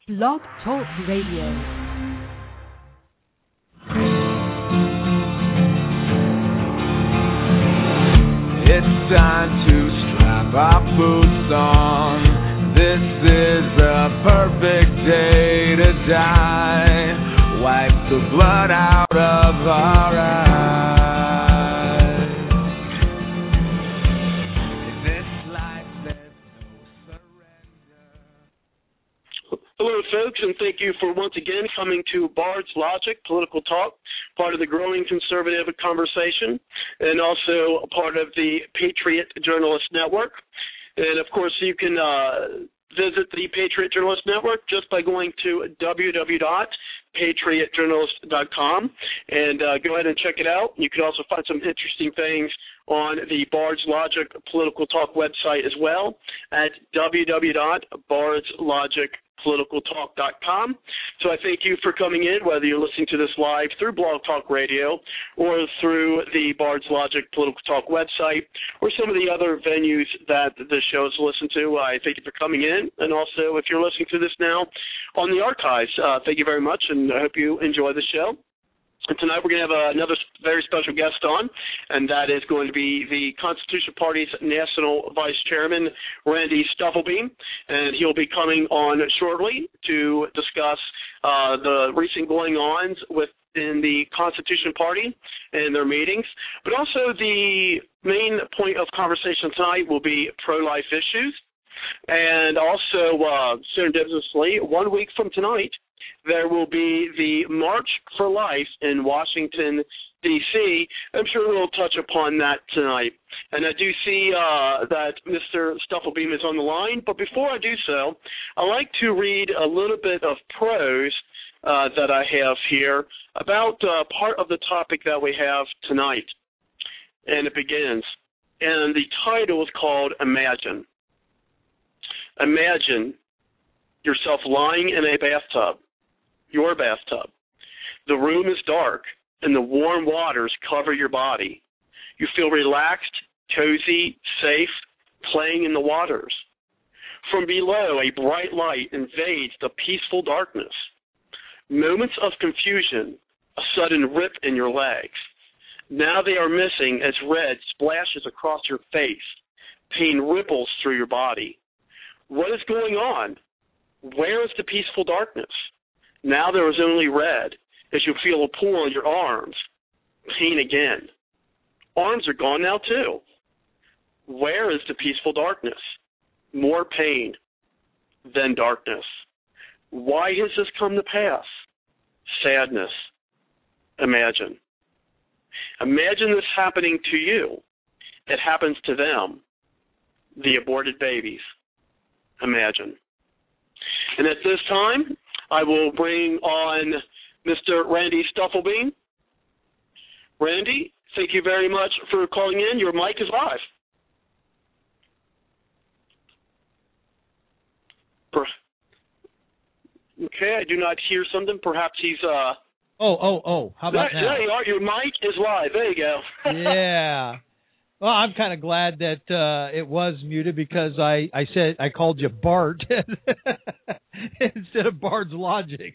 Blog Talk Radio. It's time to strap our boots on. This is a perfect day to die. Wipe the blood out of our eyes. In this life there's no surrender. Hello, folks, and thank you for once again coming to Bard's Logic, Political Talk, part of the growing conservative conversation, and also a part of the Patriot Journalist Network. And, of course, you can visit the Patriot Journalist Network just by going to www.patriotjournalist.com and go ahead and check it out. You can also find some interesting things on the Bard's Logic Political Talk website as well at www.bardslogicpoliticaltalk.com. So I thank you for coming in, whether you're listening to this live through Blog Talk Radio or through the Bard's Logic Political Talk website or some of the other venues that the show is listened to. I thank you for coming in. And also, if you're listening to this now on the archives, thank you very much, and I hope you enjoy the show. And tonight we're going to have another very special guest on, and that is going to be the Constitution Party's National Vice Chairman, Randy Stufflebeam, and he'll be coming on shortly to discuss the recent going-ons within the Constitution Party and their meetings. But also the main point of conversation tonight will be pro-life issues. And also, serendipitously, 1 week from tonight, there will be the March for Life in Washington, D.C. I'm sure we'll touch upon that tonight. And I do see that Mr. Stufflebeam is on the line. But before I do so, I'd like to read a little bit of prose that I have here about part of the topic that we have tonight. And it begins. And the title is called Imagine. Imagine yourself lying in a bathtub. Your bathtub. The room is dark, and the warm waters cover your body. You feel relaxed, cozy, safe, playing in the waters. From below, a bright light invades the peaceful darkness. Moments of confusion, a sudden rip in your legs. Now they are missing as red splashes across your face. Pain ripples through your body. What is going on? Where is the peaceful darkness? Now there is only red as you feel a pull on your arms. Pain again. Arms are gone now too. Where is the peaceful darkness? More pain. Then darkness. Why has this come to pass? Sadness. Imagine. Imagine this happening to you. It happens to them. The aborted babies. Imagine. And at this time, I will bring on Mr. Randy Stufflebeam. Randy, thank you very much for calling in. Your mic is live. Okay, I do not hear something. Perhaps he's... Oh, how about now? There you are. Your mic is live. There you go. Yeah. Well, I'm kind of glad that it was muted because I called you Bart instead of Bard's Logic.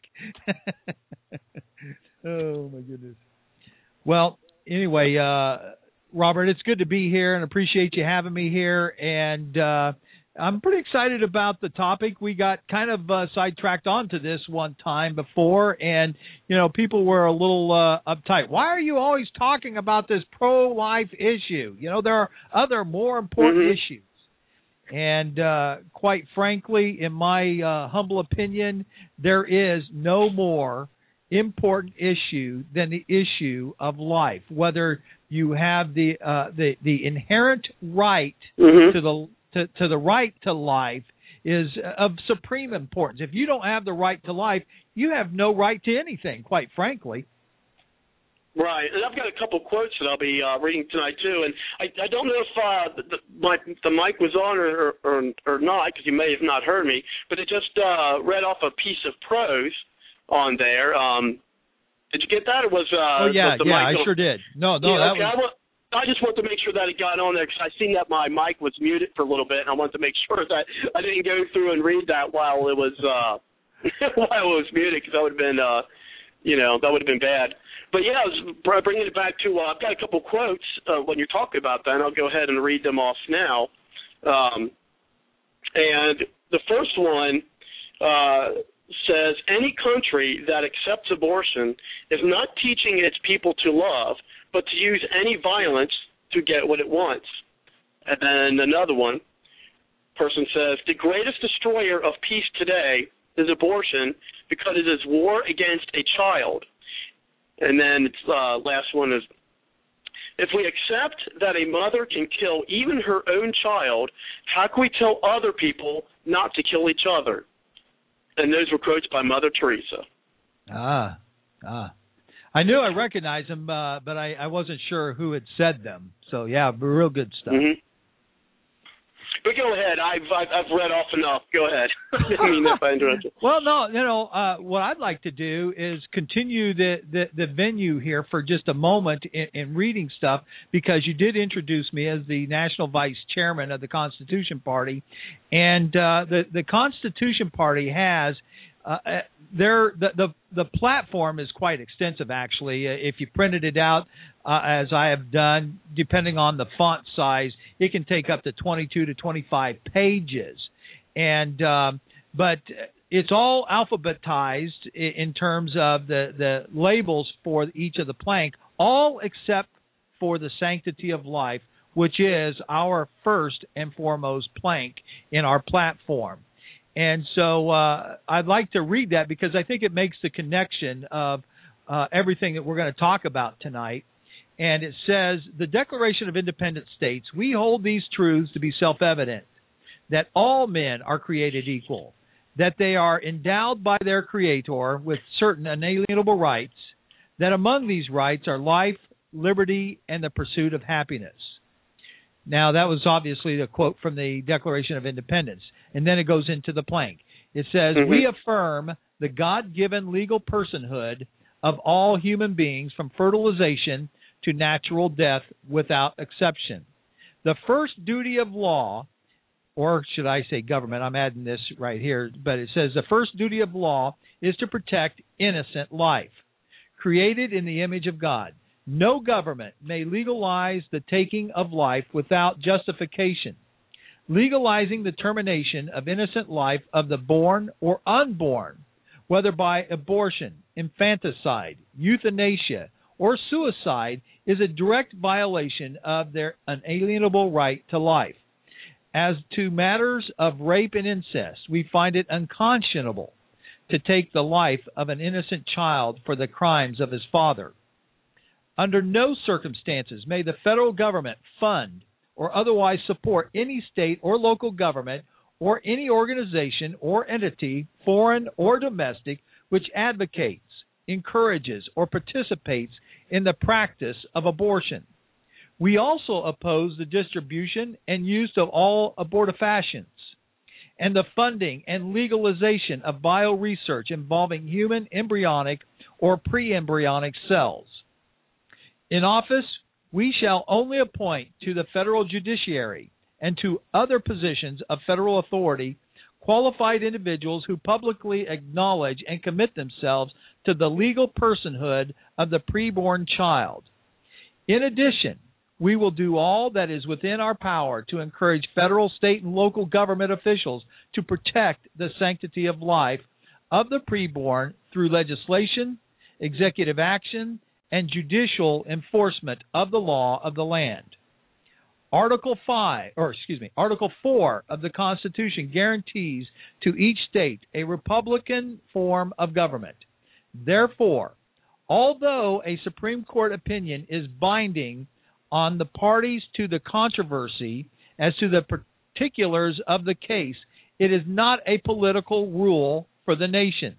Oh, my goodness. Well, anyway, Robert, it's good to be here and appreciate you having me here. And I'm pretty excited about the topic. We got kind of sidetracked onto this one time before, and, people were a little uptight. Why are you always talking about this pro-life issue? There are other more important issues. And quite frankly, in my humble opinion, there is no more important issue than the issue of life, whether you have the inherent right to the right to life is of supreme importance. If you don't have the right to life, you have no right to anything, quite frankly. Right, and I've got a couple quotes that I'll be reading tonight too. And I don't know if the mic was on or not, because you may have not heard me, but it just read off a piece of prose on there. Did you get that? Or was yeah, the mic I sure did. No, yeah, that okay. was. I just want to make sure that it got on there because I seen that my mic was muted for a little bit, and I wanted to make sure that I didn't go through and read that while it was While I was muted, because that would have been, that would have been bad. But yeah, I was bringing it back to. I've got a couple quotes when you're talking about that, and I'll go ahead and read them off now. And the first one says, any country that accepts abortion is not teaching its people to love, but to use any violence to get what it wants. And then another one, person says, the greatest destroyer of peace today is abortion because it is war against a child. And then last one is, if we accept that a mother can kill even her own child, how can we tell other people not to kill each other? And those were quotes by Mother Teresa. I knew I recognized them, but I wasn't sure who had said them. So, yeah, real good stuff. Mm-hmm. But go ahead. I've read off enough. Go ahead. I didn't mean if I interrupted. Well, no. What I'd like to do is continue the venue here for just a moment in reading stuff, because you did introduce me as the National Vice Chairman of the Constitution Party, and the Constitution Party has the platform is quite extensive, actually. If you printed it out, as I have done, depending on the font size, it can take up to 22 to 25 pages. And but it's all alphabetized in terms of the labels for each of the plank, all except for the sanctity of life, which is our first and foremost plank in our platform. And so I'd like to read that, because I think it makes the connection of everything that we're going to talk about tonight. And it says, the Declaration of Independent States, we hold these truths to be self-evident, that all men are created equal, that they are endowed by their Creator with certain inalienable rights, that among these rights are life, liberty, and the pursuit of happiness. Now, that was obviously a quote from the Declaration of Independence. And then it goes into the plank. It says, we affirm the God-given legal personhood of all human beings from fertilization to natural death without exception. The first duty of law, or should I say government, I'm adding this right here, but it says the first duty of law is to protect innocent life, created in the image of God. No government may legalize the taking of life without justification. Legalizing the termination of innocent life of the born or unborn, whether by abortion, infanticide, euthanasia, or suicide, is a direct violation of their unalienable right to life. As to matters of rape and incest, we find it unconscionable to take the life of an innocent child for the crimes of his father. Under no circumstances may the federal government fund or otherwise support any state or local government or any organization or entity, foreign or domestic, which advocates, encourages, or participates in the practice of abortion. We also oppose the distribution and use of all abortifacients and the funding and legalization of bioresearch involving human embryonic or pre-embryonic cells. In office, we shall only appoint to the federal judiciary and to other positions of federal authority qualified individuals who publicly acknowledge and commit themselves to the legal personhood of the preborn child. In addition, we will do all that is within our power to encourage federal, state, and local government officials to protect the sanctity of life of the preborn through legislation, executive action, and judicial enforcement of the law of the land. Article 4 of the Constitution guarantees to each state a republican form of government. Therefore, although a Supreme Court opinion is binding on the parties to the controversy as to the particulars of the case, it is not a political rule for the nation.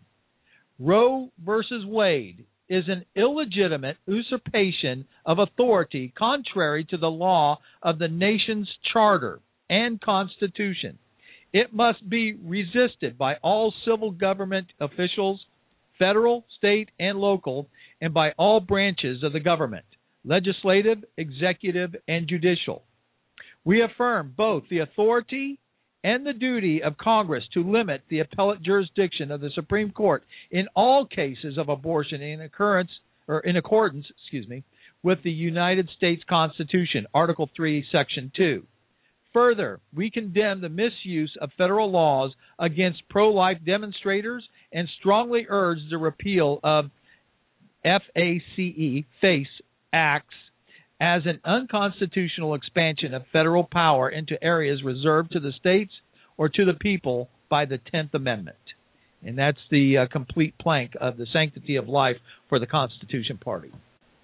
Roe versus Wade is an illegitimate usurpation of authority contrary to the law of the nation's charter and constitution. It must be resisted by all civil government officials, federal, state, and local, and by all branches of the government, legislative, executive, and judicial. We affirm both the authority and the duty of Congress to limit the appellate jurisdiction of the Supreme Court in all cases of abortion in accordance, with the United States Constitution, Article 3, Section 2. Further, we condemn the misuse of federal laws against pro-life demonstrators and strongly urge the repeal of FACE acts as an unconstitutional expansion of federal power into areas reserved to the states or to the people by the 10th Amendment. And that's the complete plank of the sanctity of life for the Constitution Party.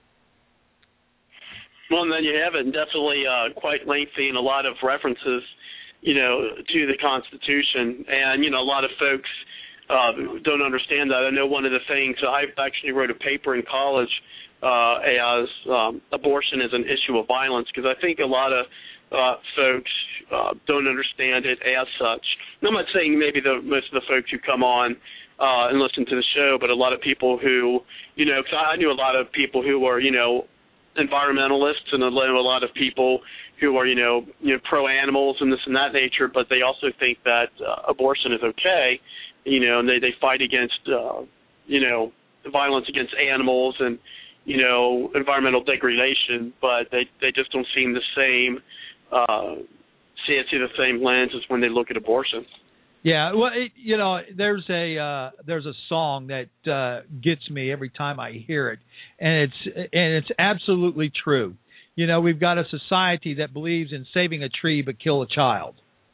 Well, and then you have it, definitely quite lengthy and a lot of references, to the Constitution. And, a lot of folks don't understand that. I know one of the things, I actually wrote a paper in college as abortion as an issue of violence, because I think a lot of folks don't understand it as such. And I'm not saying maybe most of the folks who come on and listen to the show, but a lot of people who, because I knew a lot of people who were, environmentalists, and a lot of people who are, pro-animals and this and that nature, but they also think that abortion is okay, and they fight against, violence against animals and, environmental degradation, but they just don't seem the same, see it through the same lens as when they look at abortion. Yeah, well, there's a song that gets me every time I hear it, and it's absolutely true. We've got a society that believes in saving a tree but kill a child.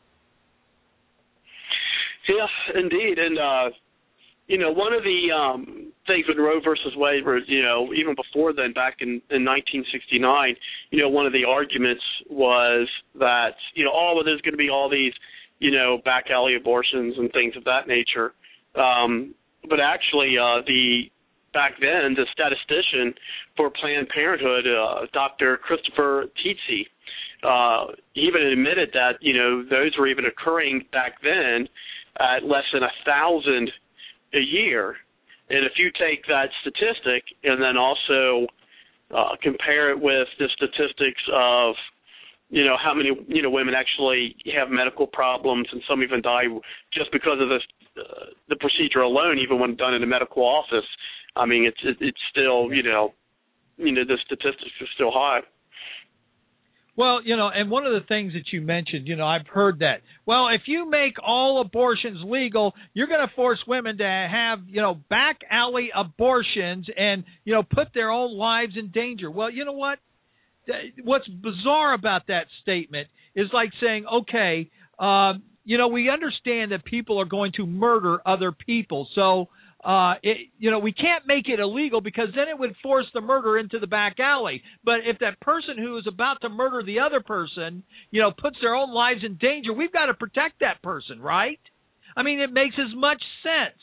Yeah, indeed, and one of the things with Roe versus Wade was, even before then, back in 1969, one of the arguments was that, there's going to be all these, back alley abortions and things of that nature. But actually, back then, the statistician for Planned Parenthood, Dr. Christopher Tietze, even admitted that, those were even occurring back then at less than 1,000 a year. And if you take that statistic and then also compare it with the statistics of, how many, women actually have medical problems, and some even die just because of the procedure alone, even when done in a medical office. I mean, it's still, the statistics are still high. Well, and one of the things that you mentioned, I've heard that, well, if you make all abortions legal, you're going to force women to have, back alley abortions and, put their own lives in danger. Well, you know what? What's bizarre about that statement is like saying, okay, we understand that people are going to murder other people. So, we can't make it illegal because then it would force the murder into the back alley. But if that person who is about to murder the other person, puts their own lives in danger, we've got to protect that person, right? I mean, it makes as much sense.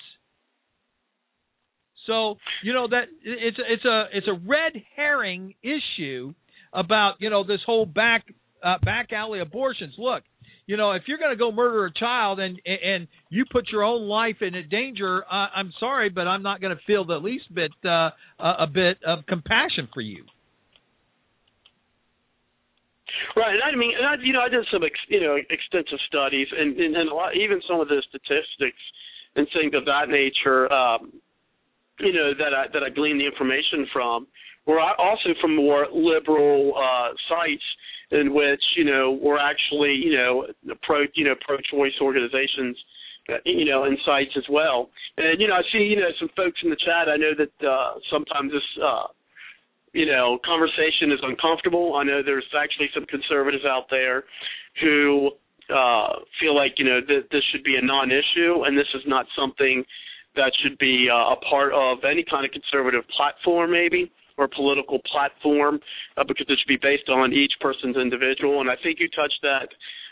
So, that it's a red herring issue about, this whole back alley abortions. Look, if you're going to go murder a child and you put your own life in danger, I'm sorry, but I'm not going to feel the least bit a bit of compassion for you. Right, and I did some extensive studies and a lot, even some of the statistics and things of that nature, that I gleaned the information from, were also from more liberal sites, in which, we're actually, pro-choice organizations, in sites as well. And, I see, some folks in the chat, I know that sometimes this, conversation is uncomfortable. I know there's actually some conservatives out there who feel like, that this should be a non-issue, and this is not something that should be a part of any kind of conservative platform, maybe, or political platform, because it should be based on each person's individual. And I think you touched that,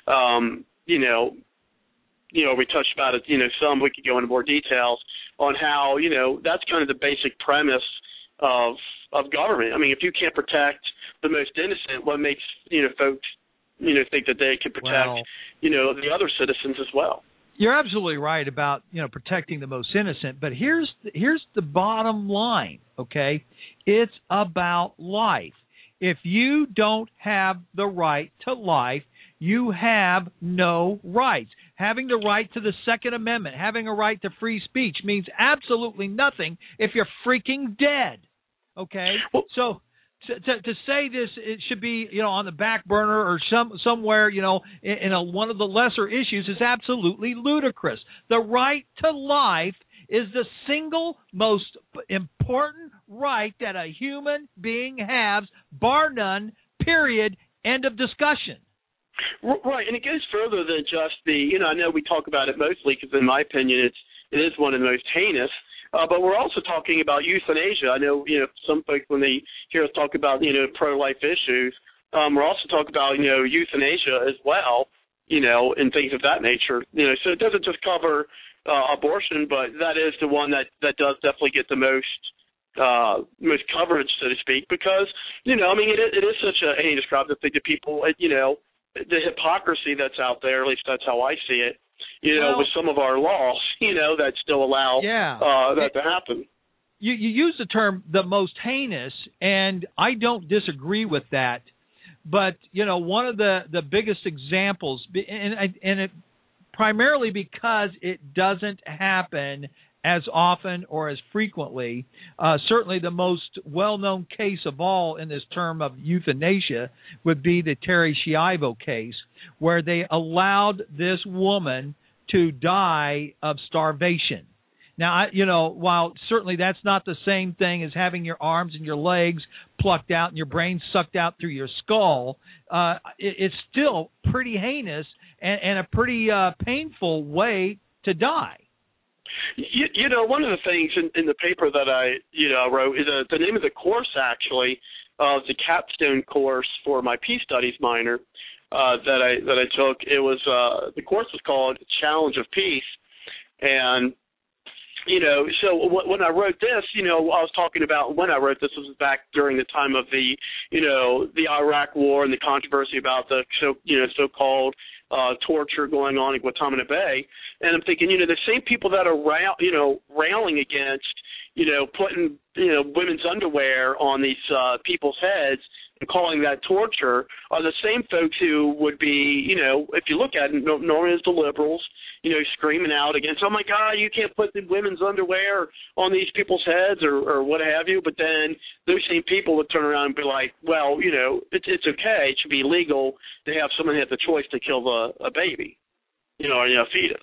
we touched about it, some. We could go into more details on how, that's kind of the basic premise of government. I mean, if you can't protect the most innocent, what makes, folks, think that they can protect, the other citizens as well? You're absolutely right about, protecting the most innocent, but here's the bottom line, okay? It's about life. If you don't have the right to life, you have no rights. Having the right to the Second Amendment, having a right to free speech means absolutely nothing if you're freaking dead. Okay? So to say this, it should be, on the back burner or somewhere, in one of the lesser issues is absolutely ludicrous. The right to life is the single most important right that a human being has, bar none, period, end of discussion. Right, and it goes further than just the, I know we talk about it mostly because in my opinion it is one of the most heinous, but we're also talking about euthanasia. I know, some folks when they hear us talk about, pro-life issues, we're also talking about, euthanasia as well, and things of that nature. So it doesn't just cover abortion, but that is the one that does definitely get the most coverage, so to speak, because, it is such a heinous crime to think that people, the hypocrisy that's out there, at least that's how I see it, with some of our laws, that still allow that to happen. You use the term the most heinous, and I don't disagree with that. But, one of the biggest examples, and it primarily because it doesn't happen as often or as frequently. Certainly the most well-known case of all in this term of euthanasia would be the Terri Schiavo case, where they allowed this woman to die of starvation. Now, while certainly that's not the same thing as having your arms and your legs plucked out and your brain sucked out through your skull, it's still pretty heinous and a pretty painful way to die. One of the things in the paper that I wrote is the name of the course actually of the capstone course for my Peace Studies minor that I took. It was the course was called Challenge of Peace, and so when I wrote this, I was talking about when I wrote this was back during the time of the Iraq War and the controversy about the so-called torture going on in Guantanamo Bay, and I'm thinking, the same people that are railing against, putting women's underwear on these people's heads and calling that torture are the same folks who would be, if you look at it, known as the liberals, screaming out against, oh my God, you can't put the women's underwear on these people's heads or what have you. But then those same people would turn around and be like, well, it's okay. It should be legal to have someone have the choice to kill a baby, or a fetus.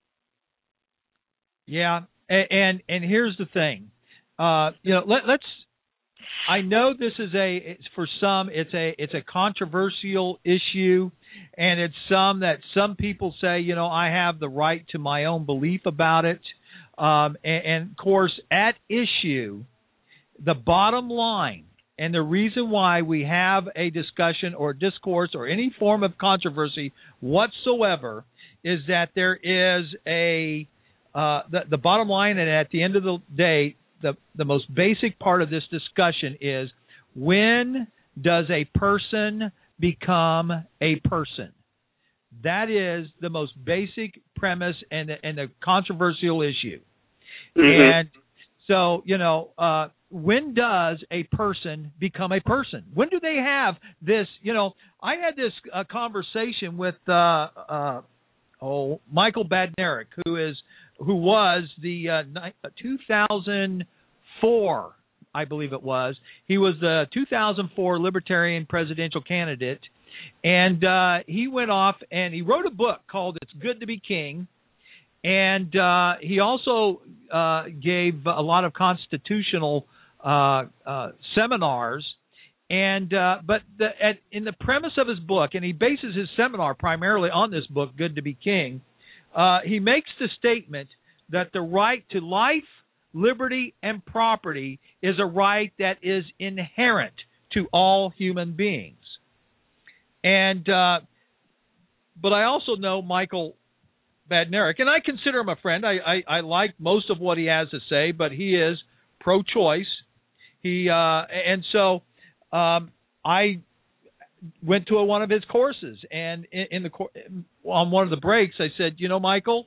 Yeah, and here's the thing, let's. I know this is for some it's a controversial issue, and it's some people say, I have the right to my own belief about it, and of course at issue, the bottom line and the reason why we have a discussion or discourse or any form of controversy whatsoever is that there is the bottom line, and at the end of the day, the most basic part of this discussion is, when does a person become a person? That is the most basic premise and the controversial issue. Mm-hmm. And so, when does a person become a person? When do they have this? I had this conversation with Michael Badnarik, who was the 2004, I believe it was. He was the 2004 Libertarian presidential candidate, and he went off and he wrote a book called "It's Good to Be King," and he also gave a lot of constitutional seminars. And but in the premise of his book, and he bases his seminar primarily on this book, "Good to Be King," he makes the statement that the right to life, liberty, and property is a right that is inherent to all human beings. And but I also know Michael Badnarik, and I consider him a friend. I like most of what he has to say, but he is pro-choice. And so I went to one of his courses, and on one of the breaks, I said, Michael,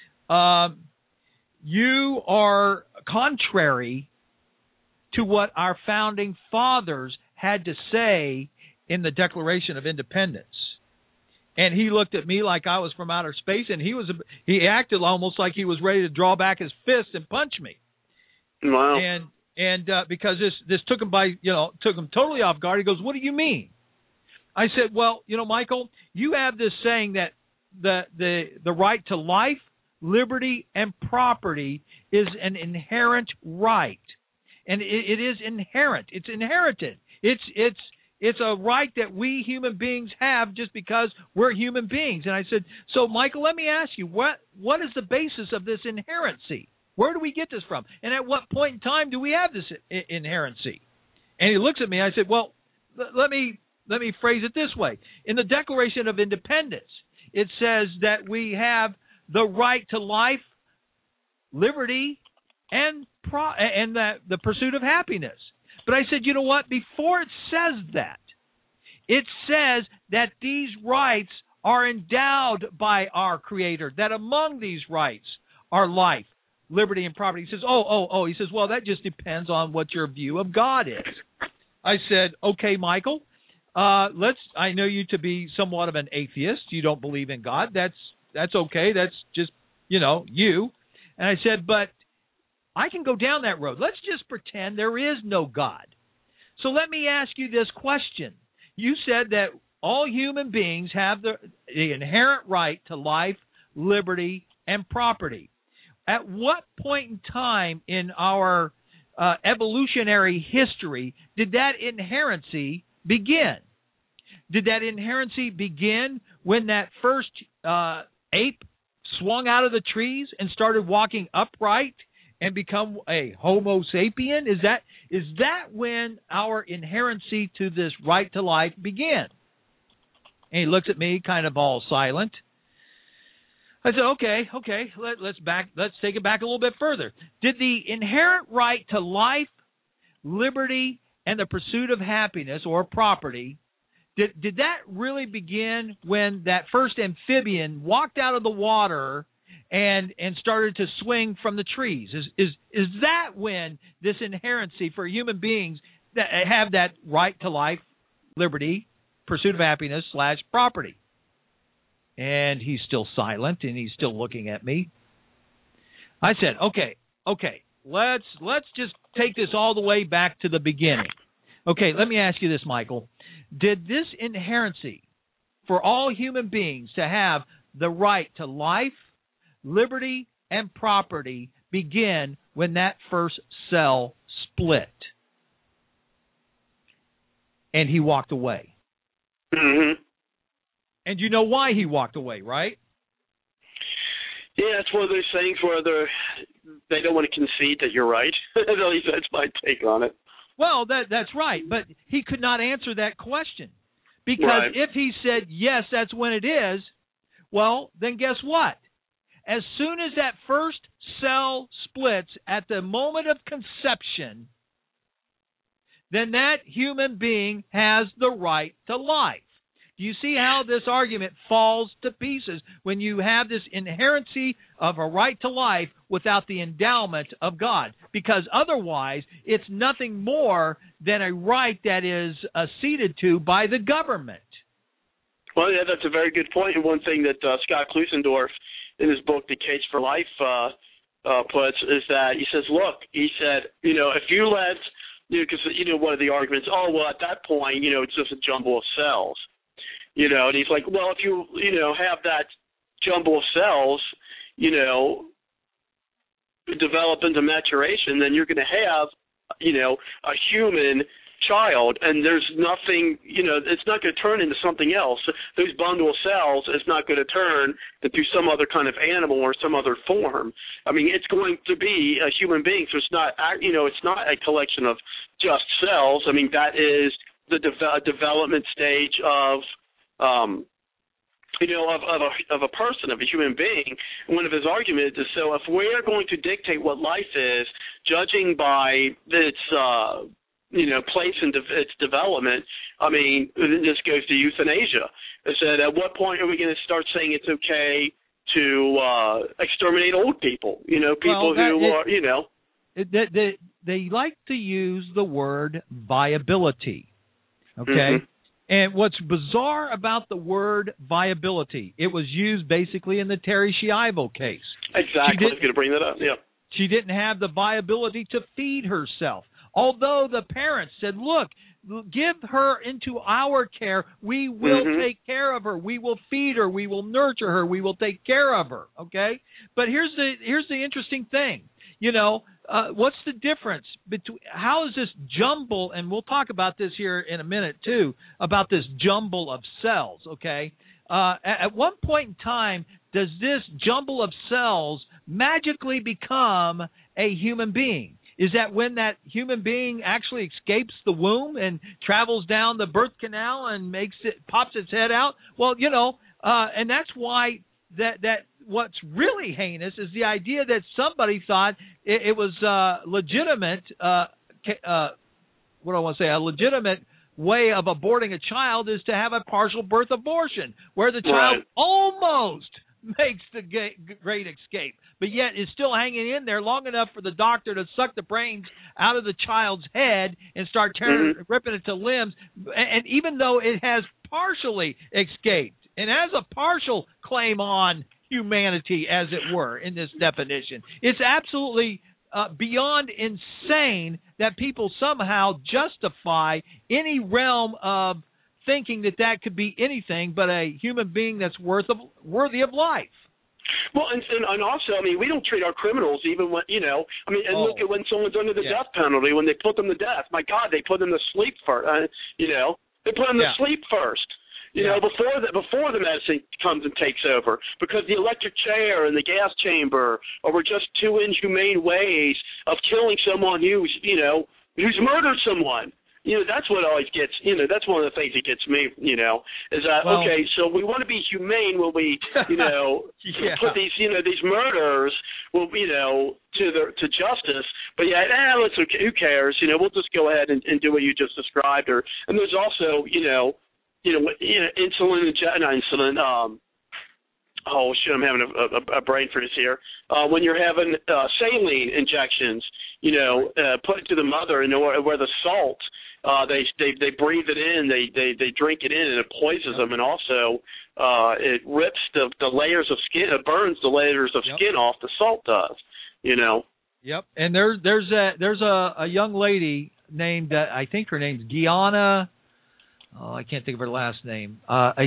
you are contrary to what our founding fathers had to say in the Declaration of Independence. And he looked at me like I was from outer space, and he acted almost like he was ready to draw back his fist and punch me. Wow. And because this took him took him totally off guard. He goes, "What do you mean?" I said, "Well, Michael, you have this saying that the right to life, liberty, and property is an inherent right, and it is inherent. It's inherited. It's a right that we human beings have just because we're human beings." And I said, "So, Michael, let me ask you, what is the basis of this inherency? Where do we get this from? And at what point in time do we have this inherency?" And he looks at me. I said, "Well, let me phrase it this way. In the Declaration of Independence, it says that we have the right to life, liberty, and the pursuit of happiness." But I said, you know what? Before it says that, it says that these rights are endowed by our Creator, that among these rights are life, liberty, and property. He says, he says, well, that just depends on what your view of God is. I said, okay, Michael, I know you to be somewhat of an atheist. You don't believe in God. That's okay. That's just, you. And I said, but I can go down that road. Let's just pretend there is no God. So let me ask you this question. You said that all human beings have the inherent right to life, liberty, and property. At what point in time in our evolutionary history did that inherency begin? Did that inherency begin when that first ape swung out of the trees and started walking upright and become a Homo sapien? Is that when our inherency to this right to life began? And he looks at me kind of all silent. I said, okay, let's take it back a little bit further. Did the inherent right to life, liberty, and the pursuit of happiness or property, did that really begin when that first amphibian walked out of the water and started to swing from the trees? Is that when this inherency for human beings that have that right to life, liberty, pursuit of happiness / property? And he's still silent, and he's still looking at me. I said, okay, let's just take this all the way back to the beginning. Okay, let me ask you this, Michael. Did this inherency for all human beings to have the right to life, liberty, and property begin when that first cell split? And he walked away. Mm-hmm. And you know why he walked away, right? Yeah, it's one of those things where they don't want to concede that you're right. At least that's my take on it. Well, that's right, but he could not answer that question. Because right. If he said, yes, that's when it is, well, then guess what? As soon as that first cell splits at the moment of conception, then that human being has the right to life. Do you see how this argument falls to pieces when you have this inherency of a right to life without the endowment of God? Because otherwise, it's nothing more than a right that is ceded to by the government. Well, yeah, that's a very good point. And one thing that Scott Klusendorf, in his book, The Case for Life, puts is that he says, look, he said, if you let, because, one of the arguments, at that point, it's just a jumble of cells. And he's like, well, if you, have that jumble of cells, develop into maturation, then you're going to have, a human child, and there's nothing, it's not going to turn into something else. Those bundle of cells is not going to turn into some other kind of animal or some other form. I mean, it's going to be a human being, so it's not, it's not a collection of just cells. I mean, that is the development stage of a person, of a human being. One of his arguments is, so if we're going to dictate what life is, judging by its, place in its development, I mean, this goes to euthanasia. It said, at what point are we going to start saying it's okay to exterminate old people? They like to use the word viability. Okay. Mm-hmm. And what's bizarre about the word viability, it was used basically in the Terri Schiavo case. Exactly. I was going to bring that up. Yeah. She didn't have the viability to feed herself. Although the parents said, look, give her into our care. We will take care of her. We will feed her. We will nurture her. We will take care of her. Okay? But here's the interesting thing. What's the difference between how is this jumble, and we'll talk about this here in a minute too, about this jumble of cells, okay? At one point in time, does this jumble of cells magically become a human being? Is that when that human being actually escapes the womb and travels down the birth canal and pops its head out? Well, and that's why that what's really heinous is the idea that somebody thought it was legitimate. What do I want to say? A legitimate way of aborting a child is to have a partial birth abortion, where the child almost makes the great escape, but yet is still hanging in there long enough for the doctor to suck the brains out of the child's head and start ripping it to limbs. And even though it has partially escaped and has a partial claim on humanity, as it were, in this definition, it's absolutely beyond insane that people somehow justify any realm of thinking that could be anything but a human being that's worthy of life. Well, and also, I mean, we don't treat our criminals even when, look at when someone's under the death penalty, when they put them to death. My God, they put them to sleep first. They put them to sleep first. Before the medicine comes and takes over, because the electric chair and the gas chamber were just two inhumane ways of killing someone who's murdered someone. That's what always gets, that's one of the things that gets me, is that, okay, so we want to be humane when we, put these, these murderers, to justice. But who cares? We'll just go ahead and do what you just described. And there's also, insulin, not insulin, I'm having a brain freeze here. When you're having saline injections, put it to the mother, and where the salt, they breathe it in, they drink it in, and it poisons them, and also it rips the layers of skin, it burns the layers of skin off. The salt does, Yep. And there's a young lady named I think her name's Gianna. Oh, I can't think of her last name. A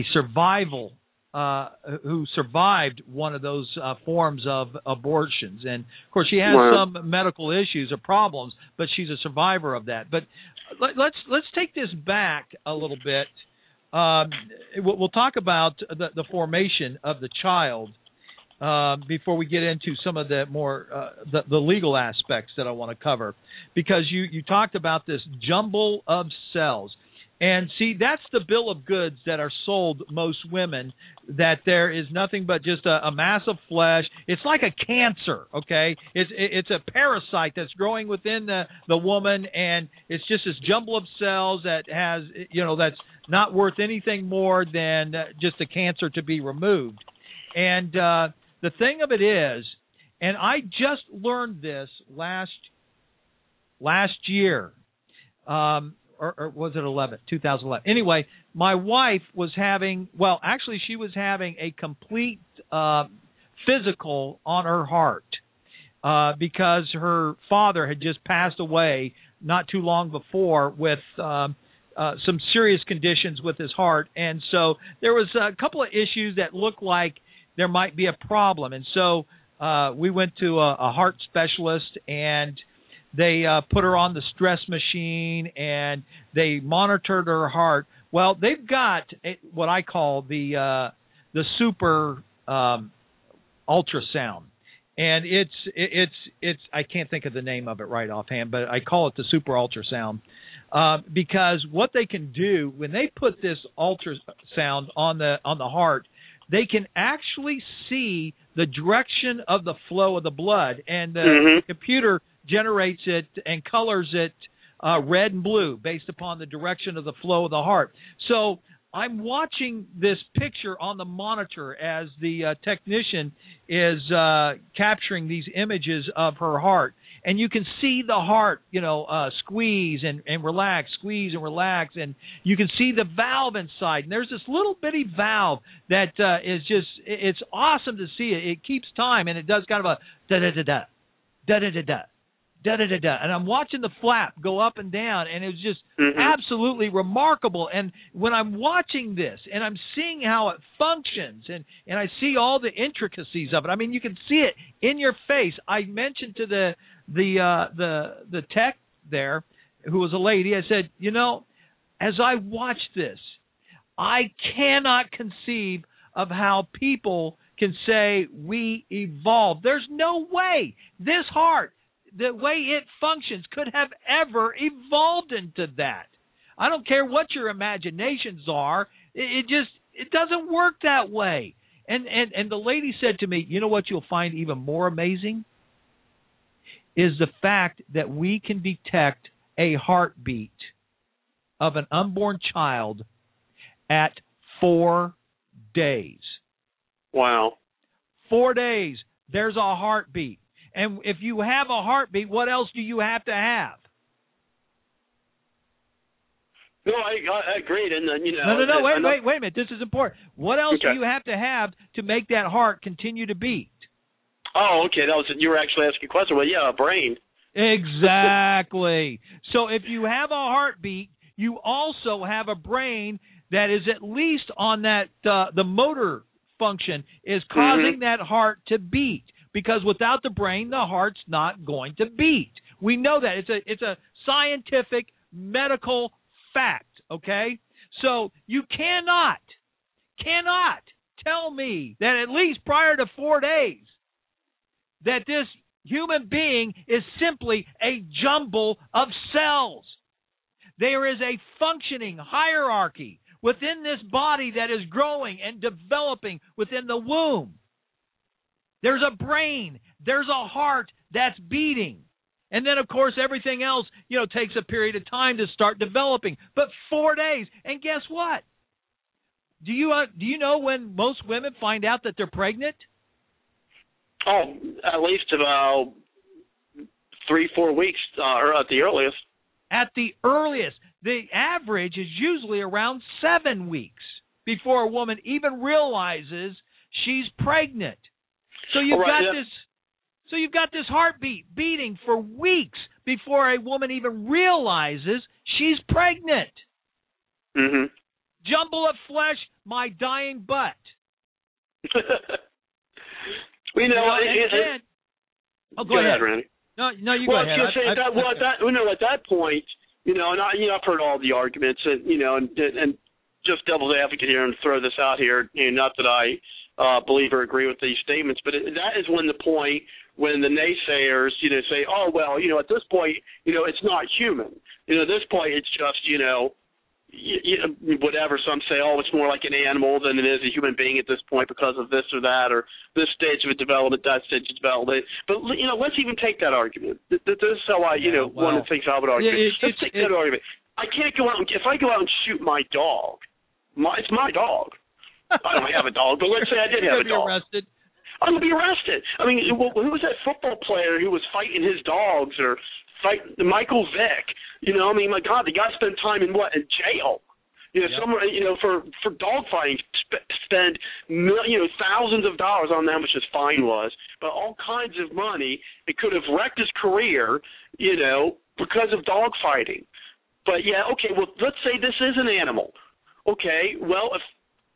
who survived one of those forms of abortions, and of course she has some medical issues or problems, but she's a survivor of that. But let's take this back a little bit. We'll talk about the formation of the child before we get into some of the more the legal aspects that I want to cover, because you talked about this jumble of cells. And see, that's the bill of goods that are sold most women, that there is nothing but just a mass of flesh. It's like a cancer, okay? It's a parasite that's growing within the woman, and it's just this jumble of cells that has, that's not worth anything more than just a cancer to be removed. And the thing of it is, and I just learned this last year, or was it 2011? Anyway, my wife was having, she was having a complete physical on her heart because her father had just passed away not too long before with some serious conditions with his heart. And so there was a couple of issues that looked like there might be a problem. And so we went to a heart specialist, and they put her on the stress machine, and they monitored her heart. Well, they've got what I call the super ultrasound, and it's I can't think of the name of it right offhand, but I call it the super ultrasound because what they can do when they put this ultrasound on the heart, they can actually see the direction of the flow of the blood, and the computer generates it and colors it red and blue based upon the direction of the flow of the heart. So I'm watching this picture on the monitor as the technician is capturing these images of her heart. and you can see the heart, squeeze and relax, squeeze and relax, and you can see the valve inside. And there's this little bitty valve that is just, it's awesome to see it. It keeps time, and it does kind of a da-da-da-da, da-da-da-da, da-da-da-da. And I'm watching the flap go up and down, and it was just absolutely remarkable. And when I'm watching this and I'm seeing how it functions, and I see all the intricacies of it, I mean, you can see it in your face. I mentioned to the tech there, who was a lady, I said, as I watch this, I cannot conceive of how people can say we evolved. There's no way this heart, the way it functions, could have ever evolved into that. I don't care what your imaginations are. It doesn't work that way. And the lady said to me, you know what you'll find even more amazing? Is the fact that we can detect a heartbeat of an unborn child at 4 days. Wow. 4 days, there's a heartbeat. And if you have a heartbeat, what else do you have to have? No, I agreed. And No, wait a minute. This is important. What else do you have to make that heart continue to beat? Oh, okay. You were actually asking a question. Well, yeah, a brain. Exactly. So if you have a heartbeat, you also have a brain that is at least on that, the motor function is causing that heart to beat. Because without the brain, the heart's not going to beat. We know that. It's a scientific, medical fact, okay? So you cannot tell me that at least prior to 4 days that this human being is simply a jumble of cells. There is a functioning hierarchy within this body that is growing and developing within the womb. There's a brain. There's a heart that's beating. And then, of course, everything else, takes a period of time to start developing. But 4 days. And guess what? Do you know when most women find out that they're pregnant? Oh, at least about 3-4 weeks, or at the earliest. At the earliest. The average is usually around 7 weeks before a woman even realizes she's pregnant. So you've got this heartbeat beating for weeks before a woman even realizes she's pregnant. Mm-hmm. Jumble of flesh, my dying butt. Go ahead, Randy. No, you go ahead. At that point, I've heard all the arguments, and just devil's advocate here and throw this out here. Not that I believe or agree with these statements, but that is when the point when the naysayers, say, oh well, at this point, it's not human. At this point, it's just, whatever. Some say, oh, it's more like an animal than it is a human being at this point because of this or that, or this stage of development, that stage of development. But let's even take that argument. This is how one of the things I would argue. Let's take that argument. I can't go out if I go out and shoot my dog. It's my dog. I don't have a dog, but let's say I did have a dog. Arrested. I'm going to be arrested. I mean, who was that football player who was fighting his dogs or fighting Michael Vick? My God, the guy spent time in jail. Somewhere, for dog fighting, spend thousands of dollars on how much his fine was, but all kinds of money. It could have wrecked his career, because of dog fighting. But yeah, okay, well, let's say this is an animal. Okay, well, if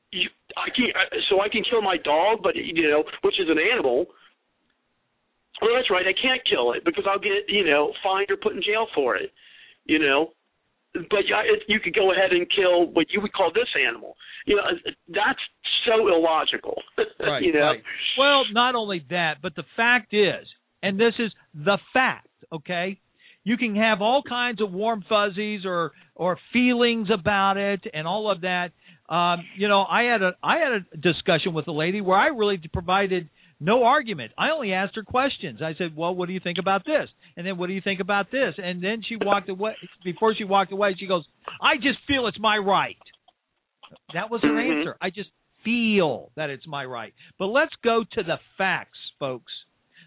I can kill my dog, but which is an animal. Well, that's right. I can't kill it because I'll get fined or put in jail for it. But you could go ahead and kill what you would call this animal. That's so illogical. Right. Right. Well, not only that, but the fact is, and this is the fact. Okay, you can have all kinds of warm fuzzies or feelings about it and all of that. I had a discussion with a lady where I really provided no argument. I only asked her questions. I said, well, what do you think about this? And then what do you think about this? And then she walked away. Before she walked away, she goes, I just feel it's my right. That was her answer. I just feel that it's my right. But let's go to the facts, folks.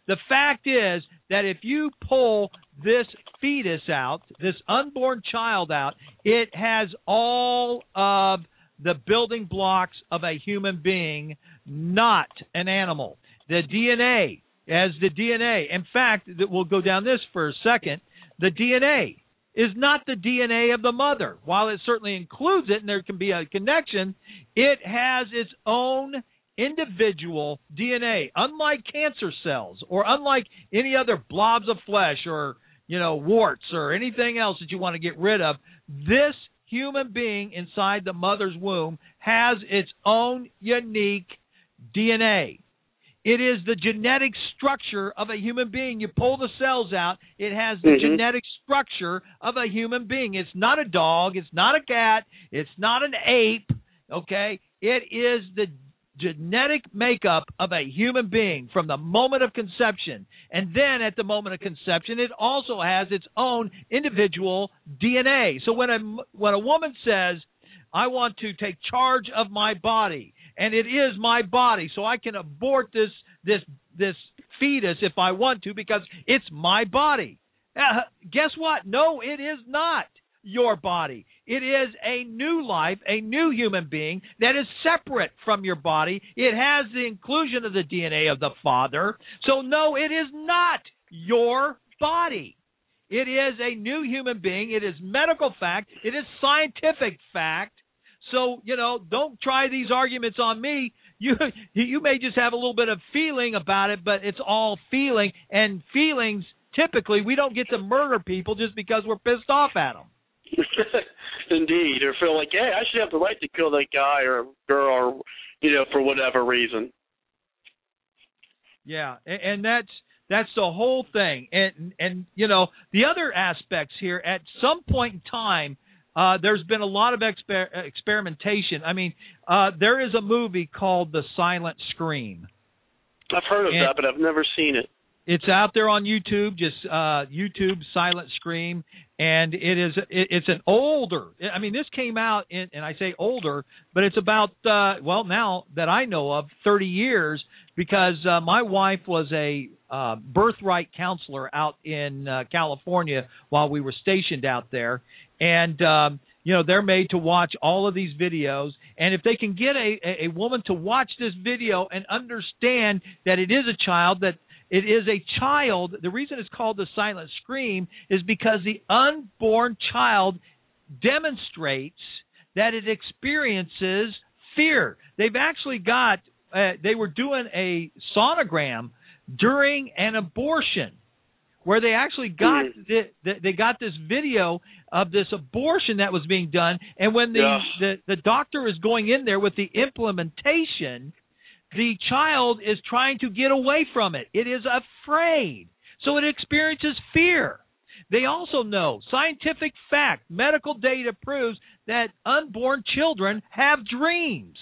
the fact is that if you pull this fetus out, this unborn child out, it has all of the building blocks of a human being, not an animal. The DNA, as the DNA. In fact, we'll go down this for a second. The DNA is not the DNA of the mother. While it certainly includes it and there can be a connection, it has its own individual DNA. Unlike cancer cells or unlike any other blobs of flesh or, warts or anything else that you want to get rid of, this human being inside the mother's womb has its own unique DNA. It is the genetic structure of a human being. You pull the cells out, it has the genetic structure of a human being. It's not a dog. It's not a cat. It's not an ape. Okay? It is the genetic makeup of a human being from the moment of conception. And then at the moment of conception, it also has its own individual DNA. So when a woman says, I want to take charge of my body, and it is my body, so I can abort this fetus if I want to because it's my body. Guess what? No, it is not your body. It is a new life, a new human being that is separate from your body. It has the inclusion of the DNA of the father. So no, it is not your body. It is a new human being. It is medical fact. It is scientific fact. So, don't try these arguments on me. You may just have a little bit of feeling about it, but it's all feeling. And feelings, typically, we don't get to murder people just because we're pissed off at them. Indeed. Or feel like, hey, I should have the right to kill that guy or girl or, for whatever reason. Yeah, and that's the whole thing. And the other aspects here, at some point in time, there's been a lot of experimentation. I mean, there is a movie called The Silent Scream. I've heard of that, but I've never seen it. It's out there on YouTube, just YouTube Silent Scream, and it's an older. I mean, this came out and I say older, but it's about now that I know of, 30 years, because my wife was a birthright counselor out in California while we were stationed out there. And, they're made to watch all of these videos. And if they can get a woman to watch this video and understand that it is a child, that it is a child, the reason it's called The Silent Scream is because the unborn child demonstrates that it experiences fear. They've actually got, they were doing a sonogram during an abortion, where they actually got they got this video of this abortion that was being done, and when the doctor is going in there with the implementation, the child is trying to get away from it. It is afraid, so it experiences fear. They also know, scientific fact, medical data proves that unborn children have dreams.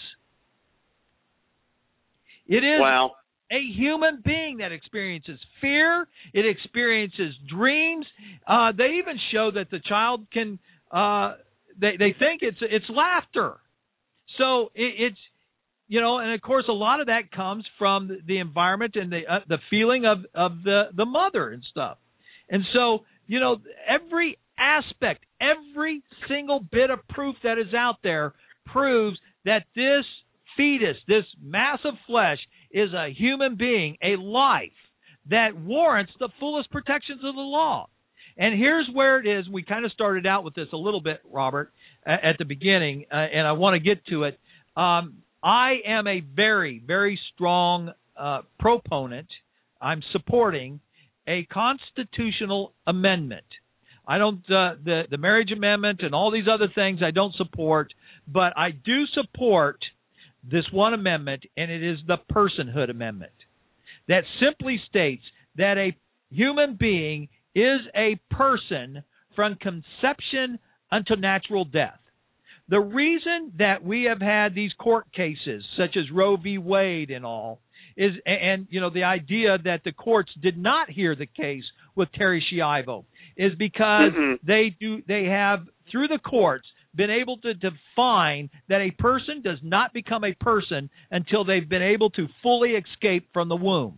It is a human being that experiences fear. It experiences dreams. They even show that the child can. They think it's laughter. So it's and of course a lot of that comes from the environment and the feeling of the mother and stuff. And so every aspect, every single bit of proof that is out there proves that this fetus, this mass of flesh, is a human being, a life that warrants the fullest protections of the law. And here's where it is. We kind of started out with this a little bit, Robert, at the beginning, and I want to get to it. I am a very, very strong proponent. I'm supporting a constitutional amendment. I don't the marriage amendment and all these other things I don't support, but I do support this one amendment, and it is the Personhood Amendment, that simply states that a human being is a person from conception unto natural death. The reason that we have had these court cases, such as Roe v. Wade and all, is, and the idea that the courts did not hear the case with Terri Schiavo, is because they have, through the courts, been able to define that a person does not become a person until they've been able to fully escape from the womb.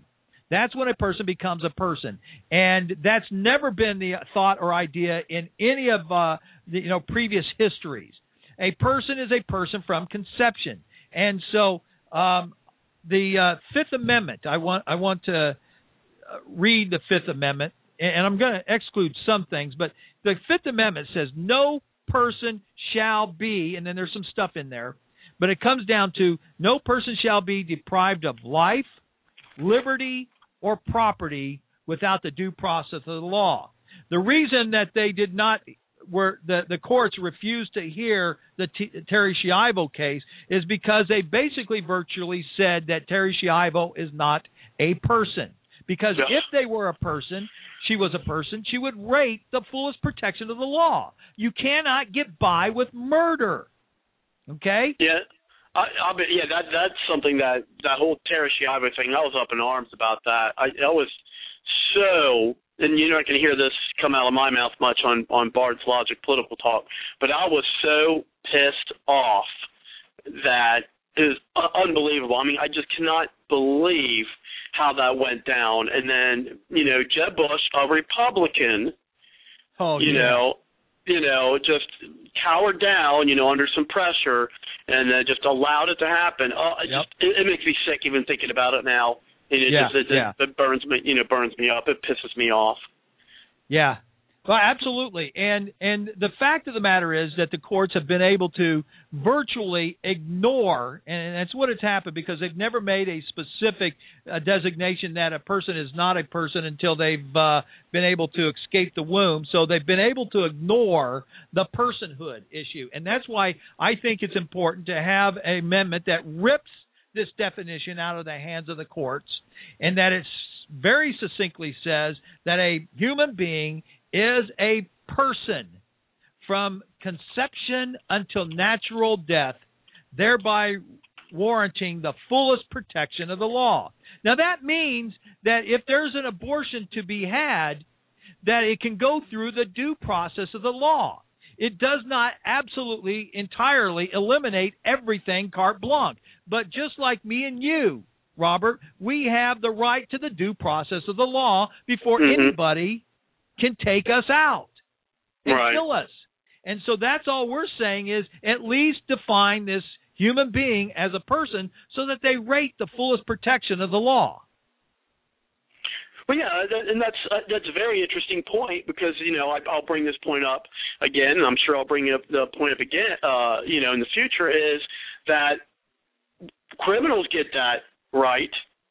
That's when a person becomes a person, and that's never been the thought or idea in any of the previous histories. A person is a person from conception, and so the Fifth Amendment. I want to read the Fifth Amendment, and I'm going to exclude some things, but the Fifth Amendment says no person shall be, and then there's some stuff in there, but it comes down to no person shall be deprived of life, liberty, or property without the due process of the law. The reason that they did not, the courts refused to hear the Terri Schiavo case is because they basically virtually said that Terri Schiavo is not a person. Because if they were a person, she was a person, she would rate the fullest protection of the law. You cannot get by with murder. Okay? Yeah. That's something that whole Terri Schiavo thing, I was up in arms about that. I was so, and you're not going to hear this come out of my mouth much on Bard's Logic Political Talk, but I was so pissed off that it was unbelievable. I mean, I just cannot believe how that went down. And then, Jeb Bush, a Republican, just cowered down, under some pressure, and then just allowed it to happen. It makes me sick even thinking about it now. And it burns me up. It pisses me off. Yeah. Well, absolutely. And the fact of the matter is that the courts have been able to virtually ignore, and that's what has happened, because they've never made a specific designation that a person is not a person until they've been able to escape the womb. So they've been able to ignore the personhood issue. And that's why I think it's important to have an amendment that rips this definition out of the hands of the courts, and that it very succinctly says that a human being is a person from conception until natural death, thereby warranting the fullest protection of the law. Now, that means that if there's an abortion to be had, that it can go through the due process of the law. It does not absolutely entirely eliminate everything carte blanche. But just like me and you, Robert, we have the right to the due process of the law before anybody can take us out and kill us. And so that's all we're saying is at least define this human being as a person so that they rate the fullest protection of the law. Well, yeah, and that's a very interesting point because, I'll bring this point up again, and I'm sure I'll bring the point up again, in the future, is that criminals get that right.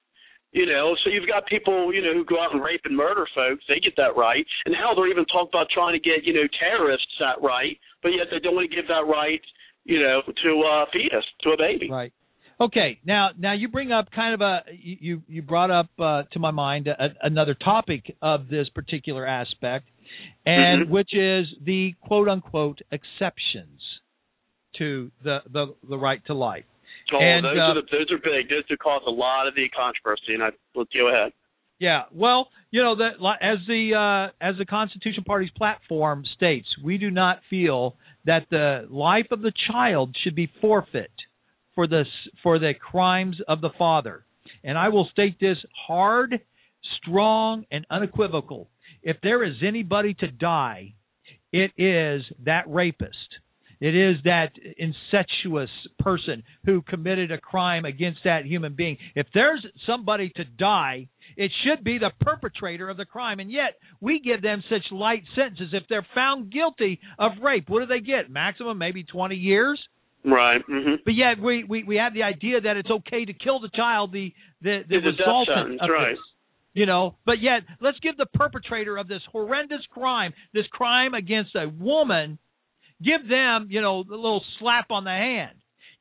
So you've got people, who go out and rape and murder folks. They get that right. And hell, they're even talking about trying to get, terrorists that right, but yet they don't want to give that right, to a fetus, to a baby. Right. Okay. Now you bring up kind of you brought up to my mind another topic of this particular aspect, and which is the quote unquote exceptions to the right to life. Oh, and, those are big. Those have caused a lot of the controversy, and let's go ahead. Yeah, well, as the Constitution Party's platform states, we do not feel that the life of the child should be forfeit for the crimes of the father. And I will state this hard, strong, and unequivocal. If there is anybody to die, it is that rapist. It is that incestuous person who committed a crime against that human being. If there's somebody to die, it should be the perpetrator of the crime. And yet we give them such light sentences. If they're found guilty of rape, what do they get? Maximum maybe 20 years? Right. But yet we have the idea that it's okay to kill the child, the resultant of this. But yet let's give the perpetrator of this horrendous crime, this crime against a woman, give them, a little slap on the hand.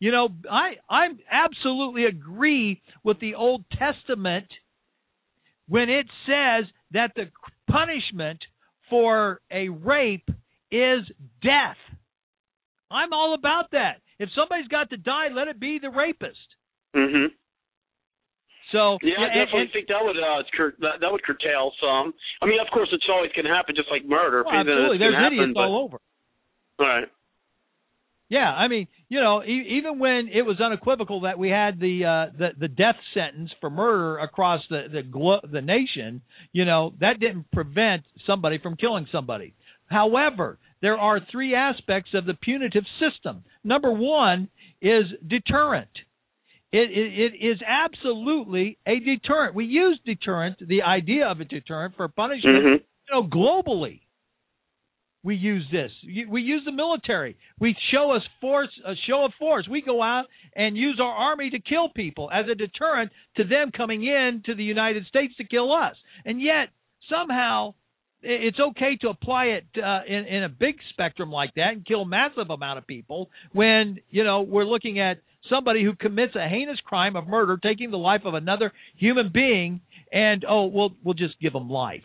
I absolutely agree with the Old Testament when it says that the punishment for a rape is death. I'm all about that. If somebody's got to die, let it be the rapist. So I definitely think that would curtail some. I mean, of course, it's always going to happen, just like murder. Well, absolutely, there's idiots all over. Right. Yeah, I mean, even when it was unequivocal that we had the death sentence for murder across the nation, that didn't prevent somebody from killing somebody. However, there are three aspects of the punitive system. Number one is deterrent. It is absolutely a deterrent. We use deterrent, the idea of a deterrent, for punishment, globally. We use this. We use the military. We show a show of force. We go out and use our army to kill people as a deterrent to them coming in to the United States to kill us. And yet, somehow, it's okay to apply it in a big spectrum like that and kill a massive amount of people when, we're looking at somebody who commits a heinous crime of murder, taking the life of another human being, and, we'll just give them life.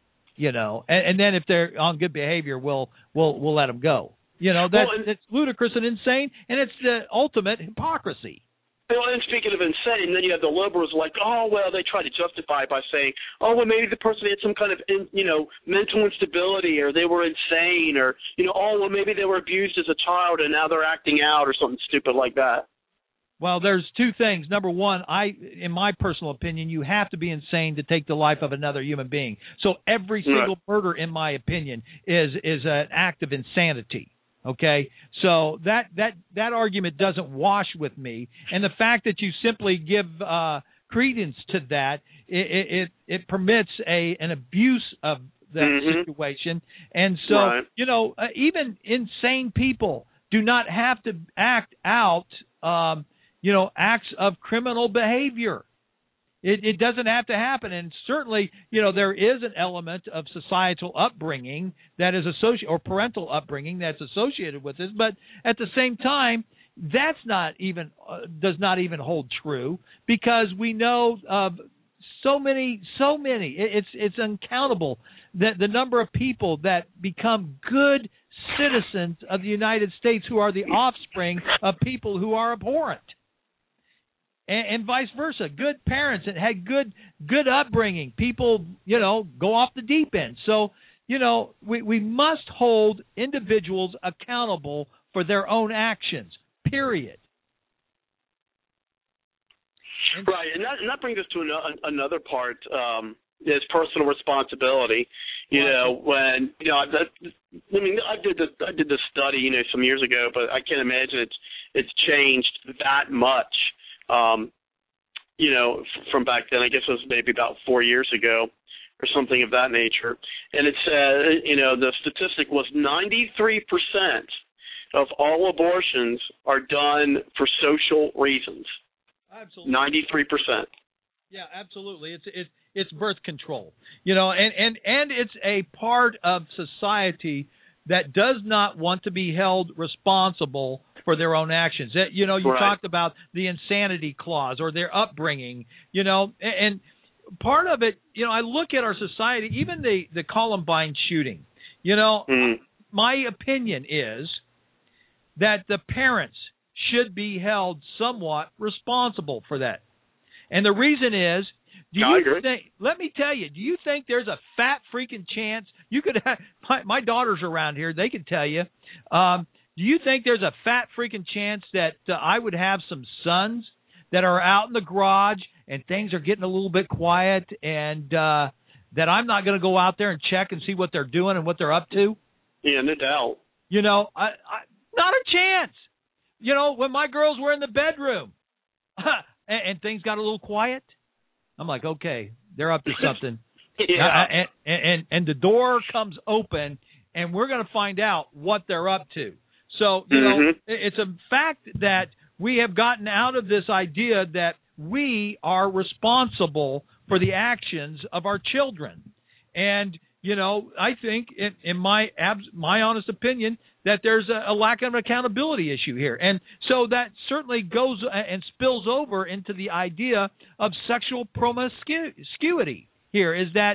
And then if they're on good behavior, we'll let them go. It's ludicrous and insane, and it's the ultimate hypocrisy. Well, and speaking of insane, then you have the liberals like, they try to justify it by saying, maybe the person had some kind of, mental instability, or they were insane, or, maybe they were abused as a child and now they're acting out, or something stupid like that. Well, there's two things. Number one, in my personal opinion, you have to be insane to take the life of another human being. So every single murder, in my opinion, is an act of insanity. Okay, so that argument doesn't wash with me, and the fact that you simply give credence to that, it permits an abuse of that situation, and so even insane people do not have to act out. Acts of criminal behavior. It doesn't have to happen. And certainly, there is an element of societal upbringing that is associated, or parental upbringing that's associated with this. But at the same time, that's not even does not even hold true, because we know of so many. It's uncountable that the number of people that become good citizens of the United States who are the offspring of people who are abhorrent. And vice versa, good parents that had good upbringing, people, go off the deep end. So, we must hold individuals accountable for their own actions, period. Right, and that brings us to another part, is personal responsibility. I did this study, some years ago, but I can't imagine it's changed that much. From back then. I guess it was maybe about 4 years ago or something of that nature. And it said, the statistic was 93% of all abortions are done for social reasons. Absolutely. 93%. Yeah, absolutely. It's birth control. And it's a part of society that does not want to be held responsible for their own actions. You talked about the insanity clause or their upbringing, and part of it, I look at our society, even the Columbine shooting, my opinion is that the parents should be held somewhat responsible for that. And the reason is, let me tell you, do you think there's a fat freaking chance you could have, my daughters around here, they could tell you, do you think there's a fat freaking chance that I would have some sons that are out in the garage and things are getting a little bit quiet, and that I'm not going to go out there and check and see what they're doing and what they're up to? Yeah, no doubt. Not a chance. When my girls were in the bedroom and things got a little quiet, I'm like, okay, they're up to something. Yeah. And the door comes open, and we're going to find out what they're up to. So, it's a fact that we have gotten out of this idea that we are responsible for the actions of our children. And, I think, in my honest opinion, that there's a lack of accountability issue here. And so that certainly goes and spills over into the idea of sexual promiscuity here, is that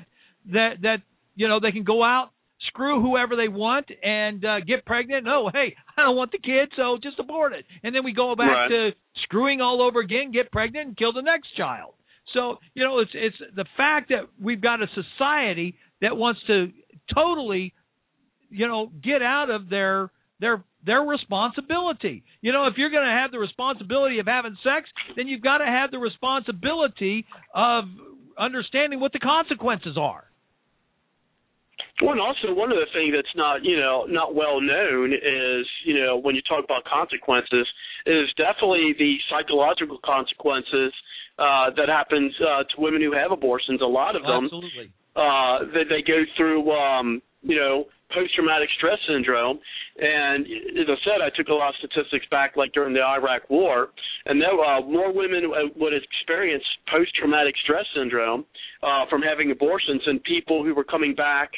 they can go out, screw whoever they want, and get pregnant. No, hey, I don't want the kid, so just abort it. And then we go back to screwing all over again, get pregnant, and kill the next child. So, it's the fact that we've got a society that wants to totally, get out of their their responsibility. You know, if you're going to have the responsibility of having sex, then you've got to have the responsibility of understanding what the consequences are. Well, and also one of the things that's not well known is, when you talk about consequences, is definitely the psychological consequences that happens to women who have abortions. A lot of them, absolutely, they go through, post-traumatic stress syndrome. And as I said, I took a lot of statistics back, like during the Iraq War, and there more women would experience post-traumatic stress syndrome from having abortions than people who were coming back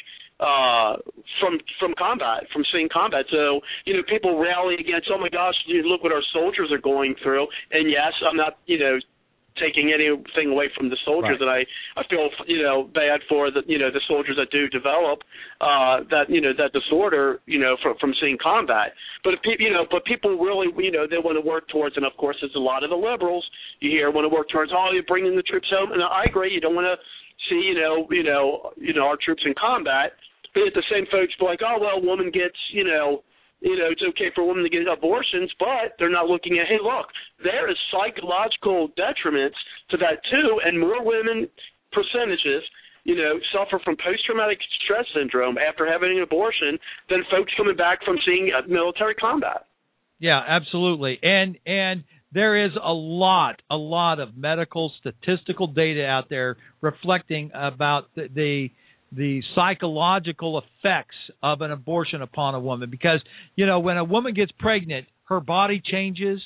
from combat, from seeing combat. So, people rally against, oh my gosh, look what our soldiers are going through. And yes, I'm not, taking anything away from the soldiers, right. And I feel, bad for the soldiers that do develop that disorder, from seeing combat. But if people really, they want to work towards, and of course, there's a lot of the liberals you hear want to work towards, you're bringing the troops home, and I agree, you don't want to see, our troops in combat. But at the same folks be like, a woman gets, it's okay for a woman to get abortions, but they're not looking at, hey, look, there is psychological detriments to that too, and more women percentages, suffer from post-traumatic stress syndrome after having an abortion than folks coming back from seeing military combat. Yeah, absolutely. And there is a lot of medical statistical data out there reflecting about the psychological effects of an abortion upon a woman, because when a woman gets pregnant, her body changes,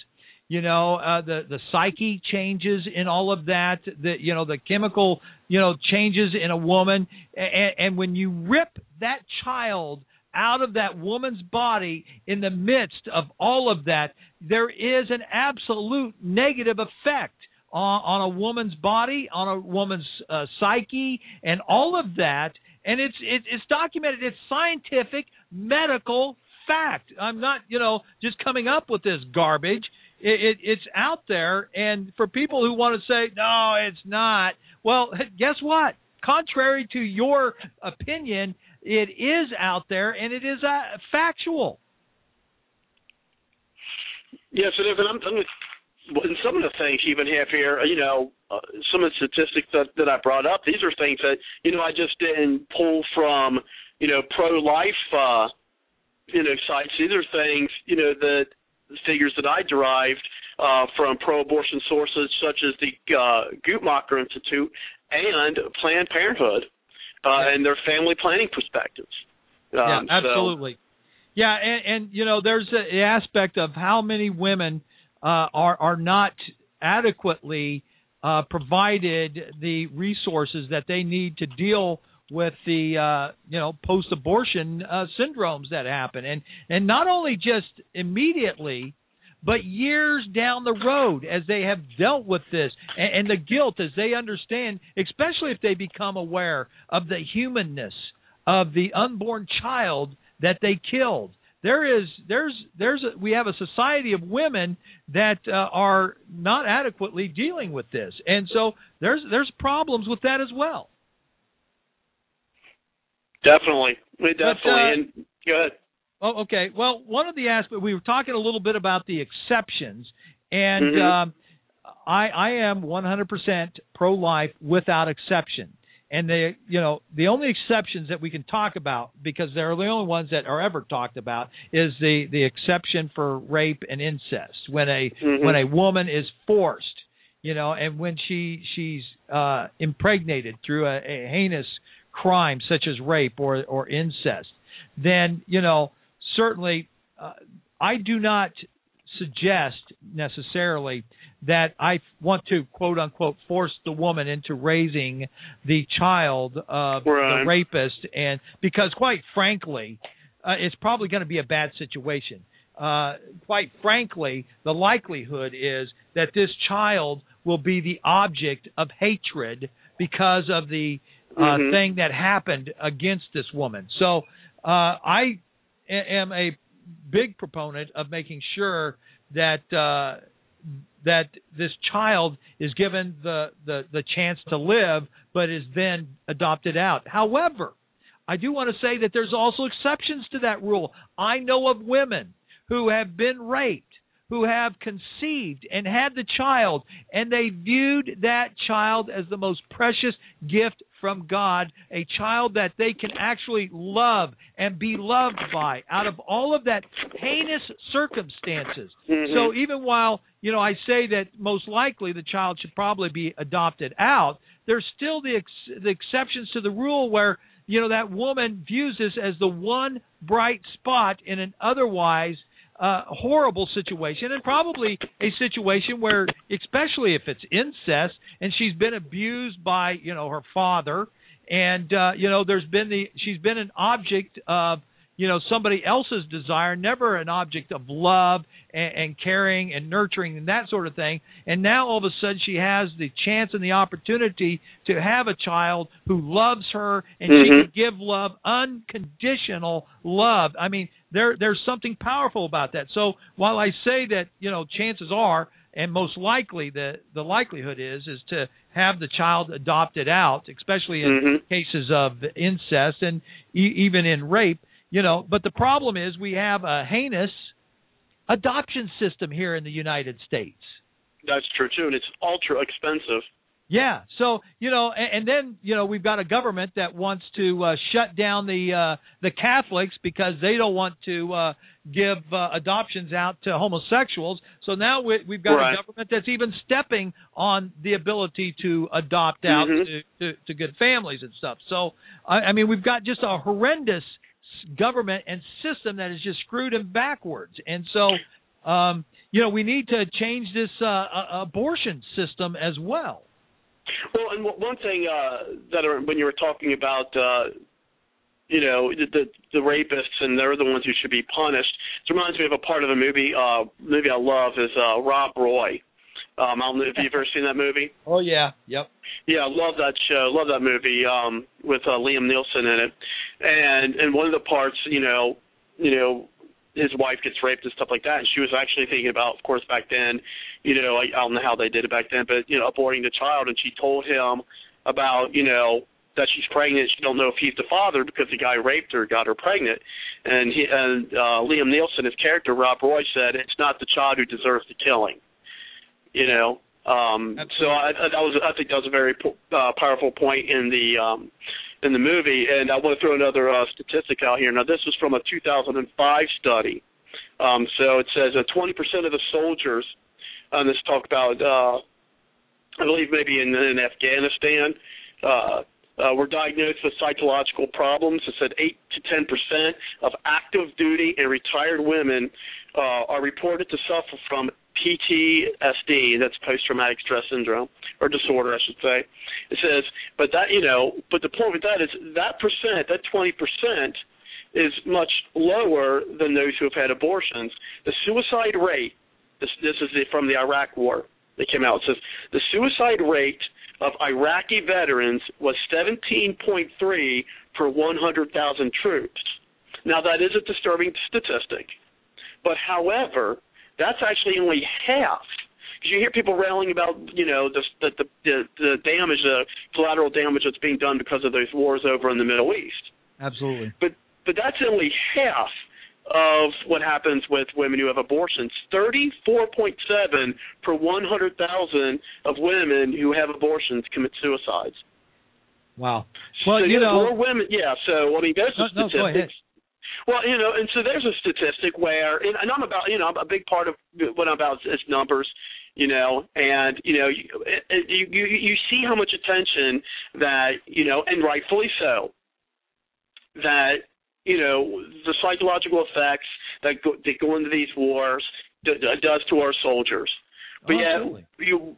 the psyche changes in all of that, the chemical changes in a woman, and when you rip that child out of that woman's body in the midst of all of that, there is an absolute negative effect on a woman's body, on a woman's psyche, and all of that. And it's documented. It's scientific, medical fact. I'm not, just coming up with this garbage. It's out there. And for people who want to say, no, it's not, well, guess what? Contrary to your opinion, it is out there, and it is factual. Yes, it is. And some of the things you even have here, some of the statistics that I brought up, these are things that, I just didn't pull from, pro-life, sites. These are things, the figures that I derived from pro-abortion sources such as the Guttmacher Institute and Planned Parenthood and their family planning perspectives. Absolutely. Yeah, and there's an aspect of how many women are not adequately provided the resources that they need to deal with the post-abortion syndromes that happen, and not only just immediately, but years down the road as they have dealt with this and the guilt as they understand, especially if they become aware of the humanness of the unborn child that they killed. We have a society of women that are not adequately dealing with this, and so there's problems with that as well. Definitely. And go ahead. Oh, okay. Well, one of the aspects, we were talking a little bit about the exceptions, and I am 100% pro-life without exception. And the only exceptions that we can talk about, because they're the only ones that are ever talked about, is the exception for rape and incest. When a woman is forced, and when she's impregnated through a heinous crime such as rape or incest, then certainly I do not suggest necessarily that I want to, quote unquote, force the woman into raising the child of the rapist, and because quite frankly, it's probably going to be a bad situation. Quite frankly, the likelihood is that this child will be the object of hatred because of the thing that happened against this woman. So I am a big proponent of making sure that that this child is given the chance to live, but is then adopted out. However, I do want to say that there's also exceptions to that rule. I know of women who have been raped, who have conceived and had the child, and they viewed that child as the most precious gift from God, a child that they can actually love and be loved by out of all of that heinous circumstances. So even while, I say that most likely the child should probably be adopted out, there's still the exceptions to the rule where, that woman views this as the one bright spot in an otherwise horrible situation, and probably a situation where, especially if it's incest and she's been abused by, her father, and she's been an object of, somebody else's desire, never an object of love and caring and nurturing and that sort of thing. And now all of a sudden she has the chance and the opportunity to have a child who loves her, and she can give love, unconditional love. I mean, there's something powerful about that. So while I say that, chances are, and most likely the likelihood is to have the child adopted out, especially in cases of incest and even in rape, but the problem is we have a heinous adoption system here in the United States. That's true, too, and it's ultra expensive. Yeah, so, and then, we've got a government that wants to shut down the Catholics because they don't want to give adoptions out to homosexuals. So now we've got a government that's even stepping on the ability to adopt out to good families and stuff. So, I mean, we've got just a horrendous government and system that is just screwed him backwards. And so, we need to change this abortion system as well. Well, and one thing when you were talking about, the rapists and they're the ones who should be punished, it reminds me of a part of a movie I love is Rob Roy. I don't know if you've ever seen that movie. Oh, yeah. Yep. Yeah, I love that show. Love that movie with Liam Neeson in it. And one of the parts, his wife gets raped and stuff like that, and she was actually thinking about, of course, back then, I don't know how they did it back then, but, aborting the child, and she told him about, that she's pregnant. She don't know if he's the father because the guy raped her, got her pregnant. And Liam Neeson, his character, Rob Roy, said, it's not the child who deserves the killing. So I think that was a very powerful point in the movie. And I want to throw another statistic out here. Now, this was from a 2005 study. So it says that 20% of the soldiers, and this talked about, I believe maybe in Afghanistan, were diagnosed with psychological problems. It said 8 to 10% of active duty and retired women are reported to suffer from PTSD, that's post-traumatic stress syndrome, or disorder, I should say. It says, but the point with that is that 20%, is much lower than those who have had abortions. The suicide rate, this is from the Iraq War, that came out, it says, the suicide rate of Iraqi veterans was 17.3 per 100,000 troops. Now, that is a disturbing statistic, but however, that's actually only half. Because you hear people railing about, the damage, the collateral damage that's being done because of those wars over in the Middle East. Absolutely. But that's only half of what happens with women who have abortions. 34.7 per 100,000 of women who have abortions commit suicides. Wow. Well, so more women. Yeah. So there's the statistics. Go ahead. Well, and so there's a statistic where, and I'm about, I'm a big part of what I'm about is numbers, and you see how much attention that, and rightfully so, that, the psychological effects that go into these wars does to our soldiers. But you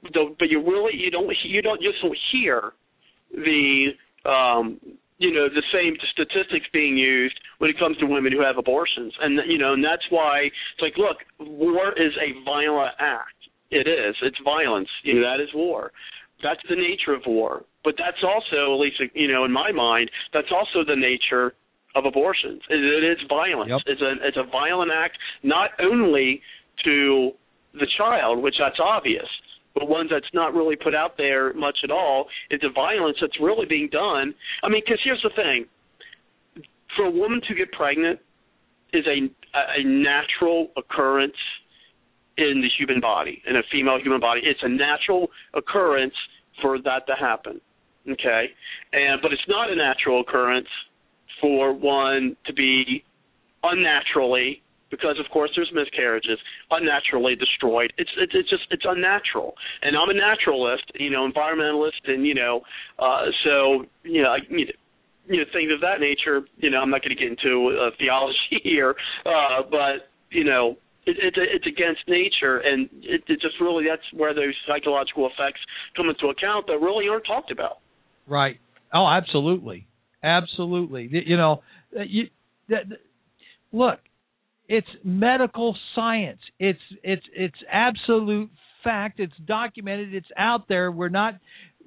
don't hear the the same statistics being used when it comes to women who have abortions. And, and that's why it's like, look, war is a violent act. It is. It's violence. That is war. That's the nature of war. But that's also, at least, in my mind, that's also the nature of abortions. It is violence. Yep. It's a violent act, not only to the child, which that's obvious, but one that's not really put out there much at all, is the violence that's really being done. I mean, because here's the thing. For a woman to get pregnant, is a natural occurrence in the human body, in a female human body. It's a natural occurrence for that to happen, okay? But it's not a natural occurrence for one to be unnaturally, because of course there's miscarriages, unnaturally destroyed. It's unnatural. And I'm a naturalist, environmentalist, and things of that nature. I'm not going to get into theology here, but it's against nature, and it just really, that's where those psychological effects come into account that really aren't talked about. Right. Oh, absolutely. Absolutely. Look, it's medical science. It's absolute fact. It's documented. It's out there. We're not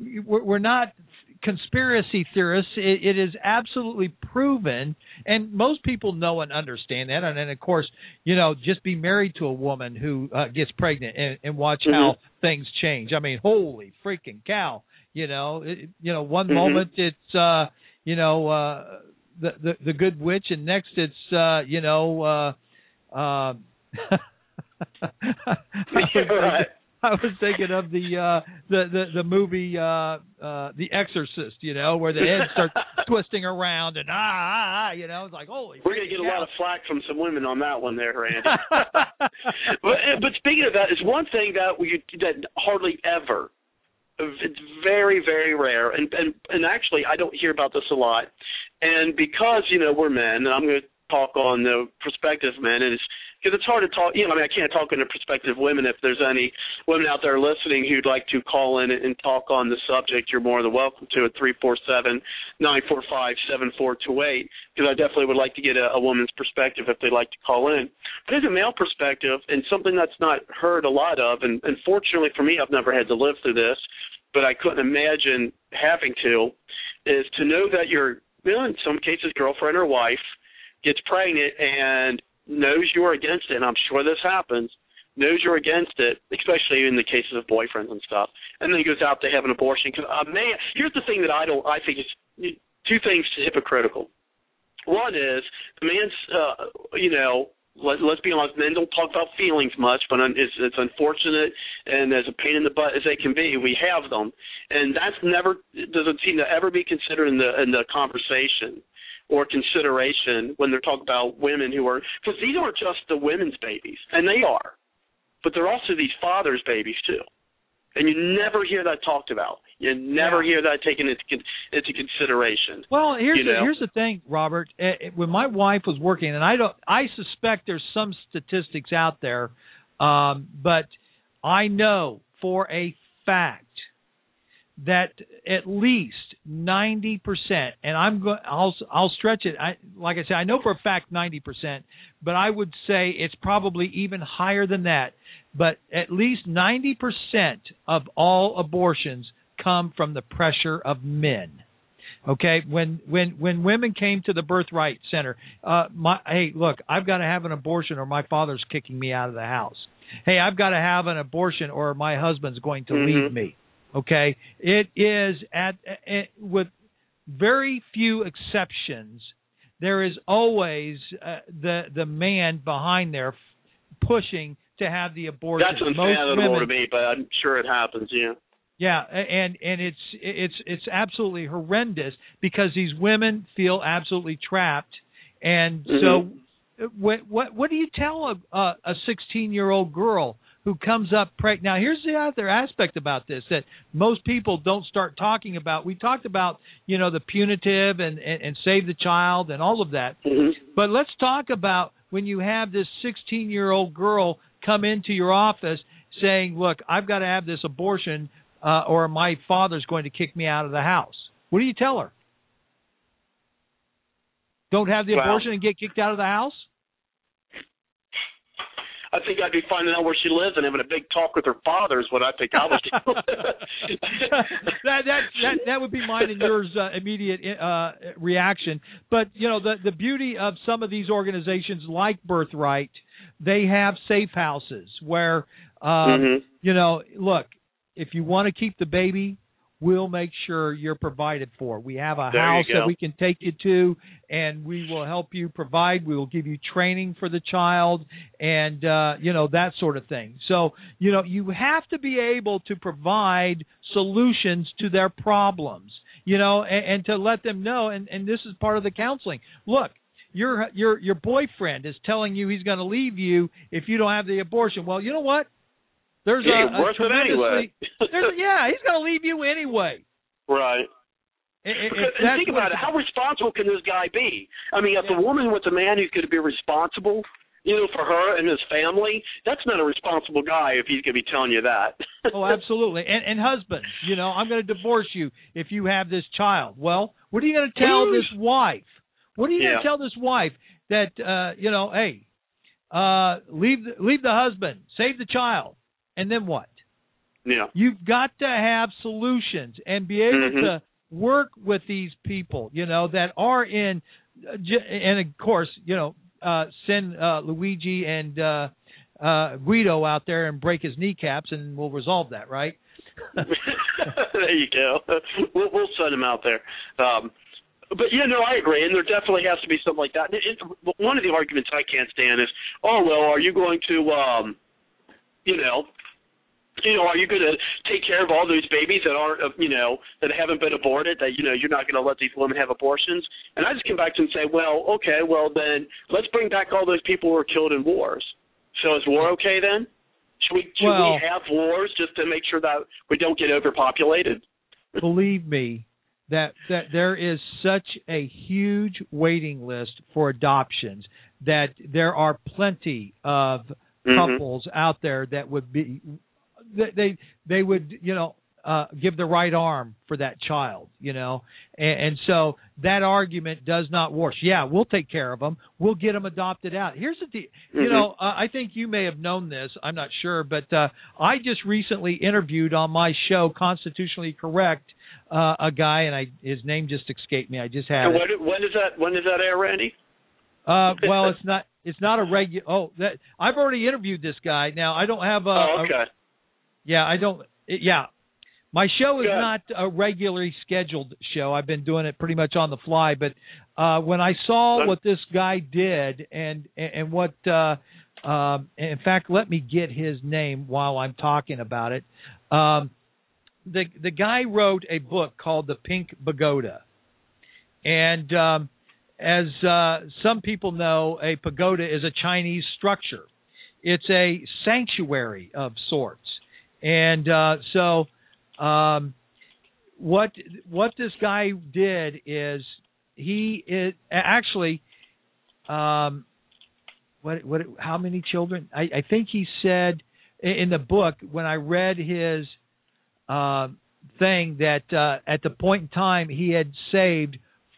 conspiracy theorists. It is absolutely proven, and most people know and understand that. And then, of course, just be married to a woman who gets pregnant and watch how things change. I mean, holy freaking cow! One moment it's the good witch, and next it's I was thinking of the movie The Exorcist, where the head starts twisting around and it's like, holy. We're gonna get a lot of flack from some women on that one there, Randy. but speaking of that, is one thing that hardly ever. It's very, very rare, and actually I don't hear about this a lot, and because we're men, and I'm going to talk on the perspective of men, and because it's hard to talk. I can't talk in the perspective of women. If there's any women out there listening who'd like to call in and talk on the subject, you're more than welcome to at 347-945-7428, because I definitely would like to get a woman's perspective if they'd like to call in. But as a male perspective, and something that's not heard a lot of, and fortunately for me, I've never had to live through this, but I couldn't imagine having to, is to know that your, in some cases, girlfriend or wife gets pregnant and knows you're against it, and I'm sure this happens, knows you're against it, especially in the cases of boyfriends and stuff, and then goes out to have an abortion. Because here's the thing that I think is two things hypocritical. One is the man's, let's be honest, men don't talk about feelings much, but it's unfortunate and as a pain in the butt as they can be, we have them, and doesn't seem to ever be considered in the conversation or consideration when they're talking about women who are, because these aren't just the women's babies, and they are, but they're also these fathers' babies too. And you never hear that talked about. You never hear that taken into consideration. Well, here's the thing, Robert. When my wife was working, and I suspect there's some statistics out there, but I know for a fact that at least 90%, and I'll stretch it. Like I said, I know for a fact 90%, but I would say it's probably even higher than that. But at least 90% of all abortions come from the pressure of men. Okay, when women came to the Birthright Center, hey, look, I've got to have an abortion or my father's kicking me out of the house. Hey, I've got to have an abortion or my husband's going to leave me. Okay, it is with very few exceptions, there is always the man behind there pushing to have the abortion. That's unfathomable to me, but I'm sure it happens. Yeah. Yeah, and it's absolutely horrendous because these women feel absolutely trapped, and so what do you tell a 16-year-old girl who comes up pregnant? Now, here's the other aspect about this that most people don't start talking about. We talked about, the punitive and save the child and all of that. But let's talk about when you have this 16-year-old girl come into your office saying, look, I've got to have this abortion or my father's going to kick me out of the house. What do you tell her? Don't have the abortion and get kicked out of the house? I think I'd be finding out where she lives and having a big talk with her father is what I think I would do. that would be mine and yours immediate reaction. But, the beauty of some of these organizations like Birthright, they have safe houses where, look, if you want to keep the baby we'll make sure you're provided for. We have a There house you go. that we can take you to, and we will help you provide. We will give you training for the child and, that sort of thing. So, you have to be able to provide solutions to their problems, and to let them know. And this is part of the counseling. Look, your boyfriend is telling you he's going to leave you if you don't have the abortion. Well, you know what? There's worth it anyway. he's going to leave you anyway. Right. And think about it. How responsible can this guy be? I mean, if a woman with a man who's going to be responsible, for her and his family, that's not a responsible guy if he's going to be telling you that. Oh, absolutely. And husband, I'm going to divorce you if you have this child. Well, what are you going to tell this wife? What are you going to tell this wife that, hey, leave the husband, save the child, and then what? Yeah. You've got to have solutions and be able to work with these people, that are in, and of course, send Luigi and Guido out there and break his kneecaps, and we'll resolve that, right? There you go. We'll send him out there. But, I agree, and there definitely has to be something like that. One of the arguments I can't stand is, are you going to, are you going to take care of all those babies that aren't, that haven't been aborted, that, you're not going to let these women have abortions? And I just come back to them and say, then let's bring back all those people who were killed in wars. So is war okay then? Should we have wars just to make sure that we don't get overpopulated? Believe me, that there is such a huge waiting list for adoptions that there are plenty of couples out there that would be they would give the right arm for that child, and so that argument does not work. Yeah, we'll take care of them. We'll get them adopted out. Here's the deal. I think you may have known this. I'm not sure, but I just recently interviewed on my show, Constitutionally Correct, a guy, and his name just escaped me. I just had it. When does that air, Randy? Well, it's not a regular. Oh, I've already interviewed this guy. Now I don't have a. Okay. I don't. My show is not a regularly scheduled show. I've been doing it pretty much on the fly. But when I saw what this guy did, and what, in fact, let me get his name while I'm talking about it. The guy wrote a book called The Pink Pagoda, and as some people know, a pagoda is a Chinese structure. It's a sanctuary of sorts, and so. What this guy did is how many children? I think he said in the book, when I read his thing, that at the point in time he had saved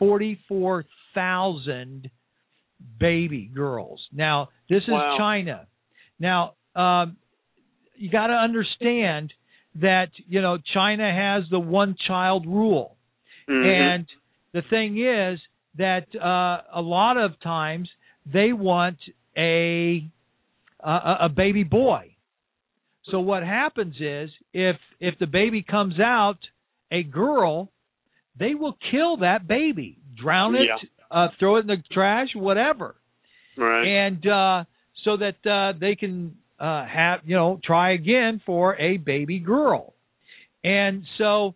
44,000 baby girls. Now this is China. Now you got to understand that, China has the one-child rule. And the thing is that a lot of times they want a baby boy. So what happens is if the baby comes out a girl, they will kill that baby, drown it, throw it in the trash, whatever. Right. And so that they can try again for a baby girl. And so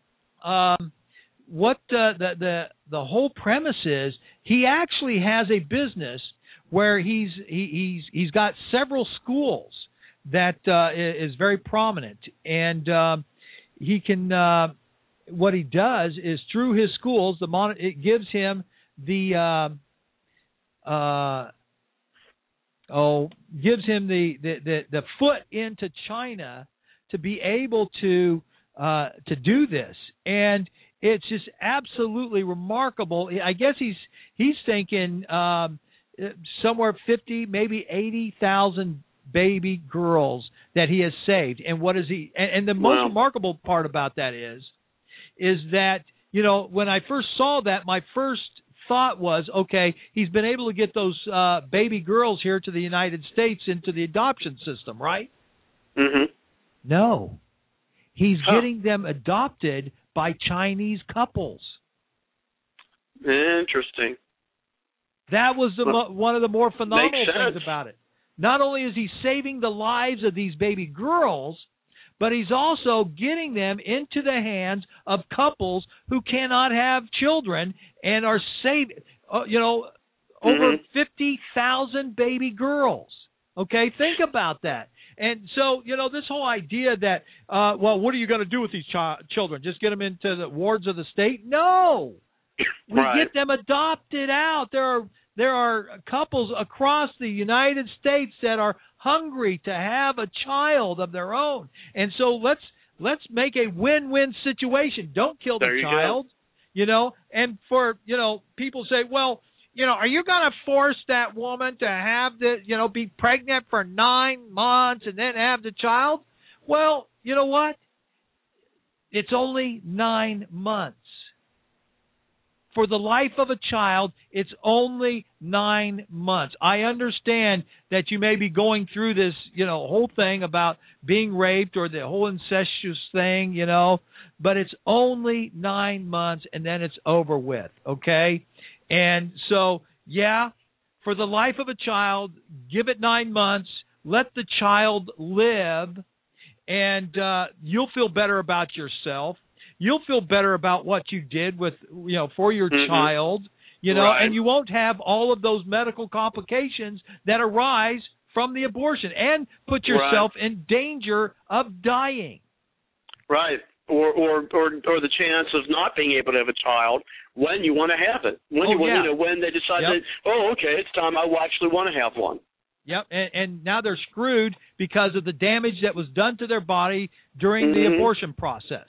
what the whole premise is, he actually has a business where he's got several schools that is very prominent, and he can what he does is through his schools, it gives him the foot into China to be able to do this, and it's just absolutely remarkable. I guess he's thinking somewhere 50, maybe 80,000 baby girls that he has saved. And what is he? And the most remarkable part about that is that when I first saw that, my first thought was, okay, he's been able to get those baby girls here to the United States into the adoption system, right? Mm-hmm. No. He's getting them adopted by Chinese couples. Interesting. That was one of the more phenomenal things about it. Not only is he saving the lives of these baby girls, but he's also getting them into the hands of couples who cannot have children and are saving, over 50,000 baby girls. Okay, think about that. And so, this whole idea that, what are you going to do with these children? Just get them into the wards of the state? No. We get them adopted out. There are couples across the United States that are hungry to have a child of their own. And so let's make a win-win situation. Don't kill the child. And for, people say, well, are you going to force that woman to have be pregnant for 9 months and then have the child? Well, you know what? It's only 9 months. For the life of a child, it's only 9 months. I understand that you may be going through this, whole thing about being raped or the whole incestuous thing, but it's only 9 months and then it's over with, okay? And so, for the life of a child, give it 9 months, let the child live, and you'll feel better about yourself. You'll feel better about what you did with, for your child, and you won't have all of those medical complications that arise from the abortion and put yourself in danger of dying. Right. Or the chance of not being able to have a child when you want to have it. When they decide it's time, I actually want to have one. Yep, and now they're screwed because of the damage that was done to their body during the abortion process.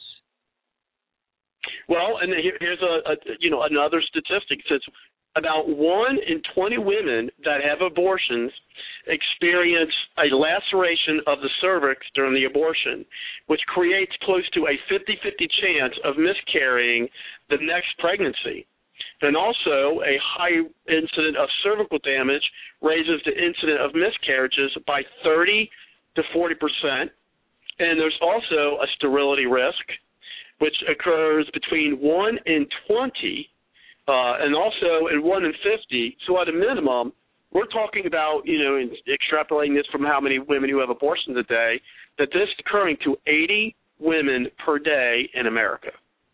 Well, and here's another statistic. It says about 1 in 20 women that have abortions experience a laceration of the cervix during the abortion, which creates close to a 50-50 chance of miscarrying the next pregnancy. And also, a high incident of cervical damage raises the incident of miscarriages by 30 to 40%. And there's also a sterility risk, which occurs between 1 in 20 and also in 1 in 50. So at a minimum, we're talking about, extrapolating this from how many women who have abortions a day, that this is occurring to 80 women per day in America.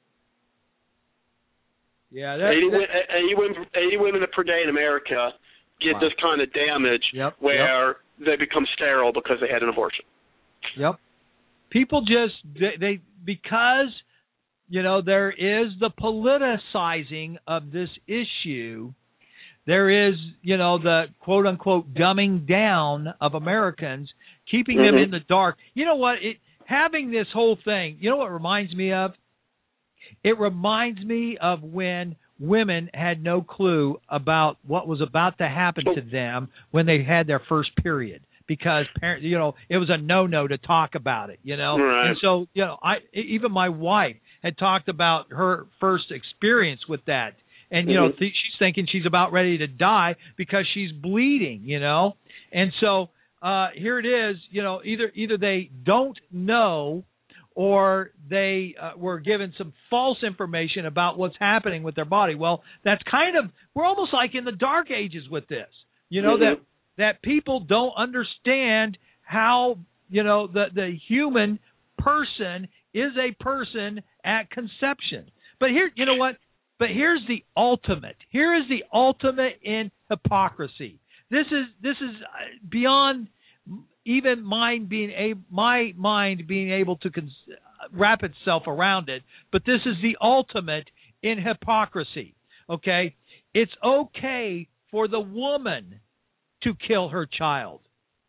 Yeah, 80 women per day in America get this kind of damage where they become sterile because they had an abortion. Yep. People just, because, there is the politicizing of this issue. There is, the quote-unquote dumbing down of Americans, keeping them in the dark. You know what? Having this whole thing, you know what it reminds me of? It reminds me of when women had no clue about what was about to happen to them when they had their first period, because it was a no to talk about it, Right. And so, even my wife had talked about her first experience with that. And, she's thinking she's about ready to die because she's bleeding, And so here it is, either they don't know or they were given some false information about what's happening with their body. Well, that's we're almost like in the dark ages with this, that people don't understand how, the human person is a person at conception. But here, you know what? But here's the ultimate. Here is the ultimate in hypocrisy. This is beyond even my mind being able to wrap itself around it. But this is the ultimate in hypocrisy. Okay, it's okay for the woman to kill her child,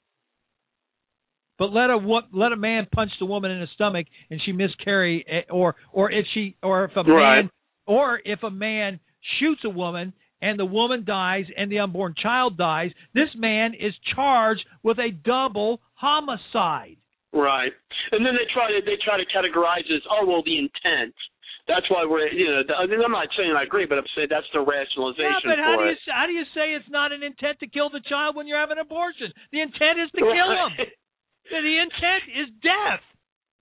but let a man punch the woman in the stomach and she miscarry, or if a man shoots a woman and the woman dies and the unborn child dies, this man is charged with a double homicide. Right. And then they try to categorize it as, the intent. That's why we're, I'm not saying I agree, but I'm saying that's the rationalization for it. How do you say it's not an intent to kill the child when you're having an abortion? The intent is to kill him. The intent is death.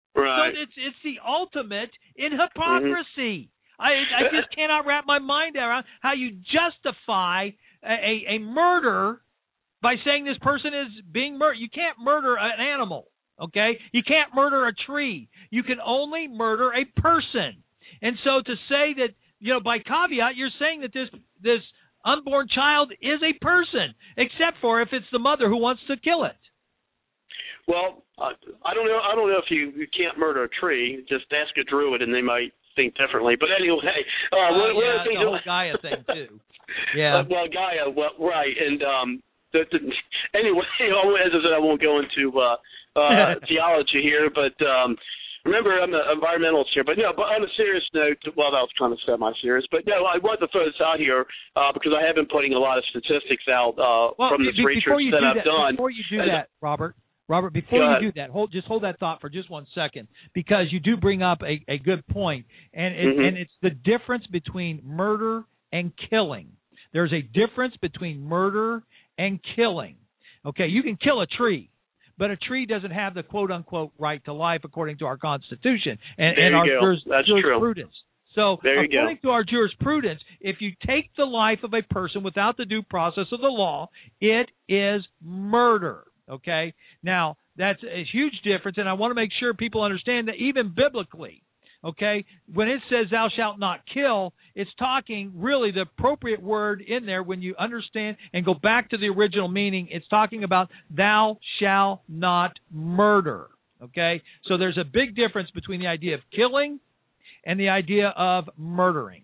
Right. So it's the ultimate in hypocrisy. I just cannot wrap my mind around how you justify a murder by saying this person is being murdered. You can't murder an animal, okay? You can't murder a tree. You can only murder a person. And so to say that, by caveat, you're saying that this unborn child is a person, except for if it's the mother who wants to kill it. Well, I don't know. I don't know if you can't murder a tree. Just ask a druid, and they might think differently. But anyway, one of the things, the whole Gaia thing too. Yeah. Well, Gaia. Well, right. And anyway, as I said, I won't go into theology here, but remember, I'm an environmentalist here. But but on a serious note, well, that was kind of semi-serious. But I wanted to throw this out here because I have been putting a lot of statistics out from this research that I've done. Before you do that, Robert, before you do that, hold that thought for just 1 second, because you do bring up a good point, and it's the difference between murder and killing. There's a difference between murder and killing. Okay, you can kill a tree, but a tree doesn't have the quote-unquote right to life according to our Constitution and our jurisprudence. So according to our jurisprudence, if you take the life of a person without the due process of the law, it is murder. Okay? Now, that's a huge difference, and I want to make sure people understand that even biblically, okay, when it says thou shalt not kill, it's talking really the appropriate word in there when you understand and go back to the original meaning. It's talking about thou shalt not murder. Okay? So there's a big difference between the idea of killing and the idea of murdering.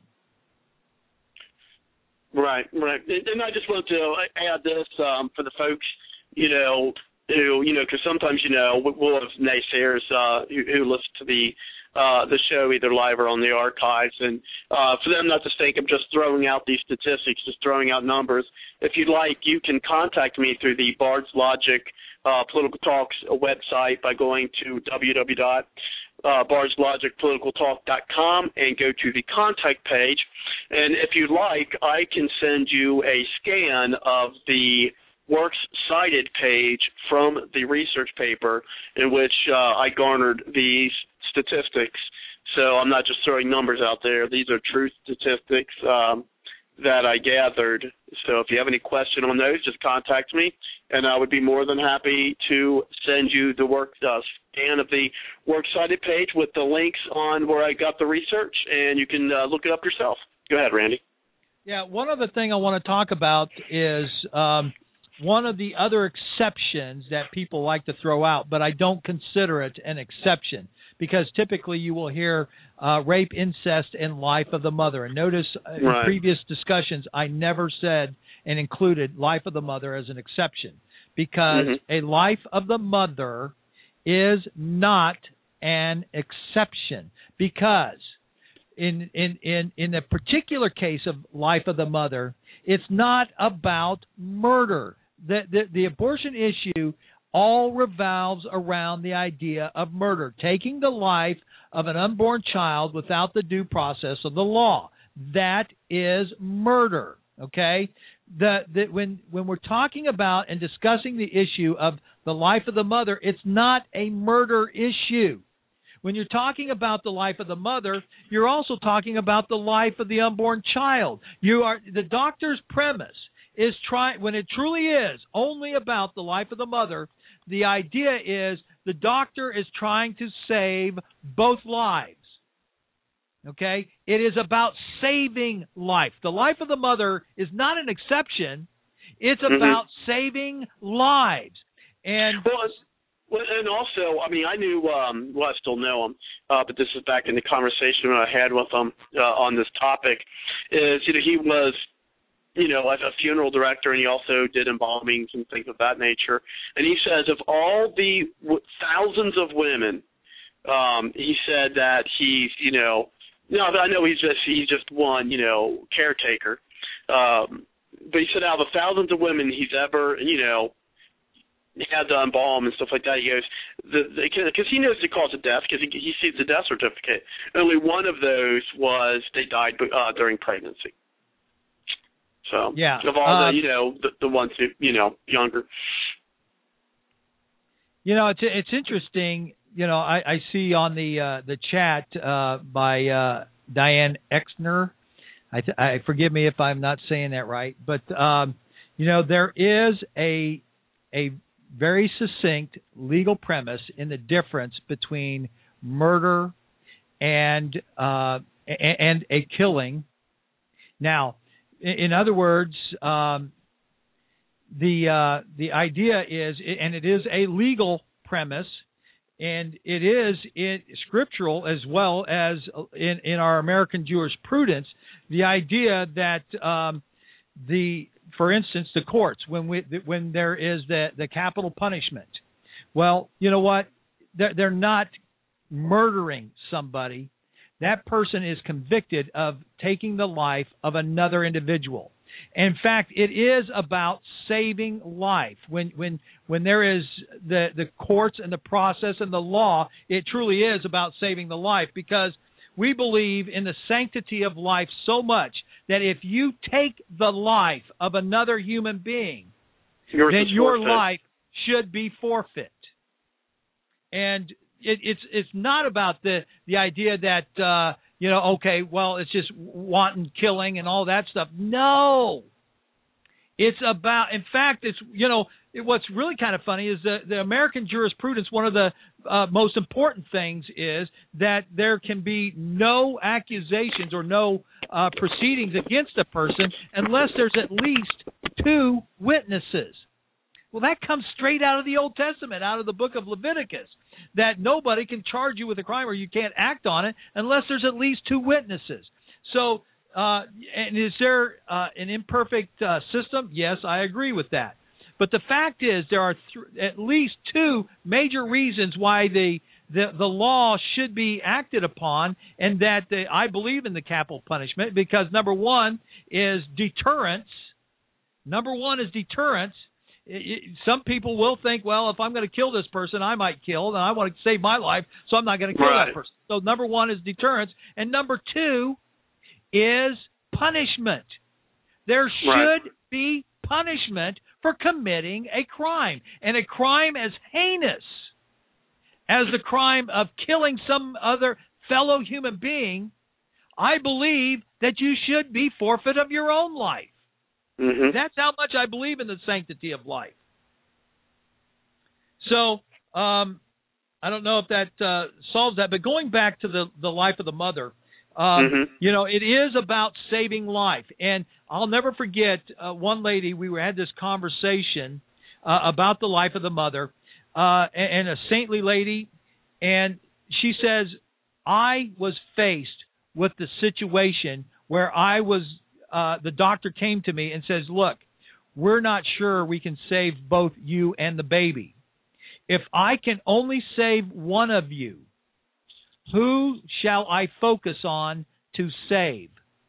Right. And I just want to add this for the folks, who, because sometimes, we'll have naysayers who listen to the show either live or on the archives, and for them not to think I'm just throwing out these statistics, just throwing out numbers. If you'd like, you can contact me through the Bard's Logic Political Talks website by going to www.bardslogicpoliticaltalk.com and go to the contact page. And if you'd like, I can send you a scan of the works cited page from the research paper in which I garnered these statistics. So I'm not just throwing numbers out there. These are true statistics that I gathered. So if you have any question on those, just contact me, and I would be more than happy to send you the scan of the works cited page with the links on where I got the research, and you can look it up yourself. Go ahead, Randy. Yeah, one other thing I want to talk about is one of the other exceptions that people like to throw out, but I don't consider it an exception, because typically you will hear rape, incest, and life of the mother. And notice in previous discussions, I never said and included life of the mother as an exception, because a life of the mother is not an exception, because in a particular case of life of the mother, it's not about murder. The abortion issue all revolves around the idea of murder, taking the life of an unborn child without the due process of the law. That is murder, okay? When we're talking about and discussing the issue of the life of the mother, it's not a murder issue. When you're talking about the life of the mother, you're also talking about the life of the unborn child. The doctor's premise is when it truly is only about the life of the mother, the idea is the doctor is trying to save both lives. Okay? It is about saving life. The life of the mother is not an exception. It's about saving lives. And and also, I mean, I knew, I still know him, but this is back in the conversation I had with him on this topic, is, he was, a funeral director, and he also did embalmings and things of that nature. And he says of all the thousands of women, he said that he's, I know he's just one, caretaker. But he said out of the thousands of women he's ever, had to embalm and stuff like that, he goes, because he knows the cause of death, because he sees the death certificate. Only one of those was they died during pregnancy. So, yeah, of all the ones who, younger. It's interesting I see on the chat by Diane Exner. I forgive me if I'm not saying that right, but there is a very succinct legal premise in the difference between murder and a killing. Now, in other words, the idea is, and it is a legal premise, and it is scriptural as well as in our American jurisprudence, the idea that for instance, the courts, when there is the capital punishment, well, you know what? They're not murdering somebody. That person is convicted of taking the life of another individual. In fact, it is about saving life. When there is the courts and the process and the law, it truly is about saving the life, because we believe in the sanctity of life so much that if you take the life of another human being, then your life should be forfeit. And it's not about the idea that okay, well, it's just wanton killing and all that stuff. No, it's about. In fact, it's what's really kind of funny is the American jurisprudence. One of the most important things is that there can be no accusations or no proceedings against a person unless there's at least 2 witnesses. Well, that comes straight out of the Old Testament, out of the book of Leviticus, that nobody can charge you with a crime or you can't act on it unless there's at least 2 witnesses. So, and is there an imperfect system? Yes, I agree with that. But the fact is there are at least 2 major reasons why the law should be acted upon, and that I believe in the capital punishment, because number one is deterrence. Some people will think, well, if I'm going to kill this person, I might kill, and I want to save my life, so I'm not going to kill that person. So number one is deterrence. And number 2 is punishment. There should be punishment for committing a crime. And a crime as heinous as the crime of killing some other fellow human being, I believe that you should be forfeit of your own life. Mm-hmm. That's how much I believe in the sanctity of life. So I don't know if that solves that, but going back to the life of the mother, it is about saving life. And I'll never forget one lady, we had this conversation about the life of the mother, and a saintly lady, and she says, I was faced with the situation where I was the doctor came to me and says, look, we're not sure we can save both you and the baby. If I can only save one of you, who shall I focus on to save?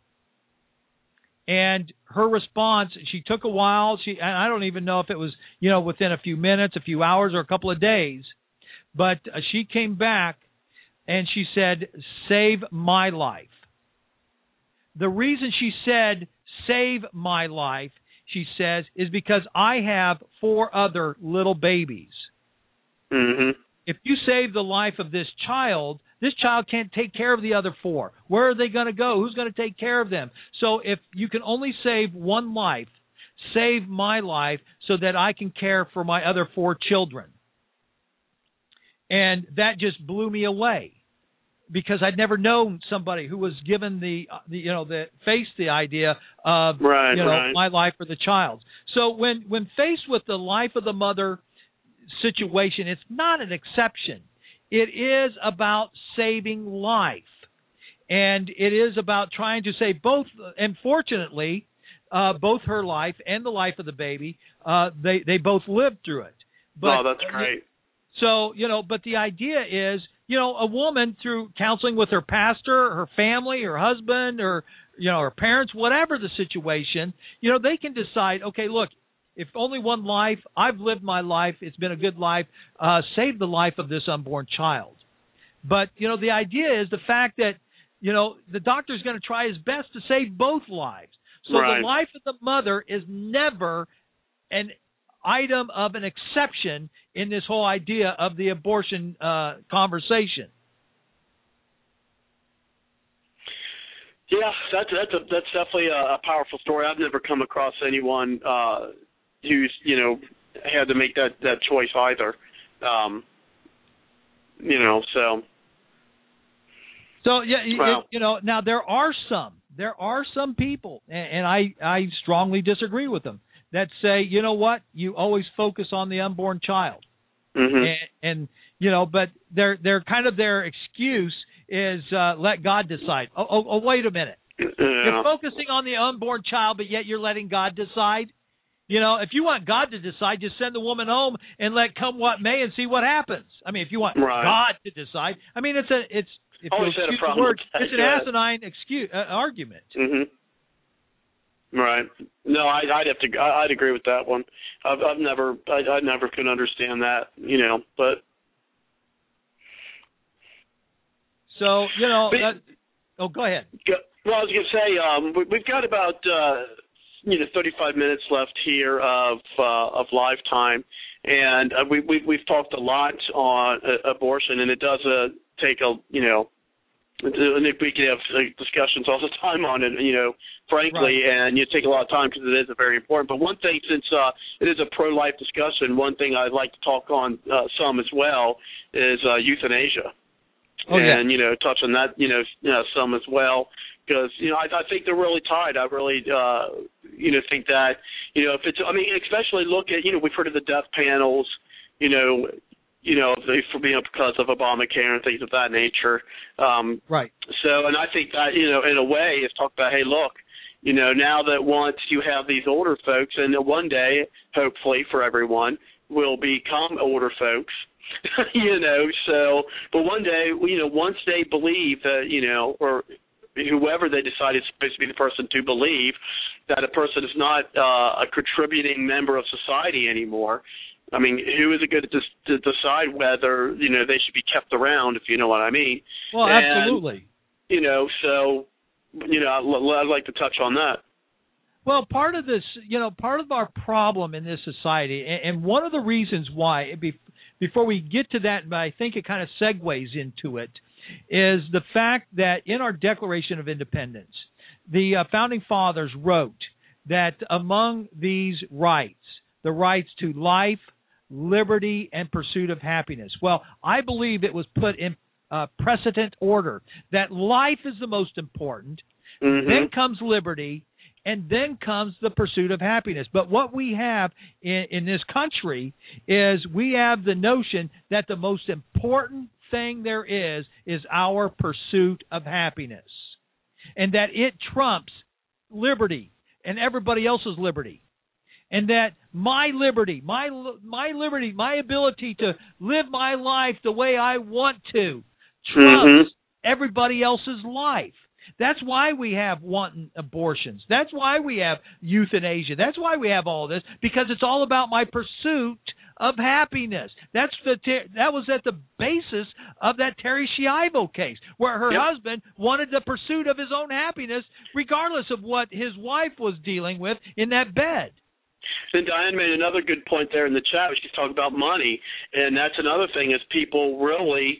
And her response, she took a while. And I don't even know if it was, within a few minutes, a few hours, or a couple of days. But she came back and she said, save my life. The reason she said, save my life, she says, is because I have 4 other little babies. Mm-hmm. If you save the life of this child can't take care of the other 4. Where are they going to go? Who's going to take care of them? So if you can only save one life, save my life so that I can care for my other 4 children. And that just blew me away, because I'd never known somebody who was given the idea of my life or the child's. So when faced with the life of the mother situation, it's not an exception. It is about saving life, and it is about trying to save both. And fortunately, both her life and the life of the baby, they both lived through it. But, that's great. So but the idea is, a woman, through counseling with her pastor, her family, her husband, or her parents, whatever the situation, they can decide, okay, look, if only one life, I've lived my life, it's been a good life, save the life of this unborn child. But, the idea is the fact that, the doctor's going to try his best to save both lives. So the life of the mother is never an item of an exception in this whole idea of the abortion conversation. Yeah, that's definitely a powerful story. I've never come across anyone who's had to make that choice either. So yeah, wow. Now there are some people, and I strongly disagree with them, that say, you know what, you always focus on the unborn child, and but their kind of their excuse is let God decide. Oh, wait a minute, you're focusing on the unborn child, but yet you're letting God decide. If you want God to decide, just send the woman home and let come what may and see what happens. I mean, if you want God to decide, I mean, it's if always you had a excuse problem the word, with that. it's an asinine argument. Right. No, I'd agree with that one. I never could understand that, but. So, go ahead. Well, I was going to say, we've got about 35 minutes left here of live time, and we've talked a lot on abortion, and it does take a and we could have discussions all the time on it, frankly, right. And you take a lot of time because it is a very important. But one thing, since it is a pro-life discussion, one thing I'd like to talk on some as well is euthanasia. Oh, and yeah. Touch on that some as well, because I think they're really tied. I really think that if it's, I mean, especially look at we've heard of the death panels, for being because of Obamacare and things of that nature. Right. So, and I think that in a way is talk about, hey, look, now that once you have these older folks, and one day, hopefully for everyone, will become older folks. So, but one day, once they believe that, or whoever they decide is supposed to be the person to believe that a person is not a contributing member of society anymore, I mean, who is it good to decide whether, they should be kept around, if you know what I mean? Well, absolutely. So, I'd like to touch on that. Well, part of this, part of our problem in this society, and one of the reasons why, before we get to that, but I think it kind of segues into it, is the fact that in our Declaration of Independence, the Founding Fathers wrote that among these rights, the rights to life, liberty, and pursuit of happiness. Well, I believe it was put in precedent order that life is the most important, then comes liberty, and then comes the pursuit of happiness. But what we have in this country is we have the notion that the most important thing there is our pursuit of happiness, and that it trumps liberty and everybody else's liberty, and that my liberty, my ability to live my life the way I want to trumps everybody else's life. That's why we have wanton abortions. That's why we have euthanasia. That's why we have all this, because it's all about my pursuit of happiness. That was at the basis of that Terri Schiavo case, where her husband wanted the pursuit of his own happiness, regardless of what his wife was dealing with in that bed. And Diane made another good point there in the chat. She's talking about money, and that's another thing is people really,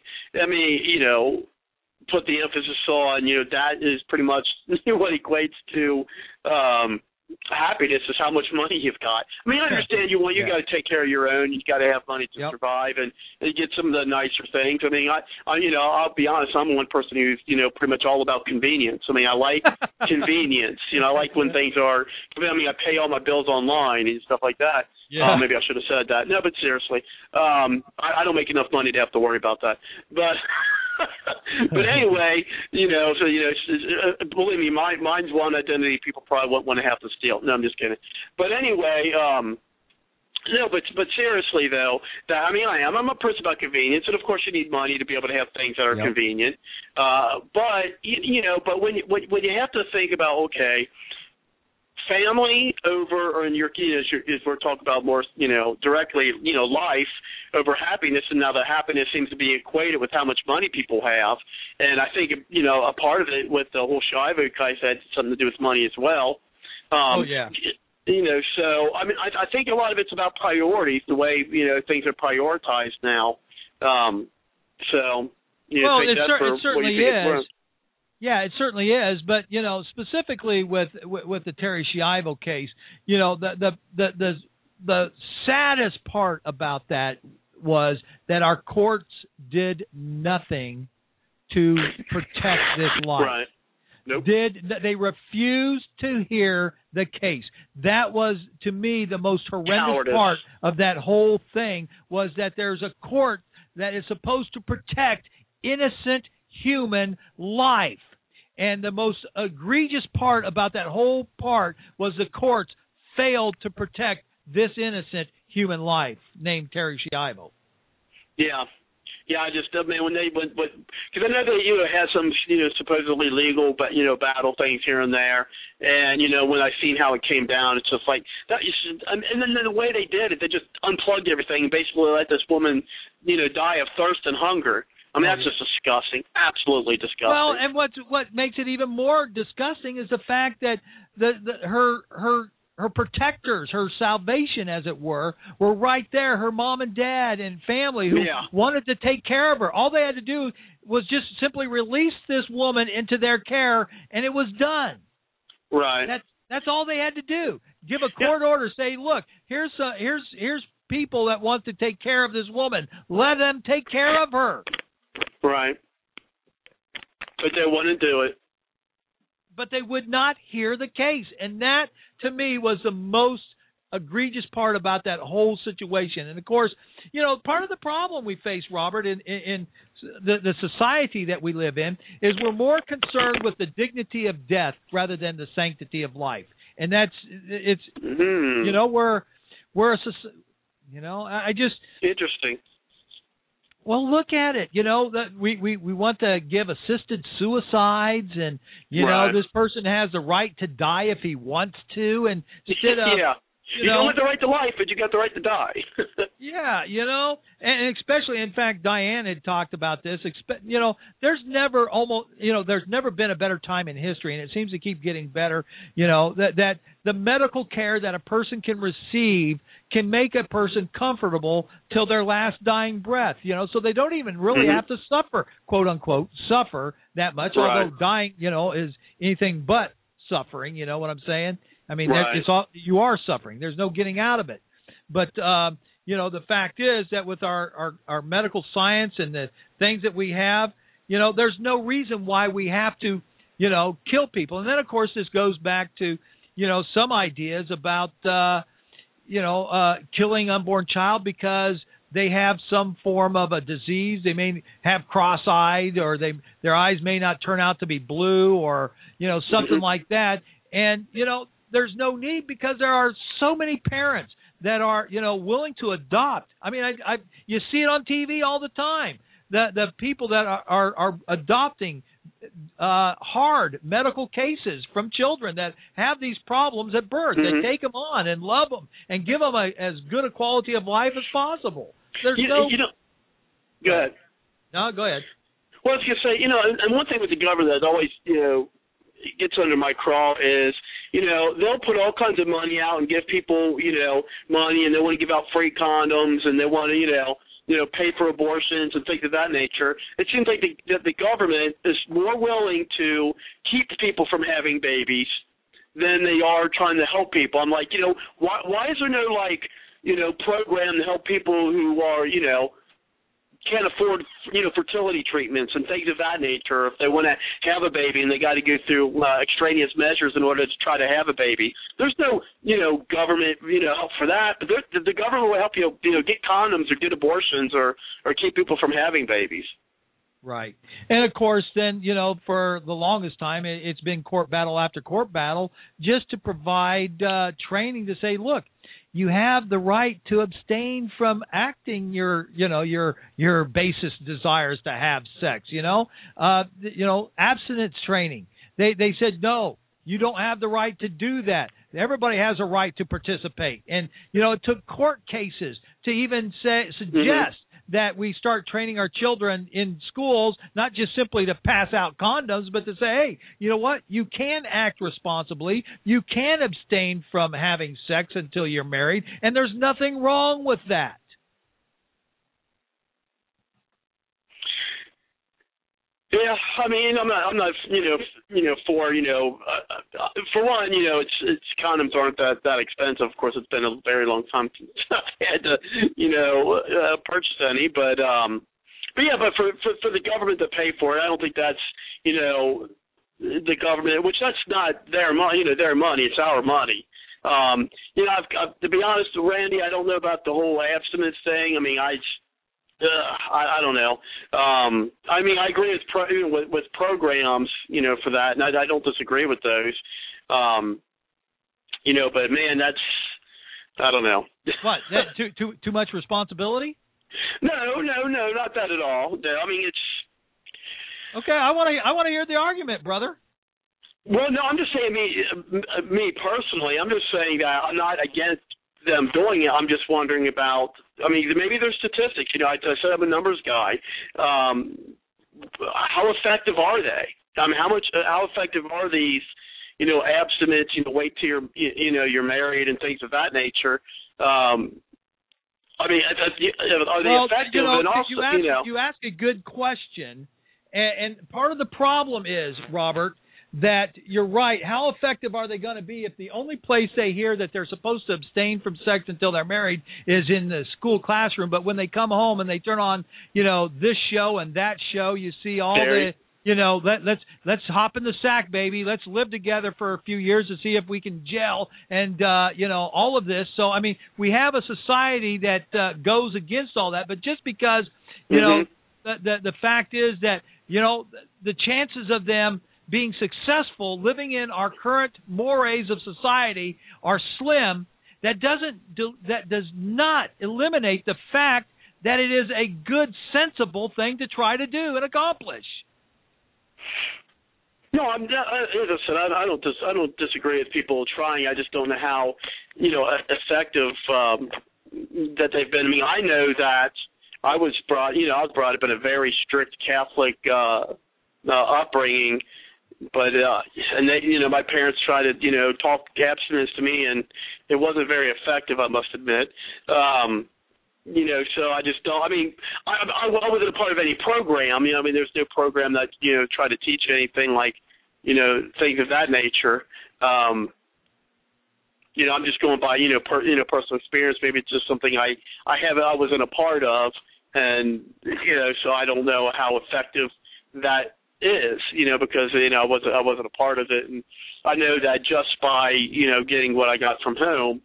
put the emphasis on, that is pretty much what equates to happiness is how much money you've got. I mean, I understand you got to take care of your own. You got to have money to survive and get some of the nicer things. I mean, I'll be honest. I'm one person who's pretty much all about convenience. I mean, I like convenience. I like when things are. I mean, I pay all my bills online and stuff like that. Yeah. Maybe I should have said that. No, but seriously, I don't make enough money to have to worry about that. But. But anyway, believe me, mine's one identity people probably won't want to have to steal. No, I'm just kidding. But anyway, but seriously though, I'm a person about convenience, and of course you need money to be able to have things that are convenient. But when you have to think about family over, or in your as we're talking about more, directly, life over happiness, and now the happiness seems to be equated with how much money people have, and I think a part of it with the whole Schiavo case had something to do with money as well. So I mean, I think a lot of it's about priorities, the way things are prioritized now. So well, it certainly is. Yeah, it certainly is. But specifically with the Terri Schiavo case, the saddest part about that was that our courts did nothing to protect this life. Right. Nope. They refused to hear the case. That was, to me, the most horrendous part of that whole thing, was that there's a court that is supposed to protect innocent human life. And the most egregious part about that whole part was the courts failed to protect this innocent human life named Terri Schiavo. Yeah. Yeah, I mean, because I know that has some supposedly legal, but battle things here and there, and when I seen how it came down, it's just like that. And then the way they did it, they just unplugged everything and basically let this woman die of thirst and hunger. I mean, that's just disgusting, absolutely disgusting. Well, and what makes it even more disgusting is the fact that her protectors, her salvation, as it were right there, her mom and dad and family who wanted to take care of her. All they had to do was just simply release this woman into their care, and it was done. Right. That's all they had to do. Give a court order, say, look, here's people that want to take care of this woman. Let them take care of her. Right. But they wouldn't do it. But they would not hear the case. And that, to me, was the most egregious part about that whole situation. And, of course, part of the problem we face, Robert, in the society that we live in, is we're more concerned with the dignity of death rather than the sanctity of life. And we're a I just... Interesting. Well, look at it. That we want to give assisted suicides, and this person has the right to die if he wants to, and instead of you don't have the right to life, but you got the right to die. Yeah, and especially, in fact, Diane had talked about this. There's never been a better time in history, and it seems to keep getting better. That the medical care that a person can receive can make a person comfortable till their last dying breath. So they don't even really have to suffer, quote unquote, suffer that much. Right. Although dying, is anything but suffering. You know what I'm saying? I mean, you are suffering. There's no getting out of it. But, the fact is that with our medical science and the things that we have, there's no reason why we have to, kill people. And then, of course, this goes back to, some ideas about, killing unborn child because they have some form of a disease. They may have cross-eyed, or their eyes may not turn out to be blue, or, something like that. And, there's no need, because there are so many parents that are, willing to adopt. I mean, you see it on TV all the time. The people that are adopting hard medical cases from children that have these problems at birth. They take them on and love them and give them as good a quality of life as possible. There's Go ahead. No, go ahead. Well, I was going to say, and one thing with the government that always, gets under my craw is, they'll put all kinds of money out and give people, money, and they want to give out free condoms, and they want to, pay for abortions and things of that nature. It seems like the government is more willing to keep people from having babies than they are trying to help people. I'm like, why is there no, program to help people who are, can't afford, fertility treatments and things of that nature if they want to have a baby and they got to go through extraneous measures in order to try to have a baby. There's no, government, help for that. But the government will help you, get condoms or get abortions or keep people from having babies. Right. And, of course, then, for the longest time, it's been court battle after court battle just to provide training to say, look, you have the right to abstain from acting your basest desires to have sex, abstinence training. They said, no, you don't have the right to do that. Everybody has a right to participate. And, it took court cases to even suggest that we start training our children in schools, not just simply to pass out condoms, but to say, hey, you know what? You can act responsibly. You can abstain from having sex until you're married, and there's nothing wrong with that. Yeah, I mean, I'm not, for one, it's condoms aren't that expensive. Of course, it's been a very long time since I've had to, purchase any, but yeah, but for the government to pay for it, I don't think that's, the government, which that's not their money, their money, it's our money. I've, to be honest, Randy, I don't know about the whole abstinence thing. I mean, I don't know. I mean, I agree with programs, for that, and I don't disagree with those. But man, that's, I don't know. What? That too much responsibility? No, not that at all. I mean, it's okay. I want to hear the argument, brother. Well, no, I'm just saying me personally. I'm just saying that I'm not against them doing it. I'm just wondering about, I mean, maybe there's statistics. I said I'm a numbers guy. How effective are they? I mean, how effective are these, abstinence, wait till you're married and things of that nature? I mean, are they effective? And also, you ask a good question, and part of the problem is, Robert, that you're right. How effective are they going to be if the only place they hear that they're supposed to abstain from sex until they're married is in the school classroom? But when they come home and they turn on, this show and that show, you see all let's hop in the sack, baby. Let's live together for a few years to see if we can gel and, all of this. So, I mean, we have a society that goes against all that. But just because, the fact is that, the chances of them being successful, living in our current mores of society are slim, that does not eliminate the fact that it is a good, sensible thing to try to do and accomplish. No, listen, I don't disagree with people trying. I just don't know how, effective that they've been. I mean, I know that I was brought up in a very strict Catholic upbringing. But and they, my parents tried to talk abstinence to me, and it wasn't very effective, I must admit. So I just don't. I mean, I wasn't a part of any program. I mean, there's no program that try to teach anything like things of that nature. I'm just going by personal experience. Maybe it's just something I wasn't a part of, and so I don't know how effective that is, because I wasn't a part of it, and I know that just by getting what I got from home.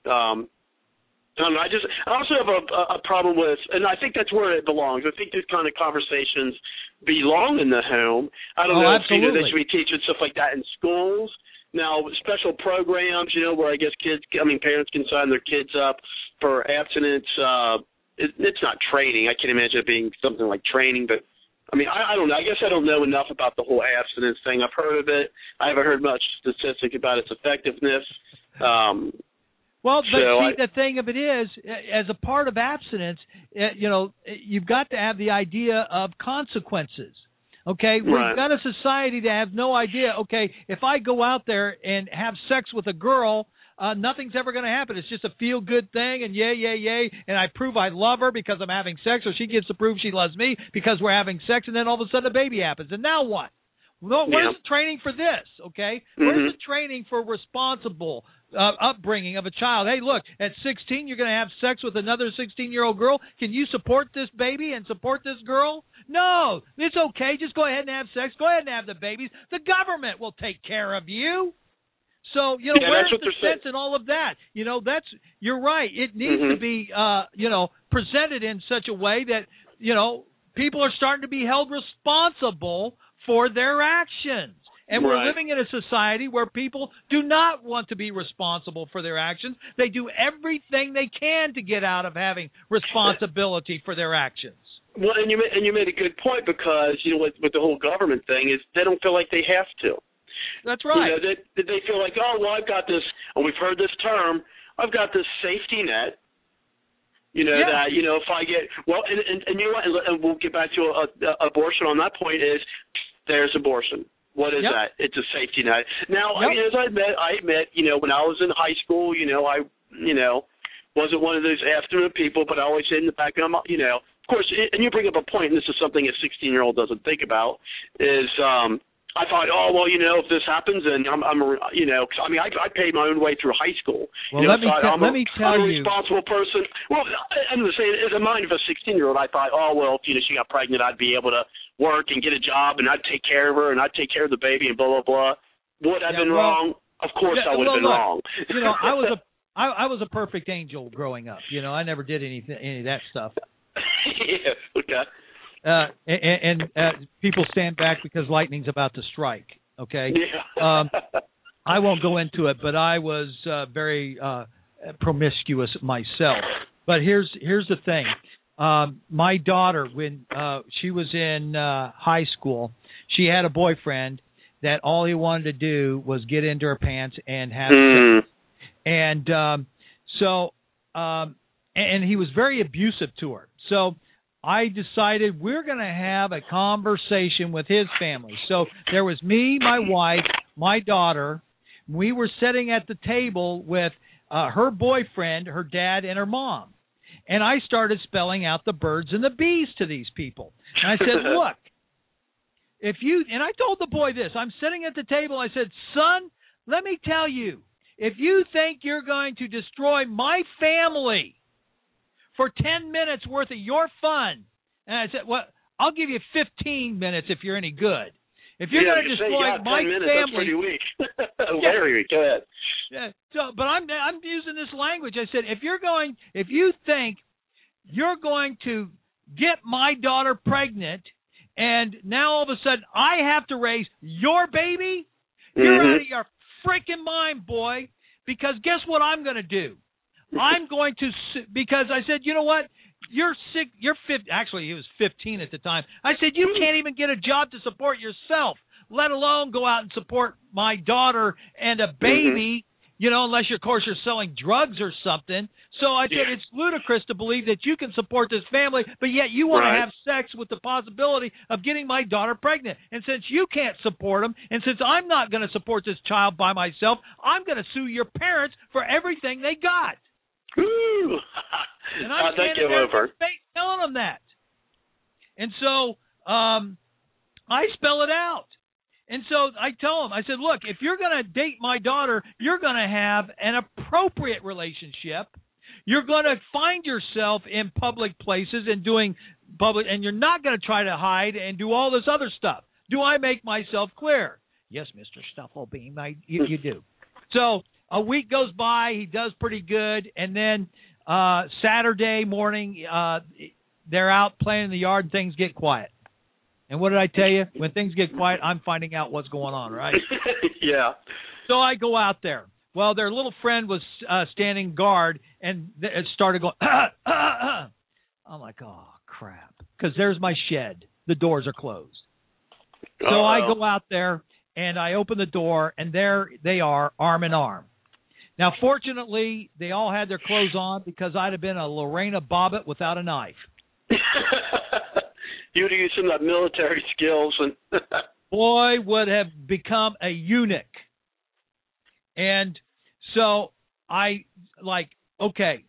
I also have a problem with, and I think that's where it belongs. I think these kind of conversations belong in the home. I don't know if they should be teaching stuff like that in schools. Now, special programs, where I guess parents can sign their kids up for abstinence. It's not training. I can't imagine it being something like training, but I mean, I don't know. I guess I don't know enough about the whole abstinence thing. I've heard of it. I haven't heard much statistic about its effectiveness. The thing of it is, as a part of abstinence, you've got to have the idea of consequences. Okay, we've got a society that have no idea. Okay, if I go out there and have sex with a girl, nothing's ever going to happen. It's just a feel-good thing, and yay, and I prove I love her because I'm having sex, or she gets to prove she loves me because we're having sex, and then all of a sudden a baby happens. And now what? Where's the training for this, okay? Mm-hmm. Where's the training for responsible upbringing of a child? Hey, look, at 16, you're going to have sex with another 16-year-old girl. Can you support this baby and support this girl? No, it's okay. Just go ahead and have sex. Go ahead and have the babies. The government will take care of you. So, where's the sense in all of that? You're right. It needs to be, presented in such a way that, people are starting to be held responsible for their actions. And we're living in a society where people do not want to be responsible for their actions. They do everything they can to get out of having responsibility for their actions. Well, and you made a good point, because, with the whole government thing is they don't feel like they have to. That's right. They feel like, oh, well, I've got this, and we've heard this term, I've got this safety net, You know, that, you know, if I get, well, and you know what, and we'll get back to abortion on that point is, there's abortion. What is that? It's a safety net. Now, I mean, as I admit, you know, when I was in high school, you know, I wasn't one of those afternoon people, but I always said in the back of my, you know, of course, and you bring up a point, and this is something a 16-year-old doesn't think about, is, I thought, oh, well, you know, if this happens, then I'm you know, cause, I mean, I paid my own way through high school. Well, you know, let me tell I'm a you. responsible person. Well, I'm going to say, in the mind of a 16-year-old, I thought, oh, well, if, you know, she got pregnant, I'd be able to work and get a job, and I'd take care of her, and I'd take care of the baby, and blah, blah, blah. Would I have been wrong? Of course I would have been wrong. You know, I was a perfect angel growing up. You know, I never did any of that stuff. Yeah, okay. And people stand back because lightning's about to strike. Okay, yeah. I won't go into it, but I was very promiscuous myself. But here's the thing: my daughter, when she was in high school, she had a boyfriend that all he wanted to do was get into her pants and have sex. And and he was very abusive to her. So I decided we're going to have a conversation with his family. So there was me, my wife, my daughter. We were sitting at the table with her boyfriend, her dad, and her mom. And I started spelling out the birds and the bees to these people. And I said, look, and I told the boy this, I'm sitting at the table. I said, son, let me tell you, if you think you're going to destroy my family for 10 minutes worth of your fun. And I said, well, I'll give you 15 minutes if you're any good. If you're going to destroy my family. That's pretty weak. Very weak. Go ahead. Yeah. So, but I'm using this language. I said, if you think you're going to get my daughter pregnant and now all of a sudden I have to raise your baby, you're out of your freaking mind, boy, because guess what I'm going to do? I'm going to, because I said, you know what? You're sick. You're 50. Actually, he was 15 at the time. I said, you can't even get a job to support yourself, let alone go out and support my daughter and a baby, you know, unless, of course, you're selling drugs or something. So I said, it's ludicrous to believe that you can support this family, but yet you want to have sex with the possibility of getting my daughter pregnant. And since you can't support them, and since I'm not going to support this child by myself, I'm going to sue your parents for everything they got. Ooh. And I'm standing there in face telling them that. And so I spell it out. And so I tell them, I said, look, if you're going to date my daughter, you're going to have an appropriate relationship. You're going to find yourself in public places and doing public, and you're not going to try to hide and do all this other stuff. Do I make myself clear? Yes, Mr. Stufflebeam, you do. So a week goes by, he does pretty good, and then Saturday morning, they're out playing in the yard and things get quiet. And what did I tell you? When things get quiet, I'm finding out what's going on, right? Yeah. So I go out there. Well, their little friend was standing guard, and it started going, I'm like, oh, crap. Because there's my shed. The doors are closed. So I go out there, and I open the door, and there they are, arm in arm. Now, fortunately, they all had their clothes on because I'd have been a Lorena Bobbitt without a knife. You would have used some of that military skills. And boy, would have become a eunuch. And so I like, okay,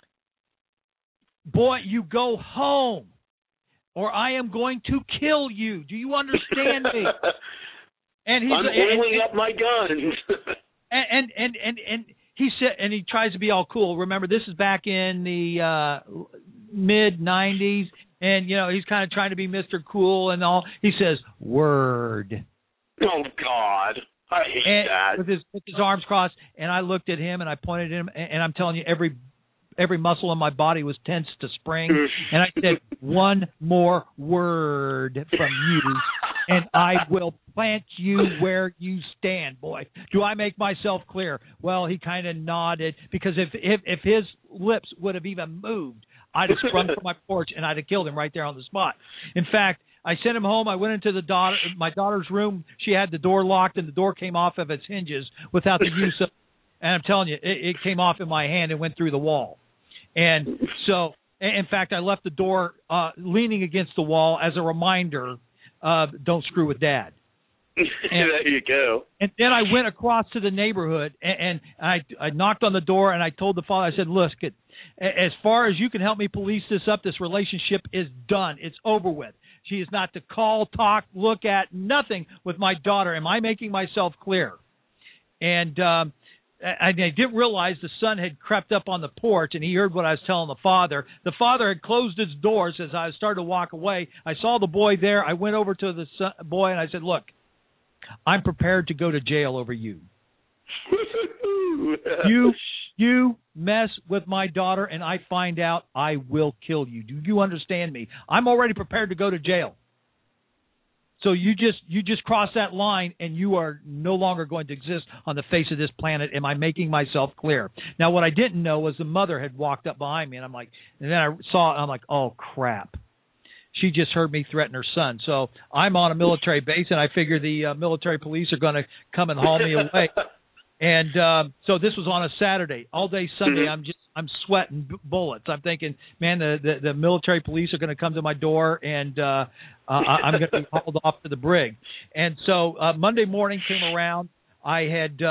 boy, you go home or I am going to kill you. Do you understand me? And he's I'm oiling up my guns. and he said, and he tries to be all cool. Remember, this is back in the mid 90s, and you know he's kind of trying to be Mr. Cool and all. He says, "Word." Oh God, I hate that. With his arms crossed, and I looked at him and I pointed at him, and I'm telling you, every muscle in my body was tense to spring, and I said, "One more word from you, and I will plant you where you stand, boy." Do I make myself clear? Well, he kind of nodded, because if his lips would have even moved, I'd have sprung from my porch and I'd have killed him right there on the spot. In fact, I sent him home. I went into my daughter's room. She had the door locked, and the door came off of its hinges without the use of. And I'm telling you, it came off in my hand and went through the wall. And so, in fact, I left the door leaning against the wall as a reminder of don't screw with Dad. And, there you go. And then I went across to the neighborhood, and I knocked on the door, and I told the father, I said, look, as far as you can help me police this up, this relationship is done. It's over with. She is not to call, talk, look at, nothing with my daughter. Am I making myself clear? And I didn't realize the son had crept up on the porch, and he heard what I was telling the father. The father had closed his doors as I started to walk away. I saw the boy there. I went over to the boy, and I said, look, I'm prepared to go to jail over you. You mess with my daughter, and I find out, I will kill you. Do you understand me? I'm already prepared to go to jail. So you just cross that line, and you are no longer going to exist on the face of this planet. Am I making myself clear? Now, what I didn't know was the mother had walked up behind me, and then I saw it, and I'm like, oh crap. She just heard me threaten her son. So I'm on a military base, and I figure the military police are going to come and haul me away. And so this was on a Saturday. All day Sunday, I'm sweating bullets. I'm thinking, man, the military police are going to come to my door, and I'm going to be hauled off to the brig. And so Monday morning came around. I had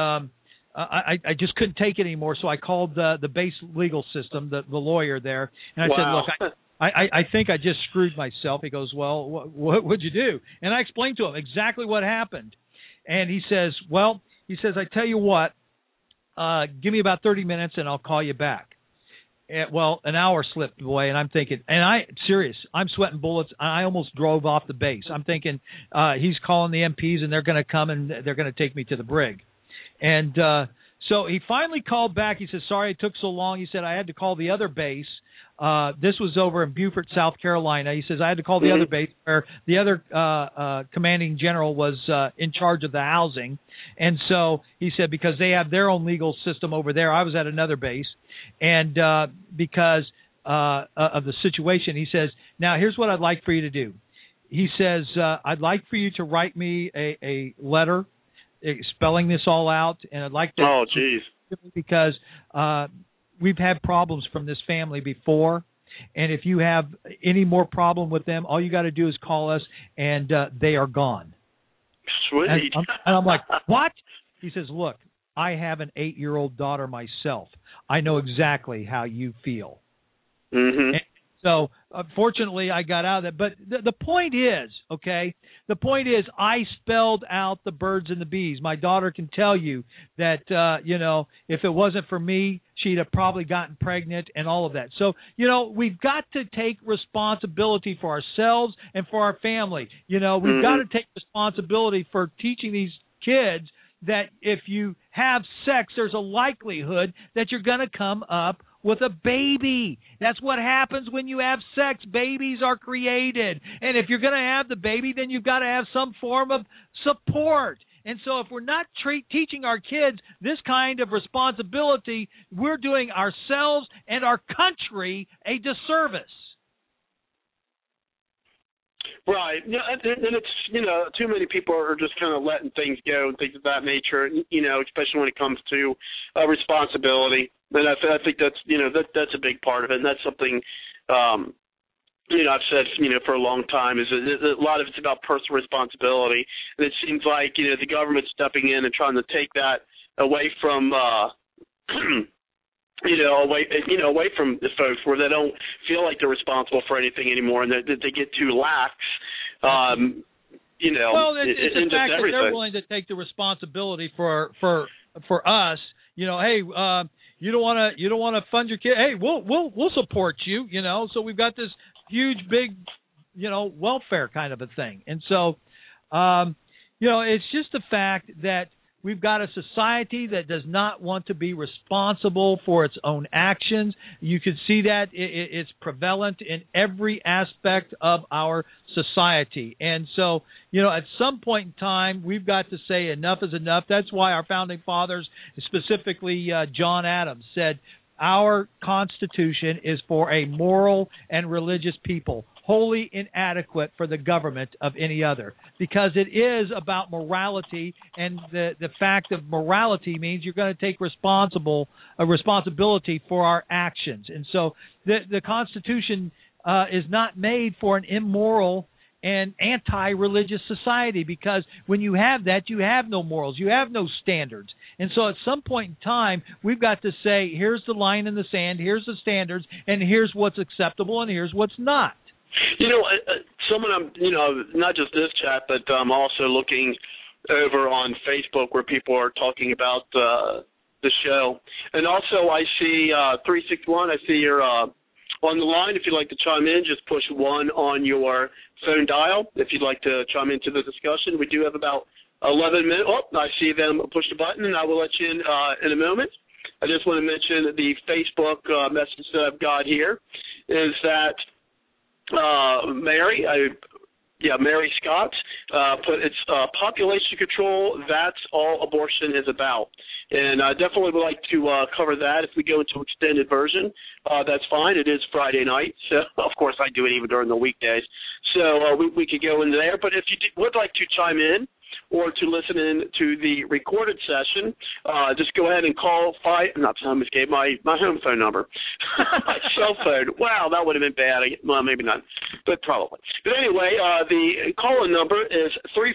I just couldn't take it anymore, so I called the base legal system, the lawyer there, and I said, look, I think I just screwed myself. He goes, well, what would you do? And I explained to him exactly what happened. And he says, I tell you what, give me about 30 minutes and I'll call you back. And, an hour slipped away, and I'm thinking, I'm sweating bullets. I almost drove off the base. I'm thinking he's calling the MPs, and they're going to come and they're going to take me to the brig. And so he finally called back. He said, sorry it took so long. He said, I had to call the other base. This was over in Beaufort, South Carolina. He says, I had to call the other base where the other commanding general was in charge of the housing. And so he said, because they have their own legal system over there, I was at another base. And because of the situation, he says, now here's what I'd like for you to do. He says, I'd like for you to write me a letter spelling this all out. And I'd like to. Oh, geez. Because we've had problems from this family before, and if you have any more problem with them, all you got to do is call us, and they are gone. Sweet. And I'm like, what? He says, look, I have an 8-year-old daughter myself. I know exactly how you feel. Mm-hmm. And so, fortunately, I got out of that. But the point is, I spelled out the birds and the bees. My daughter can tell you that, if it wasn't for me, she'd have probably gotten pregnant and all of that. So, we've got to take responsibility for ourselves and for our family. We've got to take responsibility for teaching these kids that if you have sex, there's a likelihood that you're going to come up with a baby. That's what happens when you have sex. Babies are created. And if you're going to have the baby, then you've got to have some form of support. And so if we're not teaching our kids this kind of responsibility, we're doing ourselves and our country a disservice. Right. And it's, too many people are just kind of letting things go and things of that nature, especially when it comes to responsibility. And I think that's, that's a big part of it. And that's something, I've said, for a long time, is a lot of it's about personal responsibility. And it seems like, the government's stepping in and trying to take that away from, away from the folks where they don't feel like they're responsible for anything anymore, and that they get too lax. Well, it's the fact that they're willing to take the responsibility for us. Hey, you don't want to fund your kid. Hey, we'll support you. So we've got this huge, big, welfare kind of a thing, and so, it's just the fact that we've got a society that does not want to be responsible for its own actions. You can see that it's prevalent in every aspect of our society. And so, at some point in time, we've got to say enough is enough. That's why our founding fathers, specifically John Adams, said our Constitution is for a moral and religious people. wholly inadequate for the government of any other, because it is about morality, and the fact of morality means you're going to take responsibility for our actions. And so the Constitution is not made for an immoral and anti-religious society, because when you have that, you have no morals, you have no standards. And so at some point in time, we've got to say, here's the line in the sand, here's the standards, and here's what's acceptable, and here's what's not. Someone not just this chat, but I'm also looking over on Facebook where people are talking about the show. And also I see 361, I see you're on the line. If you'd like to chime in, just push 1 on your phone dial if you'd like to chime into the discussion. We do have about 11 minutes. Oh, I see them push the button, and I will let you in a moment. I just want to mention the Facebook message that I've got here is that Mary Scott put it's population control. That's all abortion is about. And I definitely would like to cover that if we go into extended version. That's fine. It is Friday night, so of course I do it even during the weekdays. So we could go in there. But if you would like to chime in or to listen in to the recorded session, just go ahead and call my home phone number, my cell phone. Wow, that would have been bad. Well, maybe not, but probably. But anyway, the call-in number is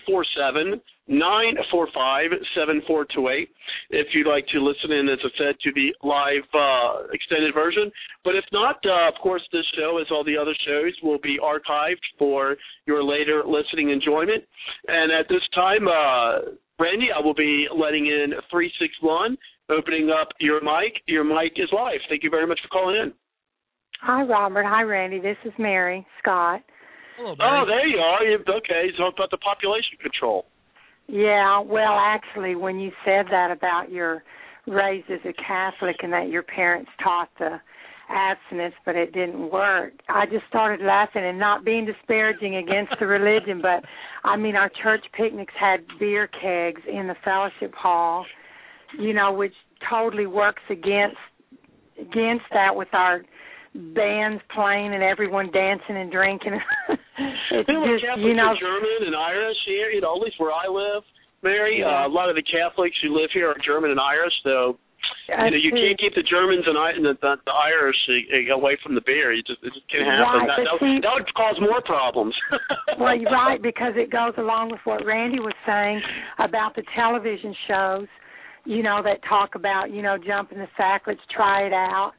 347-945-7428 if you'd like to listen in, as I said, to the live extended version. But if not, of course, this show, as all the other shows, will be archived for your later listening enjoyment. And at this time, Randy, I will be letting in 361, opening up your mic. Your mic is live. Thank you very much for calling in. Hi, Robert. Hi, Randy. This is Mary Scott. Hello, Mary. Oh, there you are. Okay, you talked about the population control. Yeah, well, actually, when you said that about your raised as a Catholic and that your parents taught the abstinence, but it didn't work, I just started laughing, and not being disparaging against the religion, but, I mean, our church picnics had beer kegs in the fellowship hall, which totally works against that with our bands playing and everyone dancing and drinking. It's just, Catholics are German and Irish here, at least where I live, Mary. Yeah. A lot of the Catholics who live here are German and Irish, so you can't keep the Germans and the Irish away from the beer. It just can't happen. Right, that would cause more problems. Well, you're right, because it goes along with what Randy was saying about the television shows, that talk about, jump in the sack, let's try it out.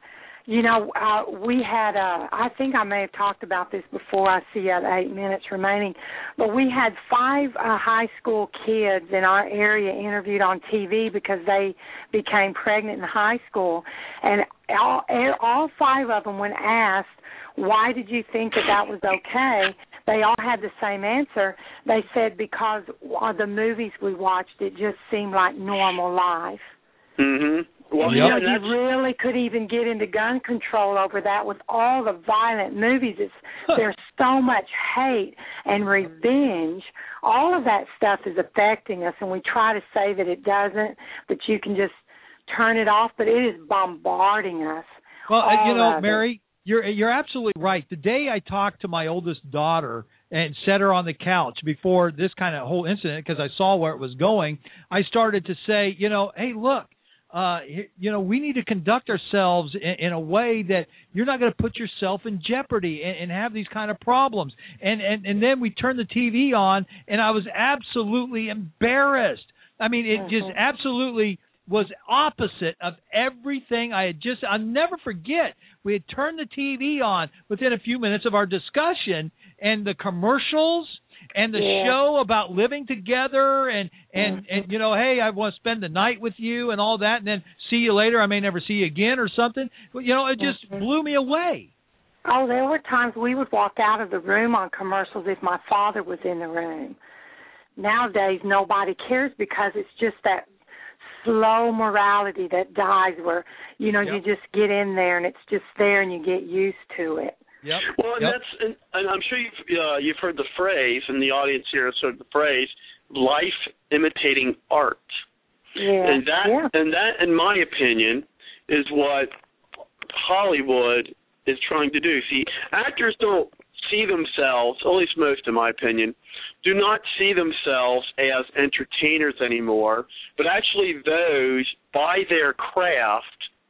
We had, I think I may have talked about this before. I see 8 minutes remaining. But we had 5 high school kids in our area interviewed on TV because they became pregnant in high school. And all 5 of them, when asked, why did you think that was okay, they all had the same answer. They said because of the movies we watched, it just seemed like normal life. Mm-hmm. Well, you really could even get into gun control over that with all the violent movies. There's so much hate and revenge. All of that stuff is affecting us, and we try to say that it doesn't, that you can just turn it off, but it is bombarding us. Well, Mary, you're absolutely right. The day I talked to my oldest daughter and set her on the couch before this kind of whole incident, because I saw where it was going, I started to say, hey, look, we need to conduct ourselves in a way that you're not going to put yourself in jeopardy and have these kind of problems. And then we turned the TV on, and I was absolutely embarrassed. I mean, it just absolutely was opposite of everything I had just – I'll never forget. We had turned the TV on within a few minutes of our discussion, and the commercials – and the show about living together and hey, I want to spend the night with you and all that, and then see you later, I may never see you again or something. It just blew me away. Oh, there were times we would walk out of the room on commercials if my father was in the room. Nowadays, nobody cares because it's just that slow morality that dies where, you just get in there and it's just there and you get used to it. Yep. Well, and I'm sure you've heard the phrase, and the audience here has heard the phrase, life imitating art. Yeah. And that, in my opinion, is what Hollywood is trying to do. See, actors don't see themselves, at least most in my opinion, do not see themselves as entertainers anymore, but actually those, by their craft,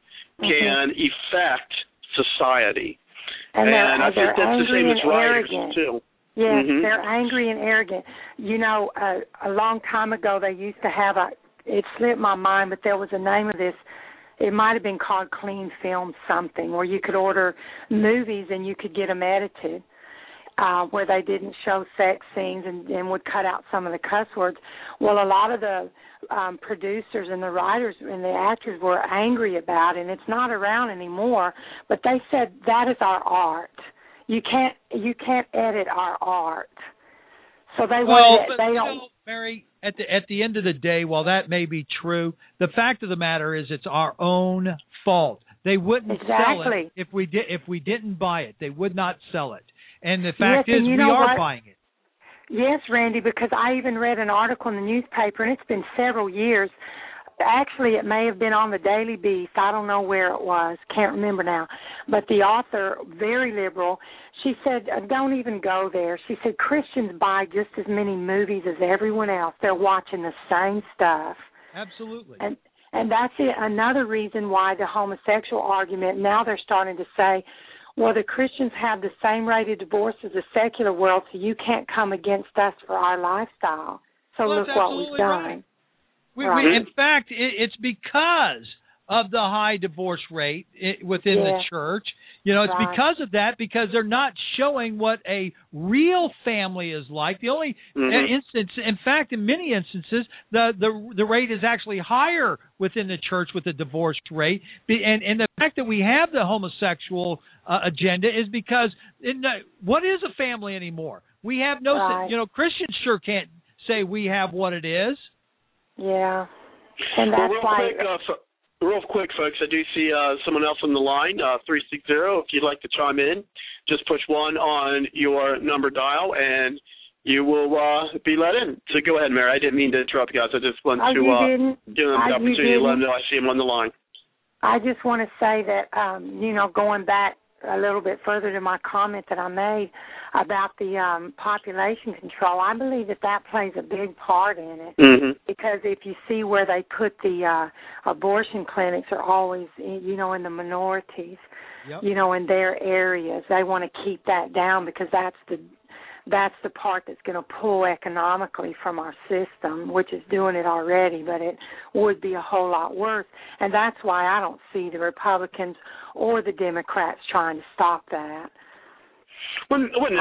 can affect society. And I think that's the same as writers, too. Yes, they're angry and arrogant. You know, a long time ago they used to have it slipped my mind, but there was a name of this. It might have been called Clean Film something, where you could order movies and you could get them edited, where they didn't show sex scenes and would cut out some of the cuss words. Well, a lot of the producers and the writers and the actors were angry about it, and it's not around anymore, but they said that is our art. You can't edit our art. So they don't. Mary, at the end of the day, while that may be true, the fact of the matter is it's our own fault. They wouldn't sell it if we didn't buy it. They would not sell it. And the fact is, we are buying it. Yes, Randy, because I even read an article in the newspaper, and it's been several years. Actually, it may have been on the Daily Beast. I don't know where it was. Can't remember now. But the author, very liberal, she said, don't even go there. She said, Christians buy just as many movies as everyone else. They're watching the same stuff. Absolutely. And that's another reason why the homosexual argument, now they're starting to say, well, the Christians have the same rate of divorce as the secular world, so you can't come against us for our lifestyle. So look what we've done. Right. In fact, it's because of the high divorce rate within the church. You know, it's because of that, because they're not showing what a real family is like. The only instance, in fact, in many instances, the rate is actually higher within the church with the divorce rate. And the fact that we have the homosexual agenda is because what is a family anymore? We have no, Christians sure can't say we have what it is. Yeah, and that's why. Real quick, folks, I do see someone else on the line, 360. If you'd like to chime in, just push 1 on your number dial, and you will be let in. So go ahead, Mary. I didn't mean to interrupt you guys. I just want to give them the opportunity to let them know I see them on the line. I just want to say that, going back a little bit further to my comment that I made about the population control, I believe that plays a big part in it, because if you see where they put the abortion clinics are always, in the minorities, in their areas. They want to keep that down because that's the part that's going to pull economically from our system, which is doing it already, but it would be a whole lot worse. And that's why I don't see the Republicans or the Democrats trying to stop that. And